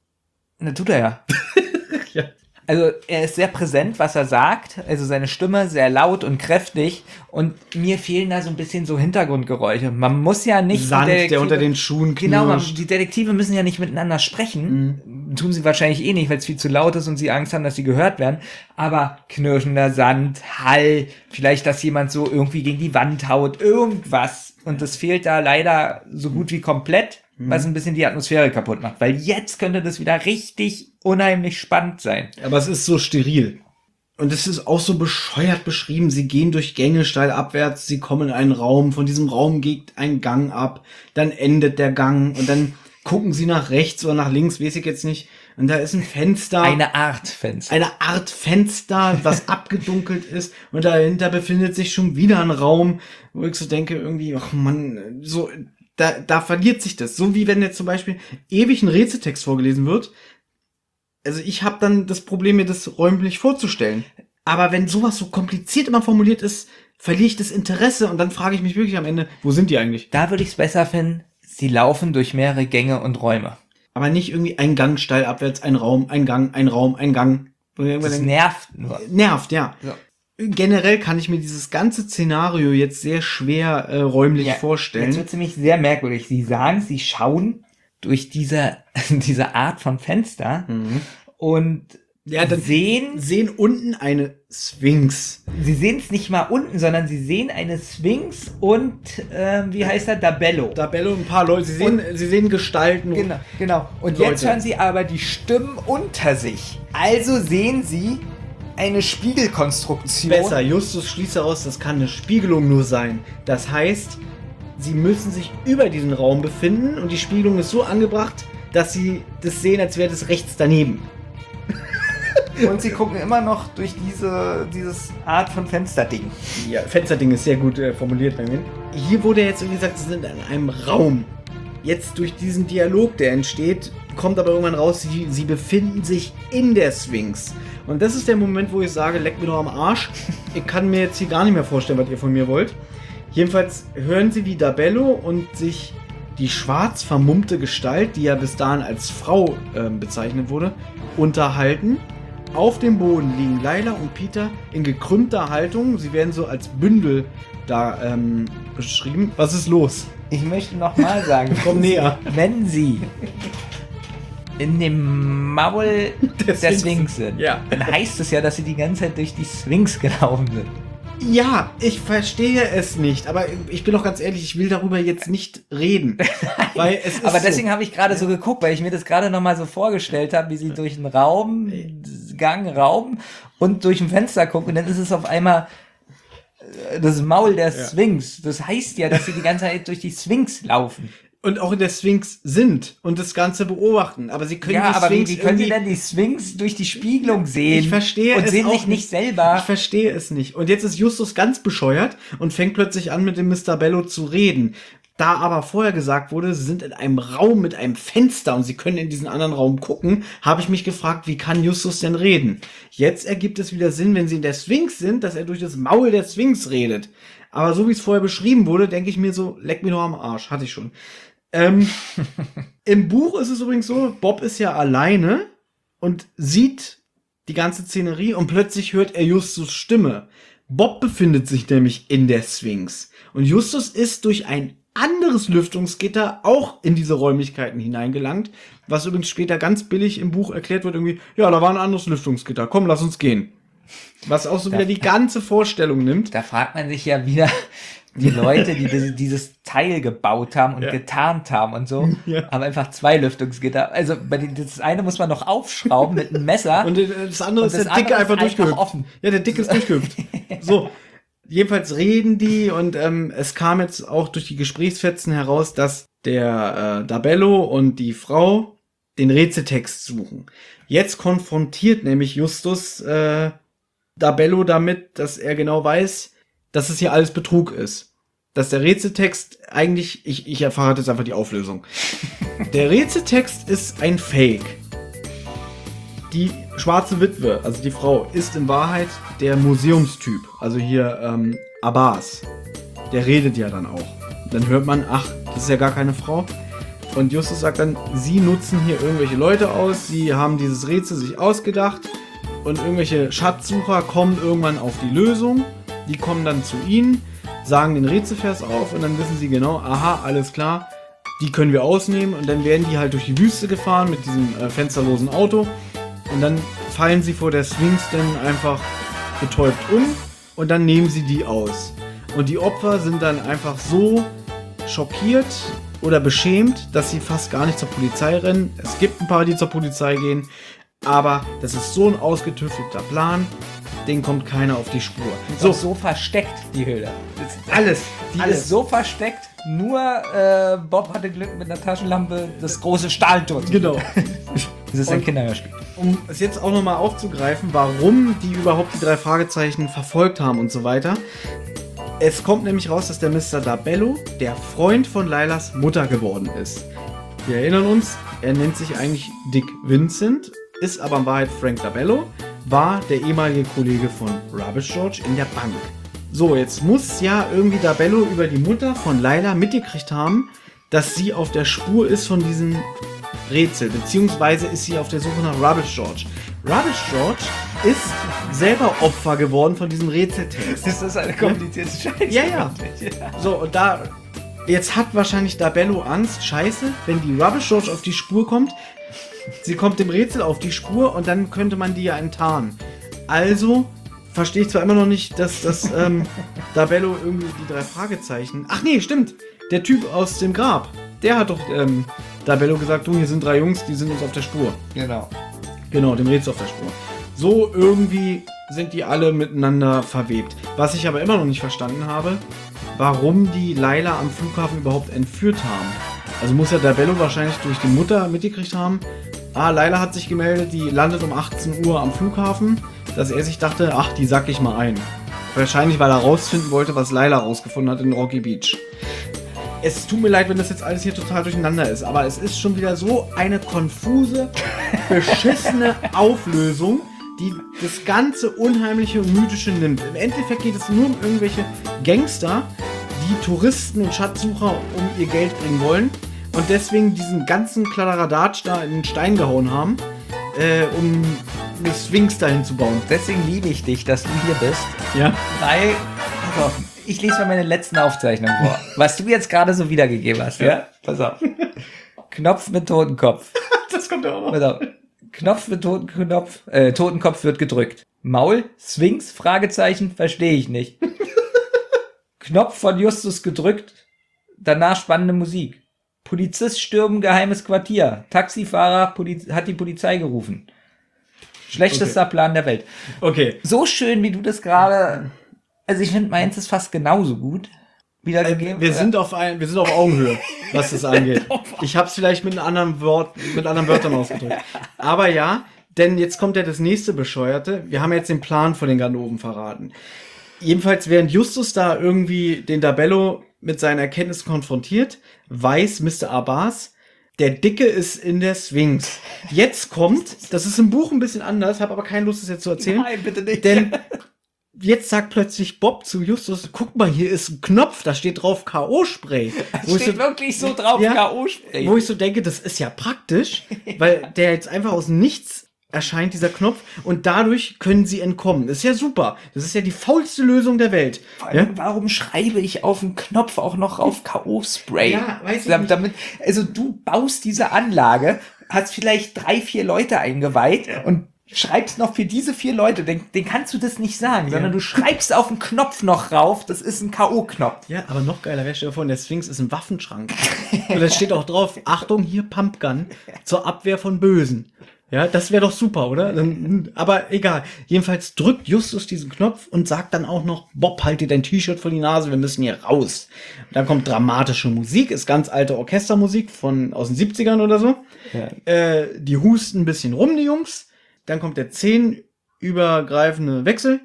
Na, tut er ja. Ja. Also er ist sehr präsent, was er sagt. Also seine Stimme sehr laut und kräftig. Und mir fehlen da so ein bisschen so Hintergrundgeräusche. Man muss ja nicht... Sand, der unter den Schuhen knirscht. Genau, die Detektive müssen ja nicht miteinander sprechen. Tun sie wahrscheinlich eh nicht, weil es viel zu laut ist und sie Angst haben, dass sie gehört werden. Aber knirschender Sand, Hall, vielleicht, dass jemand so irgendwie gegen die Wand haut, irgendwas. Und das fehlt da leider so gut wie komplett, was ein bisschen die Atmosphäre kaputt macht. Weil jetzt könnte das wieder richtig unheimlich spannend sein. Aber es ist so steril. Und es ist auch so bescheuert beschrieben. Sie gehen durch Gänge steil abwärts, sie kommen in einen Raum. Von diesem Raum geht ein Gang ab. Dann endet der Gang. Und dann gucken sie nach rechts oder nach links, weiß ich jetzt nicht. Und da ist ein Fenster. Eine Art Fenster. Eine Art Fenster, was abgedunkelt ist. Und dahinter befindet sich schon wieder ein Raum, wo ich so denke, irgendwie, ach man, so, da verliert sich das. So wie wenn jetzt zum Beispiel ewig ein Rätseltext vorgelesen wird. Also ich habe dann das Problem, mir das räumlich vorzustellen. Aber wenn sowas so kompliziert immer formuliert ist, verliere ich das Interesse und dann frage ich mich wirklich am Ende, wo sind die eigentlich? Da würde ich es besser finden, sie laufen durch mehrere Gänge und Räume. Aber nicht irgendwie ein Gang steil abwärts, ein Raum, ein Gang, ein Raum, ein Gang. Das nervt nur. Nervt, ja. So. Generell kann ich mir dieses ganze Szenario jetzt sehr schwer räumlich vorstellen. Jetzt wird es nämlich sehr merkwürdig. Sie sagen, sie schauen durch diese Art von Fenster und dann sehen unten eine Sphinx. Sie sehen es nicht mal unten, sondern sie sehen eine Sphinx und wie heißt er? Dabello. Dabello, ein paar Leute. Sie sehen Gestalten. Genau. Und Leute. Jetzt hören sie aber die Stimmen unter sich. Also sehen sie eine Spiegelkonstruktion. Besser, Justus schließt daraus, das kann eine Spiegelung nur sein. Das heißt, sie müssen sich über diesen Raum befinden und die Spiegelung ist so angebracht, dass sie das sehen, als wäre das rechts daneben. Und sie gucken immer noch durch dieses Art von Fensterding. Ja, Fensterding ist sehr gut formuliert bei mir. Hier wurde jetzt irgendwie gesagt, sie sind in einem Raum. Jetzt durch diesen Dialog, der entsteht, kommt aber irgendwann raus, sie befinden sich in der Sphinx. Und das ist der Moment, wo ich sage, leckt mir doch am Arsch. Ich kann mir jetzt hier gar nicht mehr vorstellen, was ihr von mir wollt. Jedenfalls hören sie wie Dabello und sich die schwarz vermummte Gestalt, die ja bis dahin als Frau bezeichnet wurde, unterhalten. auf dem Boden liegen Layla und Peter in gekrümmter Haltung. Sie werden so als Bündel da beschrieben. Was ist los? Ich möchte nochmal sagen, Komm näher. wenn sie in dem Maul der Sphinx sind, Ja. dann heißt es ja, dass sie die ganze Zeit durch die Sphinx gelaufen sind. Ja, ich verstehe es nicht, aber ich bin doch ganz ehrlich, ich will darüber jetzt nicht reden. Weil es ist Aber deswegen so. habe ich gerade so geguckt, weil ich mir das gerade nochmal so vorgestellt habe, wie sie durch einen Raum und durch ein Fenster gucken und dann ist es auf einmal das Maul der Sphinx. Das heißt ja, dass sie die ganze Zeit durch die Sphinx laufen. Und auch in der Sphinx sind und das Ganze beobachten. Aber sie können Ja, die aber Sphinx wie können sie irgendwie- denn die Sphinx durch die Spiegelung sehen? Ich verstehe und es sehen auch sich nicht selber. Ich verstehe es nicht. Und jetzt ist Justus ganz bescheuert und fängt plötzlich an, mit dem Mr. Bello zu reden. Da aber vorher gesagt wurde, sie sind in einem Raum mit einem Fenster und sie können in diesen anderen Raum gucken, habe ich mich gefragt, wie kann Justus denn reden? Jetzt ergibt es wieder Sinn, wenn sie in der Sphinx sind, dass er durch das Maul der Sphinx redet. Aber so wie es vorher beschrieben wurde, denke ich mir so, leck mich doch am Arsch. Hatte ich schon. Im Buch ist es übrigens so, Bob ist ja alleine und sieht die ganze Szenerie und plötzlich hört er Justus' Stimme. Bob befindet sich nämlich in der Sphinx und Justus ist durch ein anderes Lüftungsgitter auch in diese Räumlichkeiten hineingelangt, was übrigens später ganz billig im Buch erklärt wird, irgendwie, ja, da war ein anderes Lüftungsgitter, komm, lass uns gehen. Was auch so wieder die ganze Vorstellung nimmt. Da fragt man sich ja wieder, die Leute, die dieses Teil gebaut haben und Ja. getarnt haben und so, Ja. haben einfach 2 Lüftungsgitter. Also das eine muss man noch aufschrauben mit einem Messer. Und das andere Und ist das der Dicke andere einfach ist einfach durchgehüpft. offen. Ja, der Dicke ist durchgehüpft. So, jedenfalls reden die und es kam jetzt auch durch die Gesprächsfetzen heraus, dass der Dabello und die Frau den Rätseltext suchen. Jetzt konfrontiert nämlich Justus Dabello damit, dass er genau weiß, dass es hier alles Betrug ist. Dass der Rätseltext eigentlich, ich erfahre jetzt einfach die Auflösung. Der Rätseltext ist ein Fake. Die schwarze Witwe, also die Frau, ist in Wahrheit der Museumstyp. Also hier Abbas. Der redet ja dann auch. Dann hört man, ach, das ist ja gar keine Frau. Und Justus sagt dann, sie nutzen hier irgendwelche Leute aus, sie haben dieses Rätsel sich ausgedacht und irgendwelche Schatzsucher kommen irgendwann auf die Lösung. Die kommen dann zu ihnen, sagen den Rätselvers auf und dann wissen sie genau, aha, alles klar, die können wir ausnehmen und dann werden die halt durch die Wüste gefahren mit diesem fensterlosen Auto und dann fallen sie vor der Sphinx dann einfach betäubt um und dann nehmen sie die aus. Und die Opfer sind dann einfach so schockiert oder beschämt, dass sie fast gar nicht zur Polizei rennen. Es gibt ein paar, die zur Polizei gehen, aber das ist so ein ausgetüftelter Plan, den kommt keiner auf die Spur. So versteckt, die Höhle. Alles. Die Alles ist so versteckt, nur Bob hatte Glück mit einer Taschenlampe, das große Stahltor. Genau. Das ist ein Und- Kinderhörspiel. Um es jetzt auch nochmal aufzugreifen, warum die überhaupt die 3 Fragezeichen verfolgt haben und so weiter. Es kommt nämlich raus, dass der Mr. Dabello der Freund von Lailas Mutter geworden ist. Wir erinnern uns, er nennt sich eigentlich Dick Vincent, ist aber in Wahrheit Frank Dabello, war der ehemalige Kollege von Rubbish George in der Bank. So, jetzt muss ja irgendwie Dabello über die Mutter von Laila mitgekriegt haben, dass sie auf der Spur ist von diesem Rätsel, beziehungsweise ist sie auf der Suche nach Rubbish George. Rubbish George ist selber Opfer geworden von diesem Rätseltext. Das ist eine komplizierte Scheiße. Ja, ja. So, und da, jetzt hat wahrscheinlich Dabello Angst, scheiße, wenn die Rubbish George auf die Spur kommt, sie kommt dem Rätsel auf die Spur und dann könnte man die ja enttarnen. Also verstehe ich zwar immer noch nicht, dass Dabello irgendwie die 3 Fragezeichen... Ach nee, stimmt, der Typ aus dem Grab, der hat doch Dabello gesagt, du, hier sind 3 Jungs, die sind uns auf der Spur. Genau. Genau, dem Rätsel auf der Spur. So irgendwie sind die alle miteinander verwebt. Was ich aber immer noch nicht verstanden habe, warum die Laila am Flughafen überhaupt entführt haben. Also muss ja Dabello wahrscheinlich durch die Mutter mitgekriegt haben. Ah, Laila hat sich gemeldet, die landet um 18 Uhr am Flughafen, dass er sich dachte, ach, die sack ich mal ein. Wahrscheinlich, weil er rausfinden wollte, was Laila rausgefunden hat in Rocky Beach. Es tut mir leid, wenn das jetzt alles hier total durcheinander ist, aber es ist schon wieder so eine konfuse, beschissene Auflösung, die das ganze Unheimliche und Mythische nimmt. Im Endeffekt geht es nur um irgendwelche Gangster, die Touristen und Schatzsucher um ihr Geld bringen wollen und deswegen diesen ganzen Kladderadatsch da in den Stein gehauen haben, um eine Sphinx dahin zu bauen. Deswegen liebe ich dich, dass du hier bist. Ja. Weil, pass auf, ich lese mal meine letzten Aufzeichnungen vor. Was du jetzt gerade so wiedergegeben hast, ja? Pass auf. Knopf mit Totenkopf. Das kommt ja auch noch. Pass auf. Knopf mit Totenkopf. Totenkopf wird gedrückt. Maul, Sphinx, Fragezeichen, verstehe ich nicht. Knopf von Justus gedrückt. Danach spannende Musik. Polizist stürmen geheimes Quartier. Taxifahrer hat die Polizei gerufen. Schlechtester Plan der Welt. Okay. So schön, wie du das gerade... Also ich finde, meins ist fast genauso gut wiedergegeben. Wir sind auf Augenhöhe, was das angeht. Ich habe es vielleicht mit anderen Wörtern ausgedrückt. Aber ja, denn jetzt kommt ja das nächste Bescheuerte. Wir haben jetzt den Plan von den Ganoven verraten. Jedenfalls, während Justus da irgendwie den Dabello mit seinen Erkenntnissen konfrontiert, weiß Mr. Abbas, der Dicke ist in der Sphinx. Jetzt kommt, das ist im Buch ein bisschen anders, habe aber keine Lust, das jetzt zu erzählen. Nein, bitte nicht. Denn jetzt sagt plötzlich Bob zu Justus, guck mal, hier ist ein Knopf, da steht drauf K.O.-Spray. Steht wirklich so drauf, Ja, K.O.-Spray. Wo ich so denke, das ist ja praktisch, weil der jetzt einfach aus dem Nichts erscheint, dieser Knopf, und dadurch können sie entkommen. Das ist ja super. Das ist ja die faulste Lösung der Welt. Vor allem, warum schreibe ich auf den Knopf auch noch auf K.O.-Spray? Ja, weiß ich nicht. Damit, also du baust diese Anlage, hast vielleicht 3-4 Leute eingeweiht und schreibst noch für diese 4 Leute, den kannst du das nicht sagen, sondern du schreibst auf den Knopf noch rauf, das ist ein K.O.-Knopf. Ja, aber noch geiler wäre, stell dir vor, in der Sphinx ist ein Waffenschrank. Und da steht auch drauf, Achtung, hier Pumpgun zur Abwehr von Bösen. Ja, das wäre doch super, oder? Aber egal. Jedenfalls drückt Justus diesen Knopf und sagt dann auch noch, Bob, halt dir dein T-Shirt vor die Nase, wir müssen hier raus. Und dann kommt dramatische Musik, ist ganz alte Orchestermusik aus den 70ern oder so. Ja. Die husten ein bisschen rum, die Jungs. Dann kommt der 10-übergreifende Wechsel.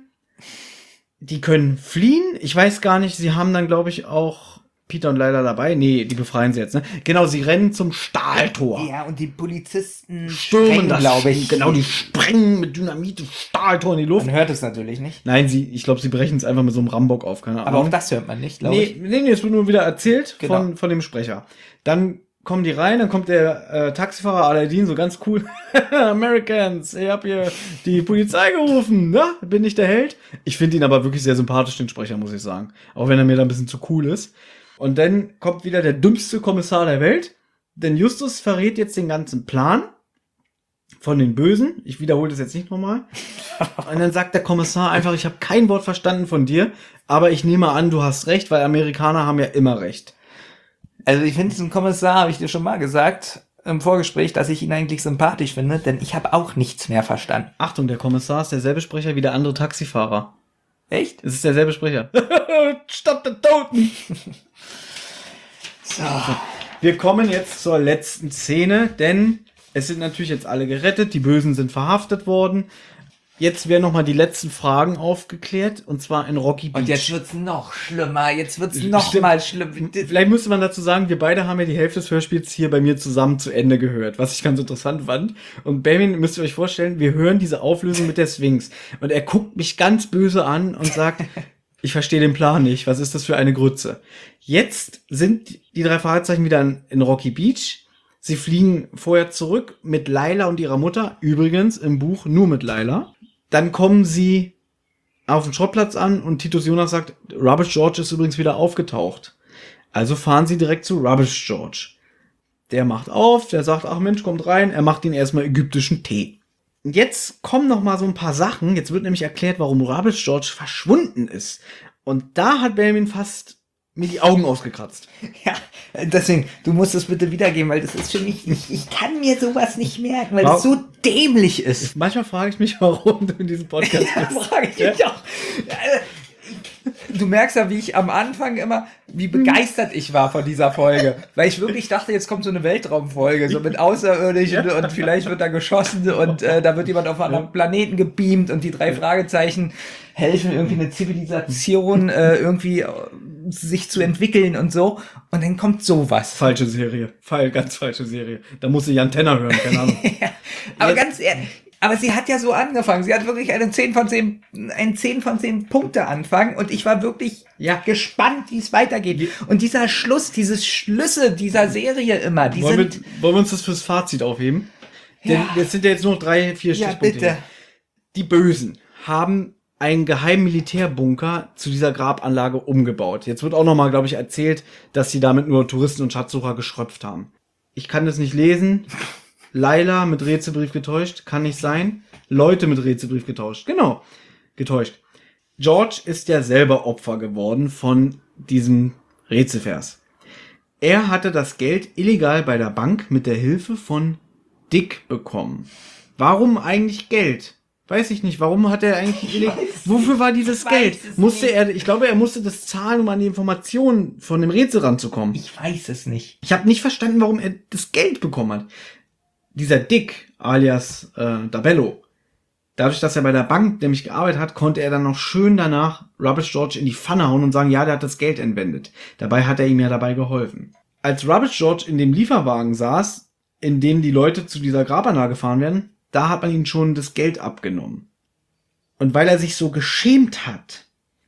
Die können fliehen. Ich weiß gar nicht, sie haben dann, glaube ich, auch Peter und Leila dabei. Nee, die befreien sie jetzt, ne? Genau, sie rennen zum Stahltor. Ja, und die Polizisten Stürmen das, glaube ich. Genau, die sprengen mit Dynamit das Stahltor in die Luft. Man hört es natürlich nicht. Nein, ich glaube, sie brechen es einfach mit so einem Rambock auf, keine Ahnung. Aber auch das hört man nicht, glaube ich. Nee, es wird nur wieder erzählt Genau. von dem Sprecher. Dann kommen die rein, dann kommt der Taxifahrer Aladdin so ganz cool. Americans, ich hab hier die Polizei gerufen, ne? Bin ich der Held? Ich finde ihn aber wirklich sehr sympathisch, den Sprecher, muss ich sagen. Auch wenn er mir da ein bisschen zu cool ist. Und dann kommt wieder der dümmste Kommissar der Welt, denn Justus verrät jetzt den ganzen Plan von den Bösen. Ich wiederhole das jetzt nicht nochmal. Und dann sagt der Kommissar einfach, ich habe kein Wort verstanden von dir, aber ich nehme an, du hast recht, weil Amerikaner haben ja immer recht. Also ich finde diesen Kommissar, habe ich dir schon mal gesagt, im Vorgespräch, dass ich ihn eigentlich sympathisch finde, denn ich habe auch nichts mehr verstanden. Achtung, der Kommissar ist derselbe Sprecher wie der andere Taxifahrer. Echt? Es ist derselbe Sprecher. Stopp den Toten! So. Wir kommen jetzt zur letzten Szene, denn es sind natürlich jetzt alle gerettet, die Bösen sind verhaftet worden. Jetzt werden nochmal die letzten Fragen aufgeklärt, und zwar in Rocky Beach. Und jetzt wird's noch schlimmer, jetzt wird's noch mal schlimmer. Vielleicht müsste man dazu sagen, wir beide haben ja die Hälfte des Hörspiels hier bei mir zusammen zu Ende gehört, was ich ganz interessant fand. Und Benjamin, müsst ihr euch vorstellen, wir hören diese Auflösung mit der Sphinx. Und er guckt mich ganz böse an und sagt, ich verstehe den Plan nicht, was ist das für eine Grütze? Jetzt sind die 3 Fragezeichen wieder in Rocky Beach. Sie fliegen vorher zurück mit Leila und ihrer Mutter, übrigens im Buch nur mit Leila. Dann kommen sie auf den Schrottplatz an und Titus Jonas sagt, Rubbish George ist übrigens wieder aufgetaucht. Also fahren sie direkt zu Rubbish George. Der macht auf, der sagt, ach Mensch, kommt rein, er macht ihnen erstmal ägyptischen Tee. Und jetzt kommen noch mal so ein paar Sachen. Jetzt wird nämlich erklärt, warum Rubbish George verschwunden ist. Und da hat Benjamin fast mir die Augen ausgekratzt. Ja, deswegen, du musst es bitte wiedergeben, weil das ist für mich, ich kann mir sowas nicht merken, weil das so dämlich ist. Manchmal frage ich mich, warum du in diesem Podcast Ja, bist. frage ich mich auch. Du merkst ja, wie ich am Anfang immer, wie begeistert ich war von dieser Folge. Weil ich wirklich dachte, jetzt kommt so eine Weltraumfolge, so mit Außerirdischen und vielleicht wird da geschossen und da wird jemand auf einen anderen Planeten gebeamt und die 3 Fragezeichen helfen, irgendwie eine Zivilisation irgendwie sich zu entwickeln und so. Und dann kommt sowas. Falsche Serie. Ganz falsche Serie. Da muss ich Antenna hören, keine Ahnung. Ja, aber ganz ehrlich, aber sie hat ja so angefangen. Sie hat wirklich einen 10 von 10 Punkte Anfang und ich war wirklich gespannt, wie es weitergeht. Und dieser Schluss, diese Schlüsse dieser Serie immer, die Wollen sind... wir uns das fürs Fazit aufheben? Denn es sind ja jetzt nur 3, 4 Ja, Stichpunkte. bitte. Hier. Die Bösen haben einen geheimen Militärbunker zu dieser Grabanlage umgebaut. Jetzt wird auch nochmal, glaube ich, erzählt, dass sie damit nur Touristen und Schatzsucher geschröpft haben. Ich kann das nicht lesen. Laila mit Rätselbrief getäuscht. Kann nicht sein. Leute mit Rätselbrief getauscht. Genau. Getäuscht. George ist ja selber Opfer geworden von diesem Rätselvers. Er hatte das Geld illegal bei der Bank mit der Hilfe von Dick bekommen. Warum eigentlich Geld? Weiß ich nicht. Warum hat er eigentlich illegal... Wofür war dieses Geld? Ich glaube, er musste das zahlen, um an die Informationen von dem Rätsel ranzukommen. Ich weiß es nicht. Ich habe nicht verstanden, warum er das Geld bekommen hat. Dieser Dick, alias Dabello, dadurch, dass er bei der Bank nämlich gearbeitet hat, konnte er dann noch schön danach Rubbish George in die Pfanne hauen und sagen, ja, der hat das Geld entwendet. Dabei hat er ihm ja dabei geholfen. Als Rubbish George in dem Lieferwagen saß, in dem die Leute zu dieser Grabanlage gefahren werden, da hat man ihm schon das Geld abgenommen. Und weil er sich so geschämt hat,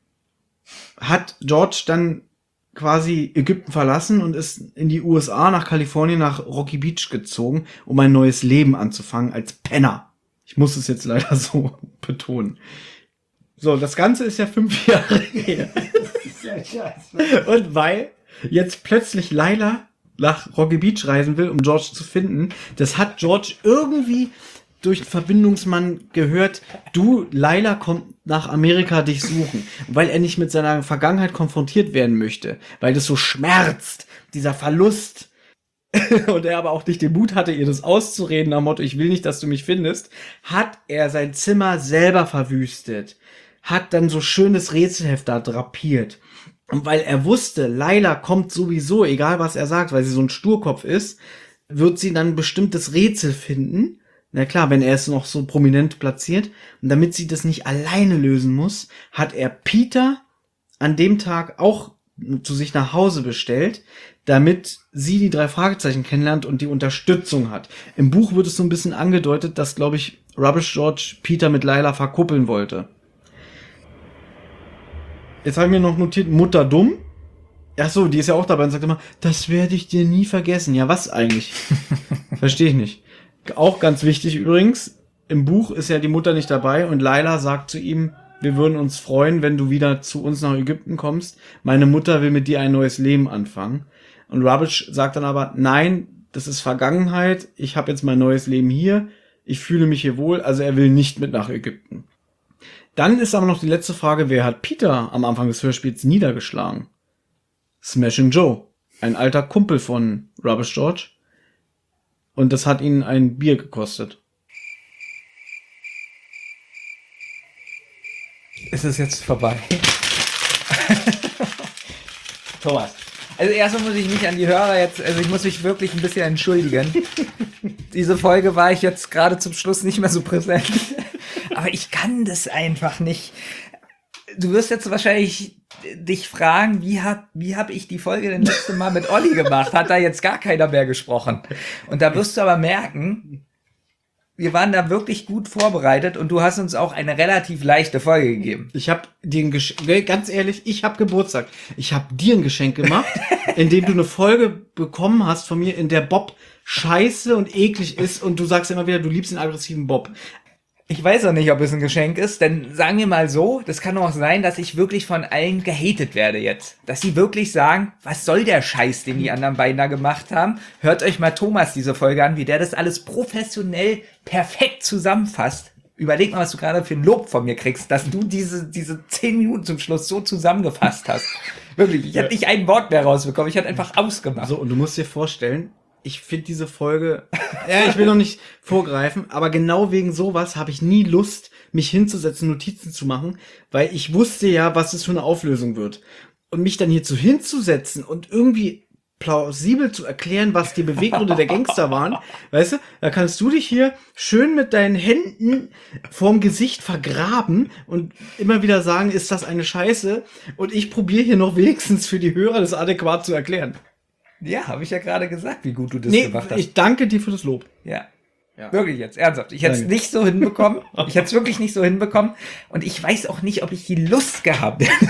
hat George dann quasi Ägypten verlassen und ist in die USA, nach Kalifornien, nach Rocky Beach gezogen, um ein neues Leben anzufangen als Penner. Ich muss es jetzt leider so betonen. So, das Ganze ist ja 5 Jahre her. Das ist ja scheiße. Und weil jetzt plötzlich Laila nach Rocky Beach reisen will, um George zu finden, das hat George irgendwie durch den Verbindungsmann gehört, Laila kommt nach Amerika dich suchen. Weil er nicht mit seiner Vergangenheit konfrontiert werden möchte. Weil das so schmerzt, dieser Verlust. Und er aber auch nicht den Mut hatte, ihr das auszureden, am Motto, ich will nicht, dass du mich findest, hat er sein Zimmer selber verwüstet. Hat dann so schönes Rätselheft da drapiert. Und weil er wusste, Laila kommt sowieso, egal was er sagt, weil sie so ein Sturkopf ist, wird sie dann ein bestimmtes Rätsel finden. Na klar, wenn er es noch so prominent platziert. Und damit sie das nicht alleine lösen muss, hat er Peter an dem Tag auch zu sich nach Hause bestellt, damit sie die 3 Fragezeichen kennenlernt und die Unterstützung hat. Im Buch wird es so ein bisschen angedeutet, dass, glaube ich, Rubbish George Peter mit Laila verkuppeln wollte. Jetzt habe ich mir noch notiert, Mutter dumm. Ach so, die ist ja auch dabei und sagt immer, das werde ich dir nie vergessen. Ja, was eigentlich? Verstehe ich nicht. Auch ganz wichtig übrigens, im Buch ist ja die Mutter nicht dabei und Laila sagt zu ihm, wir würden uns freuen, wenn du wieder zu uns nach Ägypten kommst. Meine Mutter will mit dir ein neues Leben anfangen. Und Rubbish sagt dann aber, nein, das ist Vergangenheit, ich habe jetzt mein neues Leben hier, ich fühle mich hier wohl, also er will nicht mit nach Ägypten. Dann ist aber noch die letzte Frage, wer hat Peter am Anfang des Hörspiels niedergeschlagen? Smashing Joe, ein alter Kumpel von Rubbish George. Und das hat ihn ein Bier gekostet. Ist es jetzt vorbei? Thomas. Also erstmal muss ich mich an die Hörer ich muss mich wirklich ein bisschen entschuldigen. Diese Folge war ich jetzt gerade zum Schluss nicht mehr so präsent. Aber ich kann das einfach nicht. Du wirst jetzt wahrscheinlich dich fragen, wie hab ich die Folge denn letzte Mal mit Olli gemacht? Hat da jetzt gar keiner mehr gesprochen? Und da wirst du aber merken, wir waren da wirklich gut vorbereitet und du hast uns auch eine relativ leichte Folge gegeben. Ich habe dir ganz ehrlich, ich habe Geburtstag. Ich habe dir ein Geschenk gemacht, indem du eine Folge bekommen hast von mir, in der Bob scheiße und eklig ist und du sagst immer wieder, du liebst den aggressiven Bob. Ich weiß auch nicht, ob es ein Geschenk ist, denn sagen wir mal so, das kann auch sein, dass ich wirklich von allen gehatet werde jetzt. Dass sie wirklich sagen, was soll der Scheiß, den die anderen beiden da gemacht haben? Hört euch mal Thomas diese Folge an, wie der das alles professionell perfekt zusammenfasst. Überleg mal, was du gerade für ein Lob von mir kriegst, dass du diese 10 Minuten zum Schluss so zusammengefasst hast. Wirklich, ich hätte nicht ein Wort mehr rausbekommen, ich hätte einfach ausgemacht. So, und du musst dir vorstellen, ich finde diese Folge, ich will noch nicht vorgreifen, aber genau wegen sowas habe ich nie Lust, mich hinzusetzen, Notizen zu machen, weil ich wusste ja, was es für eine Auflösung wird. Und mich dann hierzu hinzusetzen und irgendwie plausibel zu erklären, was die Beweggründe der Gangster waren, weißt du, da kannst du dich hier schön mit deinen Händen vorm Gesicht vergraben und immer wieder sagen, ist das eine Scheiße? Und ich probiere hier noch wenigstens für die Hörer das adäquat zu erklären. Ja, habe ich ja gerade gesagt, wie gut du das gemacht hast. Ich danke dir für das Lob. Ja. Wirklich jetzt, ernsthaft. Ich hätte es nicht so hinbekommen. Ich hätte es wirklich nicht so hinbekommen. Und ich weiß auch nicht, ob ich die Lust gehabt hätte.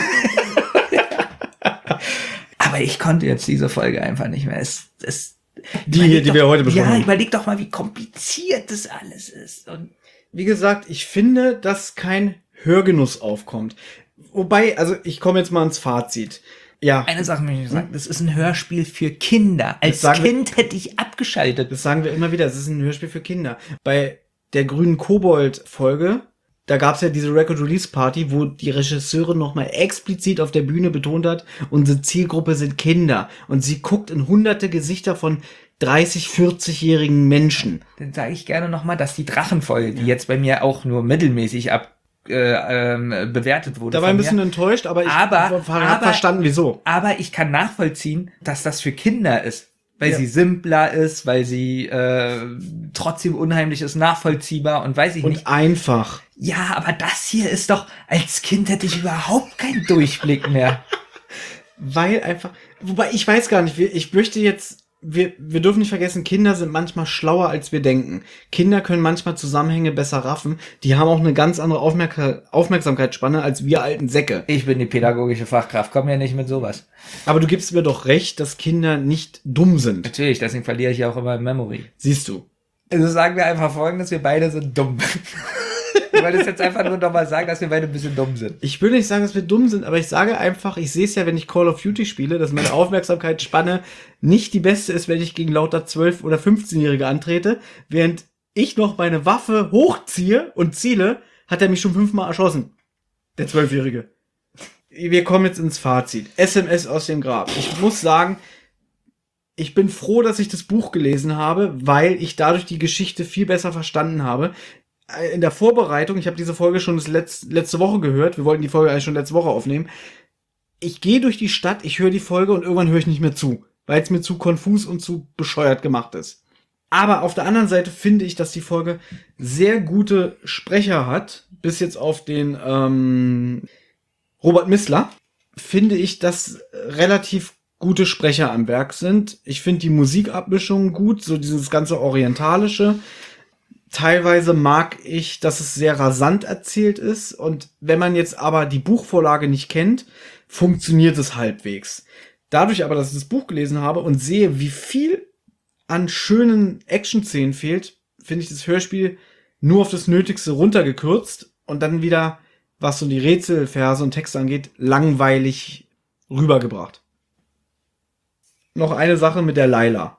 Aber ich konnte jetzt diese Folge einfach nicht mehr. Die wir heute besprochen haben. Ja, überleg doch mal, wie kompliziert das alles ist. Und wie gesagt, ich finde, dass kein Hörgenuss aufkommt. Wobei, also ich komme jetzt mal ins Fazit. Ja. Eine Sache möchte ich sagen, das ist ein Hörspiel für Kinder. Als Kind hätte ich abgeschaltet. Das sagen wir immer wieder, es ist ein Hörspiel für Kinder. Bei der grünen Kobold-Folge, da gab's ja diese Record-Release-Party, wo die Regisseurin nochmal explizit auf der Bühne betont hat, unsere Zielgruppe sind Kinder. Und sie guckt in hunderte Gesichter von 30-, 40-jährigen Menschen. Dann sage ich gerne nochmal, dass die Drachenfolge, die jetzt bei mir auch nur mittelmäßig bewertet wurde. Da war ein bisschen enttäuscht, aber ich habe verstanden, wieso. Aber ich kann nachvollziehen, dass das für Kinder ist. Weil sie simpler ist, weil sie trotzdem unheimlich ist, nachvollziehbar und weiß ich nicht. Und einfach. Ja, aber das hier ist doch, als Kind hätte ich überhaupt keinen Durchblick mehr. Weil einfach, wobei ich weiß gar nicht, ich möchte jetzt, wir dürfen nicht vergessen, Kinder sind manchmal schlauer, als wir denken. Kinder können manchmal Zusammenhänge besser raffen. Die haben auch eine ganz andere Aufmerksamkeitsspanne als wir alten Säcke. Ich bin die pädagogische Fachkraft, komm ja nicht mit sowas. Aber du gibst mir doch recht, dass Kinder nicht dumm sind. Natürlich, deswegen verliere ich auch immer Memory. Siehst du. Also sagen wir einfach Folgendes, wir beide sind dumm. Ich wollte es jetzt einfach nur nochmal sagen, dass wir beide ein bisschen dumm sind. Ich will nicht sagen, dass wir dumm sind, aber ich sage einfach, ich sehe es ja, wenn ich Call of Duty spiele, dass meine Aufmerksamkeitsspanne nicht die beste ist, wenn ich gegen lauter 12- oder 15-Jährige antrete. Während ich noch meine Waffe hochziehe und ziele, hat er mich schon 5-mal erschossen. Der 12-Jährige. Wir kommen jetzt ins Fazit. SMS aus dem Grab. Ich muss sagen, ich bin froh, dass ich das Buch gelesen habe, weil ich dadurch die Geschichte viel besser verstanden habe. In der Vorbereitung, ich habe diese Folge schon letzte Woche gehört, wir wollten die Folge eigentlich schon letzte Woche aufnehmen. Ich gehe durch die Stadt, ich höre die Folge und irgendwann höre ich nicht mehr zu, weil es mir zu konfus und zu bescheuert gemacht ist. Aber auf der anderen Seite finde ich, dass die Folge sehr gute Sprecher hat, bis jetzt auf den Robert Missler, finde ich, dass relativ gute Sprecher am Werk sind. Ich finde die Musikabmischung gut, so dieses ganze Orientalische. Teilweise mag ich, dass es sehr rasant erzählt ist. Und wenn man jetzt aber die Buchvorlage nicht kennt, funktioniert es halbwegs. Dadurch aber, dass ich das Buch gelesen habe und sehe, wie viel an schönen Action-Szenen fehlt, finde ich das Hörspiel nur auf das Nötigste runtergekürzt und dann wieder, was so die Rätsel, Verse und Texte angeht, langweilig rübergebracht. Noch eine Sache mit der Laila.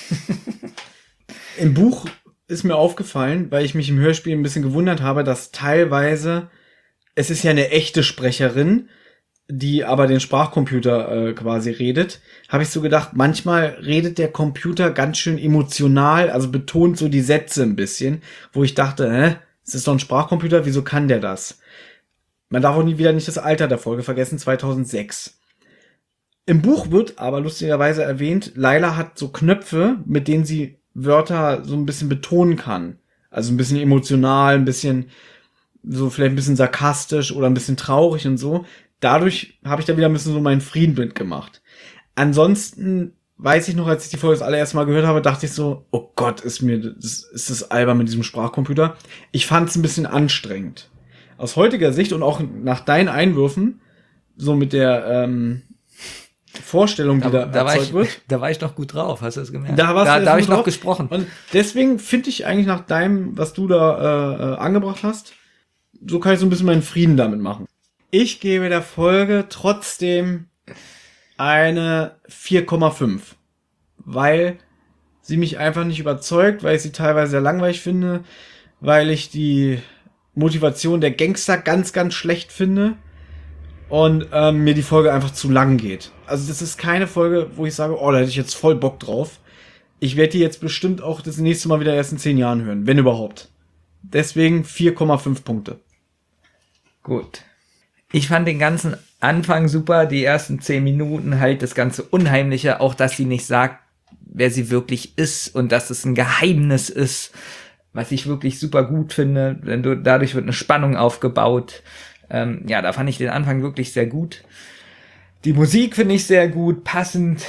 Im Buch ist mir aufgefallen, weil ich mich im Hörspiel ein bisschen gewundert habe, dass teilweise, es ist ja eine echte Sprecherin, die aber den Sprachcomputer quasi redet, habe ich so gedacht, manchmal redet der Computer ganz schön emotional, also betont so die Sätze ein bisschen, wo ich dachte, es ist doch ein Sprachcomputer, wieso kann der das? Man darf auch wieder nicht das Alter der Folge vergessen, 2006. Im Buch wird aber lustigerweise erwähnt, Laila hat so Knöpfe, mit denen sie Wörter so ein bisschen betonen kann. Also ein bisschen emotional, ein bisschen so vielleicht ein bisschen sarkastisch oder ein bisschen traurig und so. Dadurch habe ich da wieder ein bisschen so meinen Frieden mitgemacht. Ansonsten weiß ich noch, als ich die Folge das allererste Mal gehört habe, dachte ich so, oh Gott, ist das albern mit diesem Sprachcomputer. Ich fand es ein bisschen anstrengend. Aus heutiger Sicht und auch nach deinen Einwürfen, so mit der Vorstellung, die da erzeugt wird. Da war ich noch gut drauf, hast du es gemerkt? Da habe ich noch gesprochen. Und deswegen finde ich eigentlich nach deinem, was du da angebracht hast, so kann ich so ein bisschen meinen Frieden damit machen. Ich gebe der Folge trotzdem eine 4,5. Weil sie mich einfach nicht überzeugt, weil ich sie teilweise sehr langweilig finde, weil ich die Motivation der Gangster ganz, ganz schlecht finde und mir die Folge einfach zu lang geht. Also das ist keine Folge, wo ich sage, oh, da hätte ich jetzt voll Bock drauf. Ich werde die jetzt bestimmt auch das nächste Mal wieder erst in 10 Jahren hören, wenn überhaupt. Deswegen 4,5 Punkte. Gut. Ich fand den ganzen Anfang super, die ersten 10 Minuten halt das ganze Unheimliche, auch dass sie nicht sagt, wer sie wirklich ist und dass es ein Geheimnis ist, was ich wirklich super gut finde. Dadurch wird eine Spannung aufgebaut. Ja, da fand ich den Anfang wirklich sehr gut. Die Musik finde ich sehr gut, passend.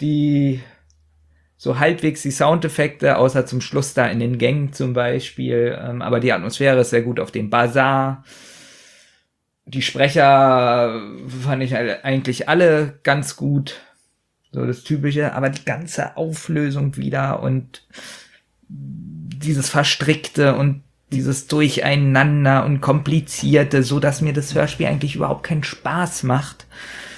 So halbwegs die Soundeffekte, außer zum Schluss da in den Gängen zum Beispiel. Aber die Atmosphäre ist sehr gut auf dem Bazar. Die Sprecher fand ich eigentlich alle ganz gut. So das Typische. Aber die ganze Auflösung wieder und dieses Verstrickte und dieses Durcheinander und Komplizierte, so dass mir das Hörspiel eigentlich überhaupt keinen Spaß macht.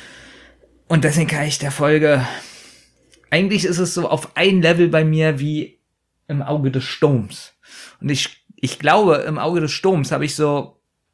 Und deswegen kann ich der Folge, eigentlich ist es so auf ein Level bei mir wie im Auge des Sturms. Und ich glaube, im Auge des Sturms habe ich so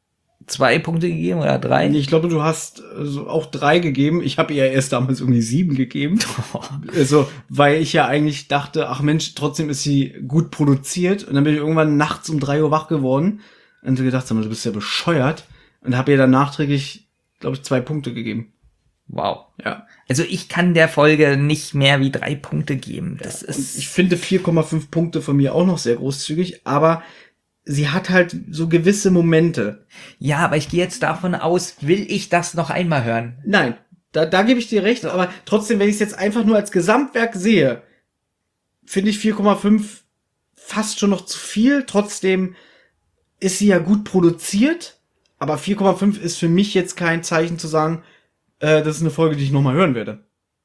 2 Punkte gegeben oder 3. Ich glaube, du hast auch 3 gegeben. Ich habe ihr erst damals irgendwie 7 gegeben. Also, weil ich ja eigentlich dachte, ach Mensch, trotzdem ist sie gut produziert. Und dann bin ich irgendwann nachts um 3 Uhr wach geworden und gedacht, sag mal, du bist ja bescheuert. Und habe ihr dann nachträglich, glaube ich, 2 Punkte gegeben. Wow. Ja. Also ich kann der Folge nicht mehr wie 3 Punkte geben. Das ist. Und ich finde 4,5 Punkte von mir auch noch sehr großzügig, aber sie hat halt so gewisse Momente. Ja, aber ich gehe jetzt davon aus, will ich das noch einmal hören? Nein, da gebe ich dir recht, aber trotzdem, wenn ich es jetzt einfach nur als Gesamtwerk sehe, finde ich 4,5 fast schon noch zu viel. Trotzdem ist sie ja gut produziert, aber 4,5 ist für mich jetzt kein Zeichen zu sagen, das ist eine Folge, die ich nochmal hören werde.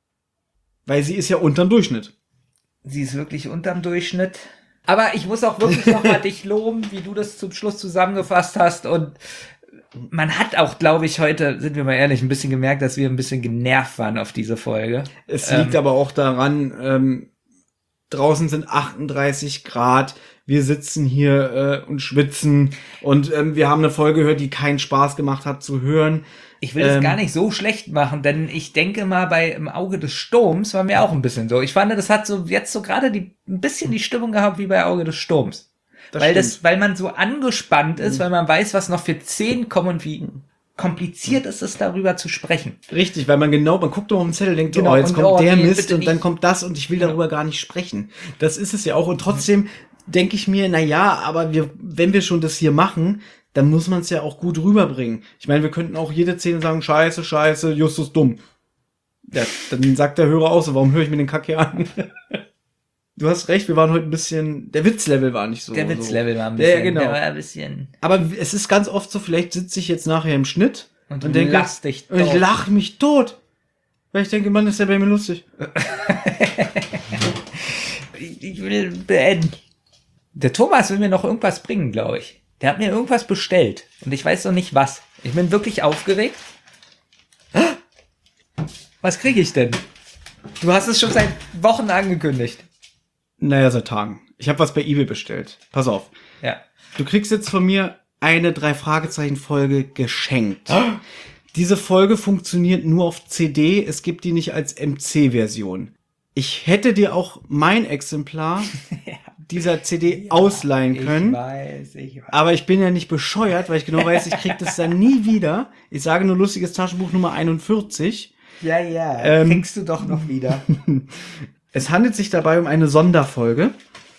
Weil sie ist ja unterm Durchschnitt. Sie ist wirklich unterm Durchschnitt. Aber ich muss auch wirklich nochmal dich loben, wie du das zum Schluss zusammengefasst hast. Und man hat auch, glaube ich, heute, sind wir mal ehrlich, ein bisschen gemerkt, dass wir ein bisschen genervt waren auf diese Folge. Es liegt aber auch daran, draußen sind 38 Grad, wir sitzen hier und schwitzen und wir haben eine Folge gehört, die keinen Spaß gemacht hat zu hören. Ich will es gar nicht so schlecht machen, denn ich denke mal, im Auge des Sturms waren wir auch ein bisschen so. Ich fand, das hat so jetzt so gerade ein bisschen die Stimmung gehabt wie bei Auge des Sturms. Weil man so angespannt ist, weil man weiß, was noch für 10 kommen und wie kompliziert ist es, darüber zu sprechen. Richtig, weil man guckt doch auf den Zettel, denkt so, Genau, oh, jetzt kommt der nee, Mist und dann nicht. kommt das und ich will darüber gar nicht sprechen. Das ist es ja auch und trotzdem denke ich mir, na ja, aber wenn wir schon das hier machen, dann muss man es ja auch gut rüberbringen. Ich meine, wir könnten auch jede Szene sagen, scheiße, Justus dumm. Ja, dann sagt der Hörer auch so, warum höre ich mir den Kack hier an? Du hast recht, wir waren heute ein bisschen, der Witzlevel war nicht so. Der Witzlevel war ein bisschen, ja, genau. der war ein bisschen. Aber es ist ganz oft so, vielleicht sitze ich jetzt nachher im Schnitt Und denke, lachst dich und ich tot. lache mich tot. Weil ich denke, Mann, ist ja bei mir lustig. Ich will beenden. Der Thomas will mir noch irgendwas bringen, glaube ich. Der hat mir irgendwas bestellt. Und ich weiß noch nicht was. Ich bin wirklich aufgeregt. Was kriege ich denn? Du hast es schon seit Wochen angekündigt. Naja, seit Tagen. Ich habe was bei eBay bestellt. Pass auf. Ja. Du kriegst jetzt von mir eine 3-Fragezeichen-Folge geschenkt. Diese Folge funktioniert nur auf CD. Es gibt die nicht als MC-Version. Ich hätte dir auch mein Exemplar dieser CD ausleihen können. Ich weiß. Aber ich bin ja nicht bescheuert, weil ich genau weiß, ich krieg das dann nie wieder. Ich sage nur lustiges Taschenbuch Nummer 41. Ja, kriegst du doch noch wieder. Es handelt sich dabei um eine Sonderfolge.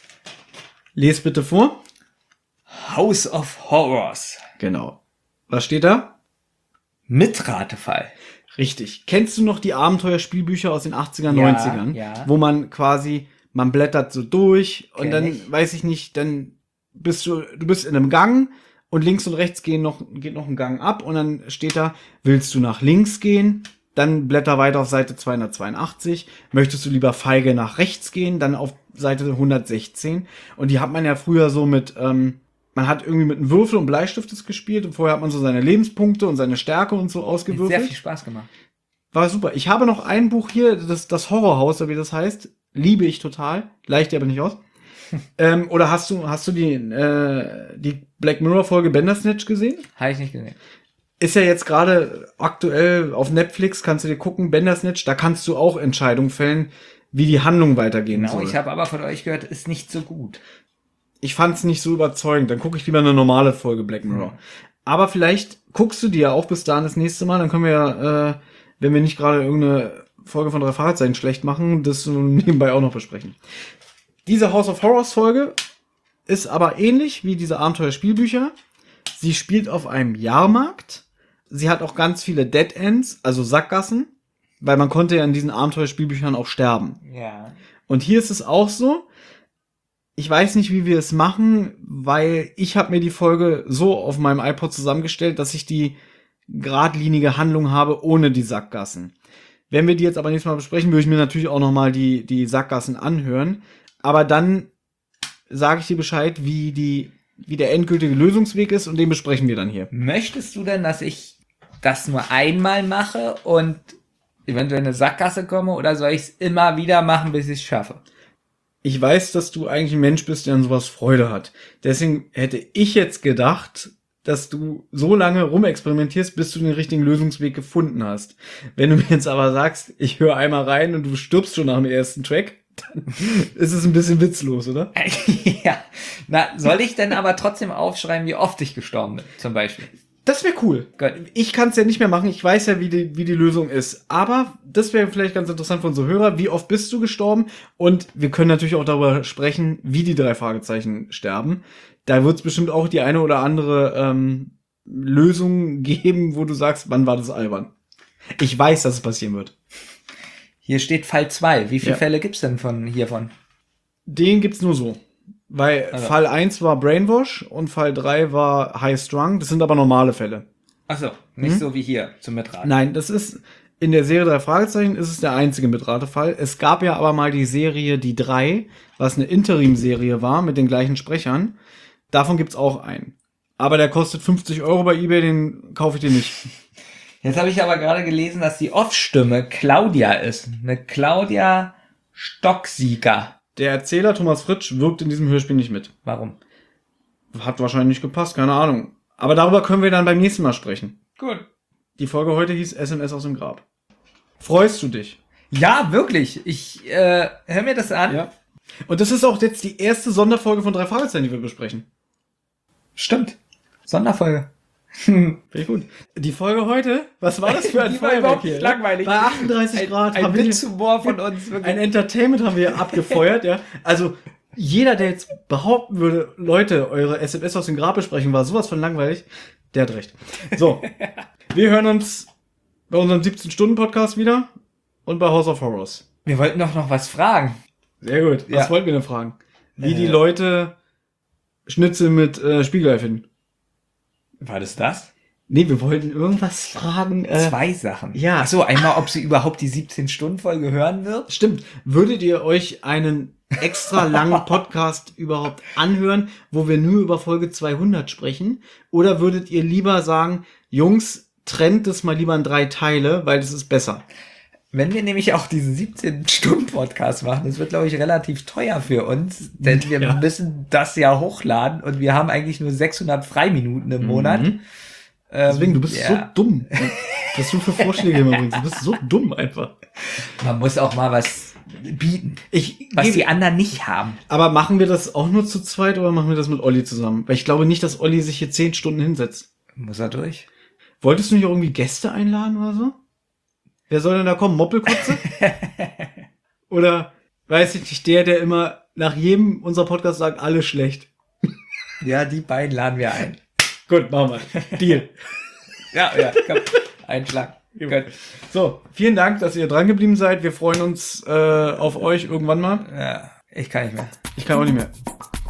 Les bitte vor. House of Horrors. Genau. Was steht da? Mitratefall. Richtig. Kennst du noch die Abenteuerspielbücher aus den 80er, Ja, 90ern? ja. Wo man quasi, man blättert so durch und Kenn dann, ich. weiß ich nicht, dann bist du bist in einem Gang und links und rechts geht noch ein Gang ab und dann steht da, willst du nach links gehen? Dann blätter weiter auf Seite 282. Möchtest du lieber feige nach rechts gehen? Dann auf Seite 116. Und die hat man ja früher so mit, man hat irgendwie mit einem Würfel und Bleistift das gespielt und vorher hat man so seine Lebenspunkte und seine Stärke und so Hat ausgewürfelt. sehr viel Spaß gemacht. War super. Ich habe noch ein Buch hier, das Horrorhaus, oder wie das heißt. Liebe ich total. Leicht aber nicht aus. Oder hast du die Black Mirror Folge Bandersnatch gesehen? Habe ich nicht gesehen. Ist ja jetzt gerade aktuell auf Netflix, kannst du dir gucken, Bandersnatch, da kannst du auch Entscheidungen fällen, wie die Handlung weitergehen Genau, soll. ich habe aber von euch gehört, ist nicht so gut. Ich fand's nicht so überzeugend, dann gucke ich lieber eine normale Folge Black Mirror. Aber vielleicht guckst du dir ja auch bis dahin das nächste Mal, dann können wir ja, wenn wir nicht gerade irgendeine Folge von 3 Fragezeichen schlecht machen, das nebenbei auch noch besprechen. Diese House of Horrors Folge ist aber ähnlich wie diese Abenteuerspielbücher. Sie spielt auf einem Jahrmarkt. Sie hat auch ganz viele Dead Ends, also Sackgassen, weil man konnte ja in diesen Abenteuerspielbüchern auch sterben. Ja. Und hier ist es auch so. Ich weiß nicht, wie wir es machen, weil ich habe mir die Folge so auf meinem iPod zusammengestellt, dass ich die geradlinige Handlung habe ohne die Sackgassen. Wenn wir die jetzt aber nächstes Mal besprechen, würde ich mir natürlich auch noch mal die Sackgassen anhören. Aber dann sage ich dir Bescheid, wie die wie der endgültige Lösungsweg ist und den besprechen wir dann hier. Möchtest du denn, dass ich das nur einmal mache und eventuell in eine Sackgasse komme, oder soll ich es immer wieder machen, bis ich es schaffe? Ich weiß, dass du eigentlich ein Mensch bist, der an sowas Freude hat. Deswegen hätte ich jetzt gedacht, dass du so lange rumexperimentierst, bis du den richtigen Lösungsweg gefunden hast. Wenn du mir jetzt aber sagst, ich höre einmal rein und du stirbst schon nach dem ersten Track, dann ist es ein bisschen witzlos, oder? Ja. Na, soll ich denn aber trotzdem aufschreiben, wie oft ich gestorben bin, zum Beispiel? Das wäre cool. Gut. Ich kann es ja nicht mehr machen. Ich weiß ja, wie die Lösung ist. Aber das wäre vielleicht ganz interessant für unsere Hörer. Wie oft bist du gestorben? Und wir können natürlich auch darüber sprechen, wie die 3 Fragezeichen sterben. Da wird es bestimmt auch die eine oder andere Lösung geben, wo du sagst, wann war das albern? Ich weiß, dass es passieren wird. Hier steht Fall 2. Wie viele Ja. Fälle gibt's denn hiervon? Den gibt's nur so. Weil Also. Fall 1 war Brainwash und Fall 3 war High Strung. Das sind aber normale Fälle. Achso, nicht so wie hier zum Mitraten. Nein, das ist in der Serie 3 Fragezeichen ist es der einzige Mitratefall. Es gab ja aber mal die Serie Die 3, was eine Interim-Serie war mit den gleichen Sprechern. Davon gibt's auch einen. Aber der kostet 50 € bei eBay, den kaufe ich dir nicht. Jetzt habe ich aber gerade gelesen, dass die Off-Stimme Claudia ist. Eine Claudia Stocksieger. Der Erzähler Thomas Fritsch wirkt in diesem Hörspiel nicht mit. Warum? Hat wahrscheinlich nicht gepasst, keine Ahnung. Aber darüber können wir dann beim nächsten Mal sprechen. Gut. Die Folge heute hieß SMS aus dem Grab. Freust du dich? Ja, wirklich. Ich hör mir das an. Ja. Und das ist auch jetzt die erste Sonderfolge von 3 Fragezeichen, die wir besprechen. Stimmt. Sonderfolge. Finde ich gut. Die Folge heute, was war das für ein Die war überhaupt nicht hier? langweilig. Bei 38 Grad Ein haben wir Witzhumor von uns. ein Wirklich. Entertainment haben wir abgefeuert, ja. Also jeder, der jetzt behaupten würde, Leute, eure SMS aus dem Grab besprechen war sowas von langweilig, der hat recht. So, wir hören uns bei unserem 17-Stunden-Podcast wieder und bei House of Horrors. Wir wollten doch noch was fragen. Sehr gut. Was Ja. wollten wir denn fragen? Wie die Leute Schnitzel mit Spiegelei finden. War das? Nee, wir wollten irgendwas fragen. 2 Sachen. ja. Achso, einmal, ob sie überhaupt die 17-Stunden-Folge hören wird. Stimmt. Würdet ihr euch einen extra langen Podcast überhaupt anhören, wo wir nur über Folge 200 sprechen? Oder würdet ihr lieber sagen, Jungs, trennt es mal lieber in 3 Teile, weil das ist besser? Wenn wir nämlich auch diesen 17-Stunden-Podcast machen, das wird, glaube ich, relativ teuer für uns, denn wir Ja. müssen das ja hochladen und wir haben eigentlich nur 600 Freiminuten im Monat. Deswegen, du bist ja. so dumm, was du für Vorschläge immer bringst. Du bist so dumm einfach. Man muss auch mal was bieten, Ich was gebe- die anderen nicht haben. Aber machen wir das auch nur zu zweit oder machen wir das mit Olli zusammen? Weil ich glaube nicht, dass Olli sich hier 10 Stunden hinsetzt. Muss er durch? Wolltest du nicht auch irgendwie Gäste einladen oder so? Wer soll denn da kommen? Moppelkotze? Oder, weiß ich nicht, der immer nach jedem unserer Podcasts sagt, alles schlecht. Ja, die beiden laden wir ein. Gut, machen wir. Deal. Ja, komm, Einschlag. Gut. So, vielen Dank, dass ihr dran geblieben seid. Wir freuen uns auf euch irgendwann mal. Ja, ich kann nicht mehr. Ich kann auch nicht mehr.